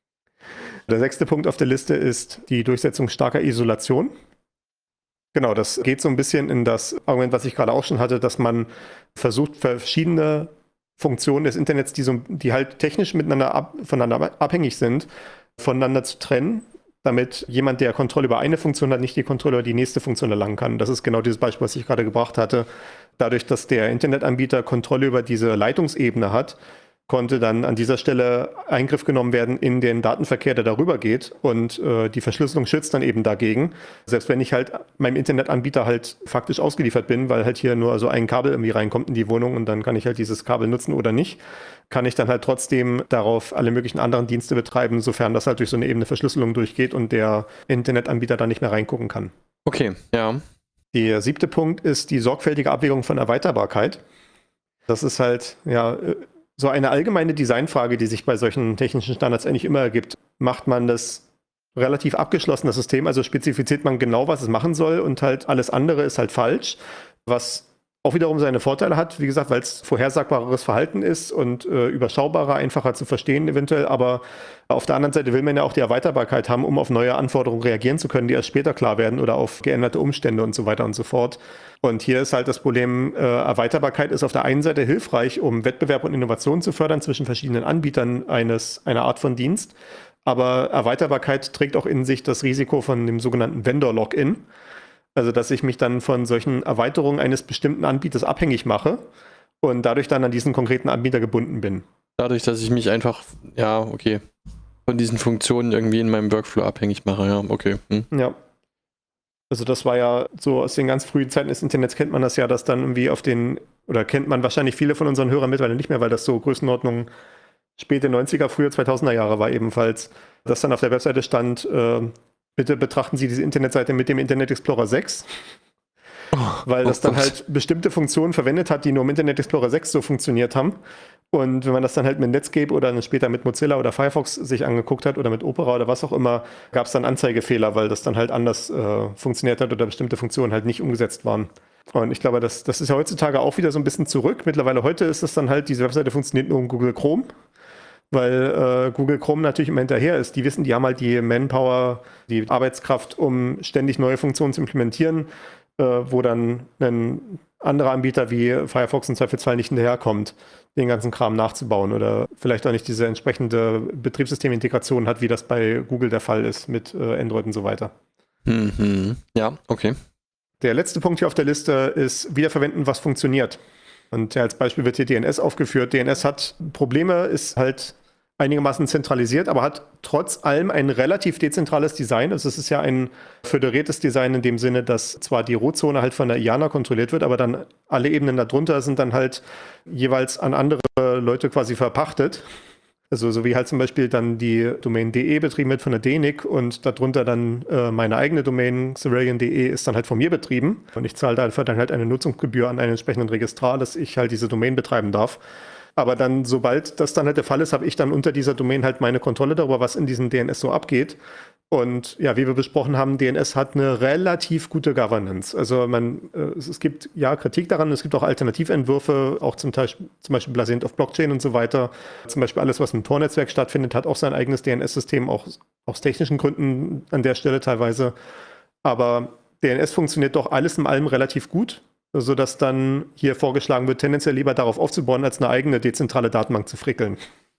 Der sechste Punkt auf der Liste ist die Durchsetzung starker Isolation. Genau, das geht so ein bisschen in das Argument, was ich gerade auch schon hatte, dass man versucht, verschiedene Funktionen des Internets, die, so, die halt technisch miteinander ab, voneinander abhängig sind, voneinander zu trennen, damit jemand, der Kontrolle über eine Funktion hat, nicht die Kontrolle über die nächste Funktion erlangen kann. Das ist genau dieses Beispiel, was ich gerade gebracht hatte. Dadurch, dass der Internetanbieter Kontrolle über diese Leitungsebene hat, konnte dann an dieser Stelle Eingriff genommen werden in den Datenverkehr, der darüber geht und äh, die Verschlüsselung schützt dann eben dagegen. Selbst wenn ich halt meinem Internetanbieter halt faktisch ausgeliefert bin, weil halt hier nur so ein Kabel irgendwie reinkommt in die Wohnung und dann kann ich halt dieses Kabel nutzen oder nicht, kann ich dann halt trotzdem darauf alle möglichen anderen Dienste betreiben, sofern das halt durch so eine ebene Verschlüsselung durchgeht und der Internetanbieter dann nicht mehr reingucken kann. Okay, ja. Der siebte Punkt ist die sorgfältige Abwägung von Erweiterbarkeit. Das ist halt, ja, so eine allgemeine Designfrage, die sich bei solchen technischen Standards eigentlich immer ergibt. Macht man das relativ abgeschlossen, das System, also spezifiziert man genau, was es machen soll und halt alles andere ist halt falsch, was auch wiederum seine Vorteile hat, wie gesagt, weil es vorhersagbareres Verhalten ist und äh, überschaubarer, einfacher zu verstehen eventuell, aber auf der anderen Seite will man ja auch die Erweiterbarkeit haben, um auf neue Anforderungen reagieren zu können, die erst später klar werden oder auf geänderte Umstände und so weiter und so fort. Und hier ist halt das Problem, äh, Erweiterbarkeit ist auf der einen Seite hilfreich, um Wettbewerb und Innovation zu fördern zwischen verschiedenen Anbietern eines, einer Art von Dienst, aber Erweiterbarkeit trägt auch in sich das Risiko von dem sogenannten Vendor-Login. Also, dass ich mich dann von solchen Erweiterungen eines bestimmten Anbieters abhängig mache und dadurch dann an diesen konkreten Anbieter gebunden bin. Dadurch, dass ich mich einfach, ja, okay, von diesen Funktionen irgendwie in meinem Workflow abhängig mache, ja, okay. Hm. Ja. Also das war ja so aus den ganz frühen Zeiten des Internets kennt man das ja, dass dann irgendwie auf den, oder kennt man wahrscheinlich viele von unseren Hörern mittlerweile nicht mehr, weil das so Größenordnung späte neunziger, frühe zweitausender Jahre war ebenfalls, dass dann auf der Webseite stand, äh, bitte betrachten Sie diese Internetseite mit dem Internet Explorer sechs, Oh, weil das oh dann Gott. halt bestimmte Funktionen verwendet hat, die nur im Internet Explorer sechs so funktioniert haben. Und wenn man das dann halt mit Netscape oder dann später mit Mozilla oder Firefox sich angeguckt hat oder mit Opera oder was auch immer, gab es dann Anzeigefehler, weil das dann halt anders äh, funktioniert hat oder bestimmte Funktionen halt nicht umgesetzt waren. Und ich glaube, das, das ist ja heutzutage auch wieder so ein bisschen zurück. Mittlerweile heute ist es dann halt, diese Webseite funktioniert nur in Google Chrome, weil äh, Google Chrome natürlich immer hinterher ist. Die wissen, die haben halt die Manpower, die Arbeitskraft, um ständig neue Funktionen zu implementieren. äh, wo dann ein anderer Anbieter wie Firefox im Zweifelsfall nicht hinterherkommt, den ganzen Kram nachzubauen oder vielleicht auch nicht diese entsprechende Betriebssystemintegration hat, wie das bei Google der Fall ist mit äh, Android und so weiter. Mhm. Ja, okay. Der letzte Punkt hier auf der Liste ist wiederverwenden, was funktioniert. Und ja, als Beispiel wird hier D N S aufgeführt. D N S hat Probleme, ist halt einigermaßen zentralisiert, aber hat trotz allem ein relativ dezentrales Design. Also es ist ja ein föderiertes Design in dem Sinne, dass zwar die Rotzone halt von der I A N A kontrolliert wird, aber dann alle Ebenen darunter sind dann halt jeweils an andere Leute quasi verpachtet. Also so wie halt zum Beispiel dann die Domain .de betrieben wird von der D N I C und darunter dann äh, meine eigene Domain Cerillion punkt de ist dann halt von mir betrieben. Und ich zahle dafür dann halt eine Nutzungsgebühr an einen entsprechenden Registrar, dass ich halt diese Domain betreiben darf. Aber dann, sobald das dann halt der Fall ist, habe ich dann unter dieser Domain halt meine Kontrolle darüber, was in diesem D N S so abgeht. Und ja, wie wir besprochen haben, D N S hat eine relativ gute Governance. Also man, äh, es gibt ja Kritik daran, es gibt auch Alternativentwürfe, auch zum, Teil, zum Beispiel basierend auf Blockchain und so weiter. Zum Beispiel alles, was im Tor-Netzwerk stattfindet, hat auch sein eigenes D N S-System, auch aus technischen Gründen an der Stelle teilweise. Aber D N S funktioniert doch alles in allem relativ gut, sodass dann hier vorgeschlagen wird, tendenziell lieber darauf aufzubauen, als eine eigene dezentrale Datenbank zu frickeln.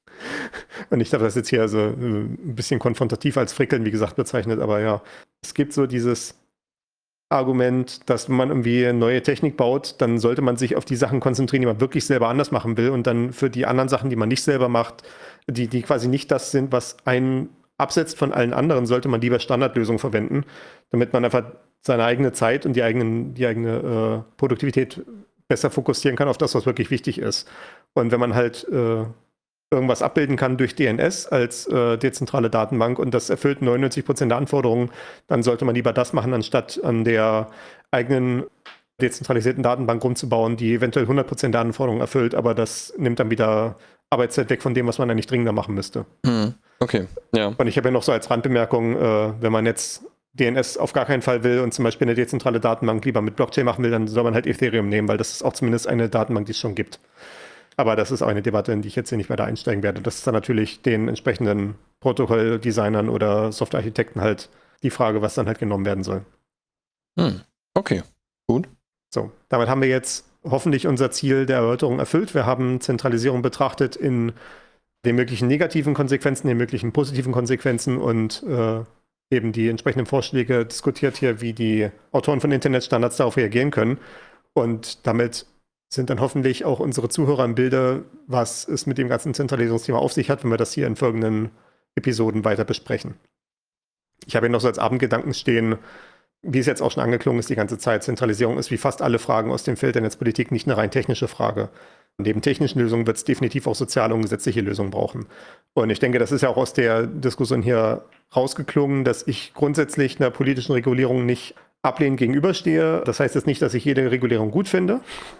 Und ich habe das jetzt hier so ein bisschen konfrontativ als Frickeln, wie gesagt, bezeichnet, aber ja, es gibt so dieses Argument, dass wenn man irgendwie neue Technik baut, dann sollte man sich auf die Sachen konzentrieren, die man wirklich selber anders machen will und dann für die anderen Sachen, die man nicht selber macht, die, die quasi nicht das sind, was einen absetzt von allen anderen, sollte man lieber Standardlösungen verwenden, damit man einfach seine eigene Zeit und die, eigenen, die eigene äh, Produktivität besser fokussieren kann auf das, was wirklich wichtig ist. Und wenn man halt äh, irgendwas abbilden kann durch D N S als äh, dezentrale Datenbank und das erfüllt neunundneunzig Prozent der Anforderungen, dann sollte man lieber das machen, anstatt an der eigenen dezentralisierten Datenbank rumzubauen, die eventuell hundert Prozent der Anforderungen erfüllt, aber das nimmt dann wieder Arbeitszeit weg von dem, was man eigentlich dringender machen müsste. Hm. Okay, ja. Und ich habe ja noch so als Randbemerkung, äh, wenn man jetzt D N S auf gar keinen Fall will und zum Beispiel eine dezentrale Datenbank lieber mit Blockchain machen will, dann soll man halt Ethereum nehmen, weil das ist auch zumindest eine Datenbank, die es schon gibt. Aber das ist auch eine Debatte, in die ich jetzt hier nicht mehr da einsteigen werde. Das ist dann natürlich den entsprechenden Protokolldesignern oder Softwarearchitekten halt die Frage, was dann halt genommen werden soll. Hm. Okay, gut. So, damit haben wir jetzt hoffentlich unser Ziel der Erörterung erfüllt. Wir haben Zentralisierung betrachtet in den möglichen negativen Konsequenzen, den möglichen positiven Konsequenzen und äh, eben die entsprechenden Vorschläge diskutiert hier, wie die Autoren von Internetstandards darauf reagieren können. Und damit sind dann hoffentlich auch unsere Zuhörer im Bilde, was es mit dem ganzen Zentralisierungsthema auf sich hat, wenn wir das hier in folgenden Episoden weiter besprechen. Ich habe hier noch so als Abendgedanken stehen, wie es jetzt auch schon angeklungen ist die ganze Zeit, Zentralisierung ist wie fast alle Fragen aus dem Feld der Netzpolitik nicht eine rein technische Frage. Neben technischen Lösungen wird es definitiv auch soziale und gesetzliche Lösungen brauchen. Und ich denke, das ist ja auch aus der Diskussion hier rausgeklungen, dass ich grundsätzlich einer politischen Regulierung nicht ablehnend gegenüberstehe. Das heißt jetzt nicht, dass ich jede Regulierung gut finde.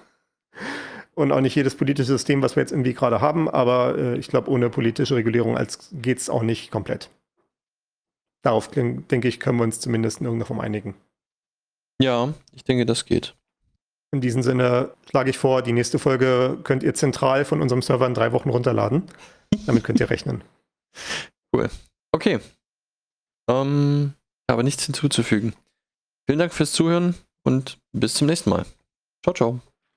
Und auch nicht jedes politische System, was wir jetzt irgendwie gerade haben, aber äh, ich glaube, ohne politische Regulierung geht es auch nicht komplett. Darauf, denke ich, können wir uns zumindest in irgendeiner Form einigen. Ja, ich denke, das geht. In diesem Sinne schlage ich vor, die nächste Folge könnt ihr zentral von unserem Server in drei Wochen runterladen. Damit könnt ihr rechnen. Cool. Okay. Ähm, habe nichts hinzuzufügen. Vielen Dank fürs Zuhören und bis zum nächsten Mal. Ciao, ciao.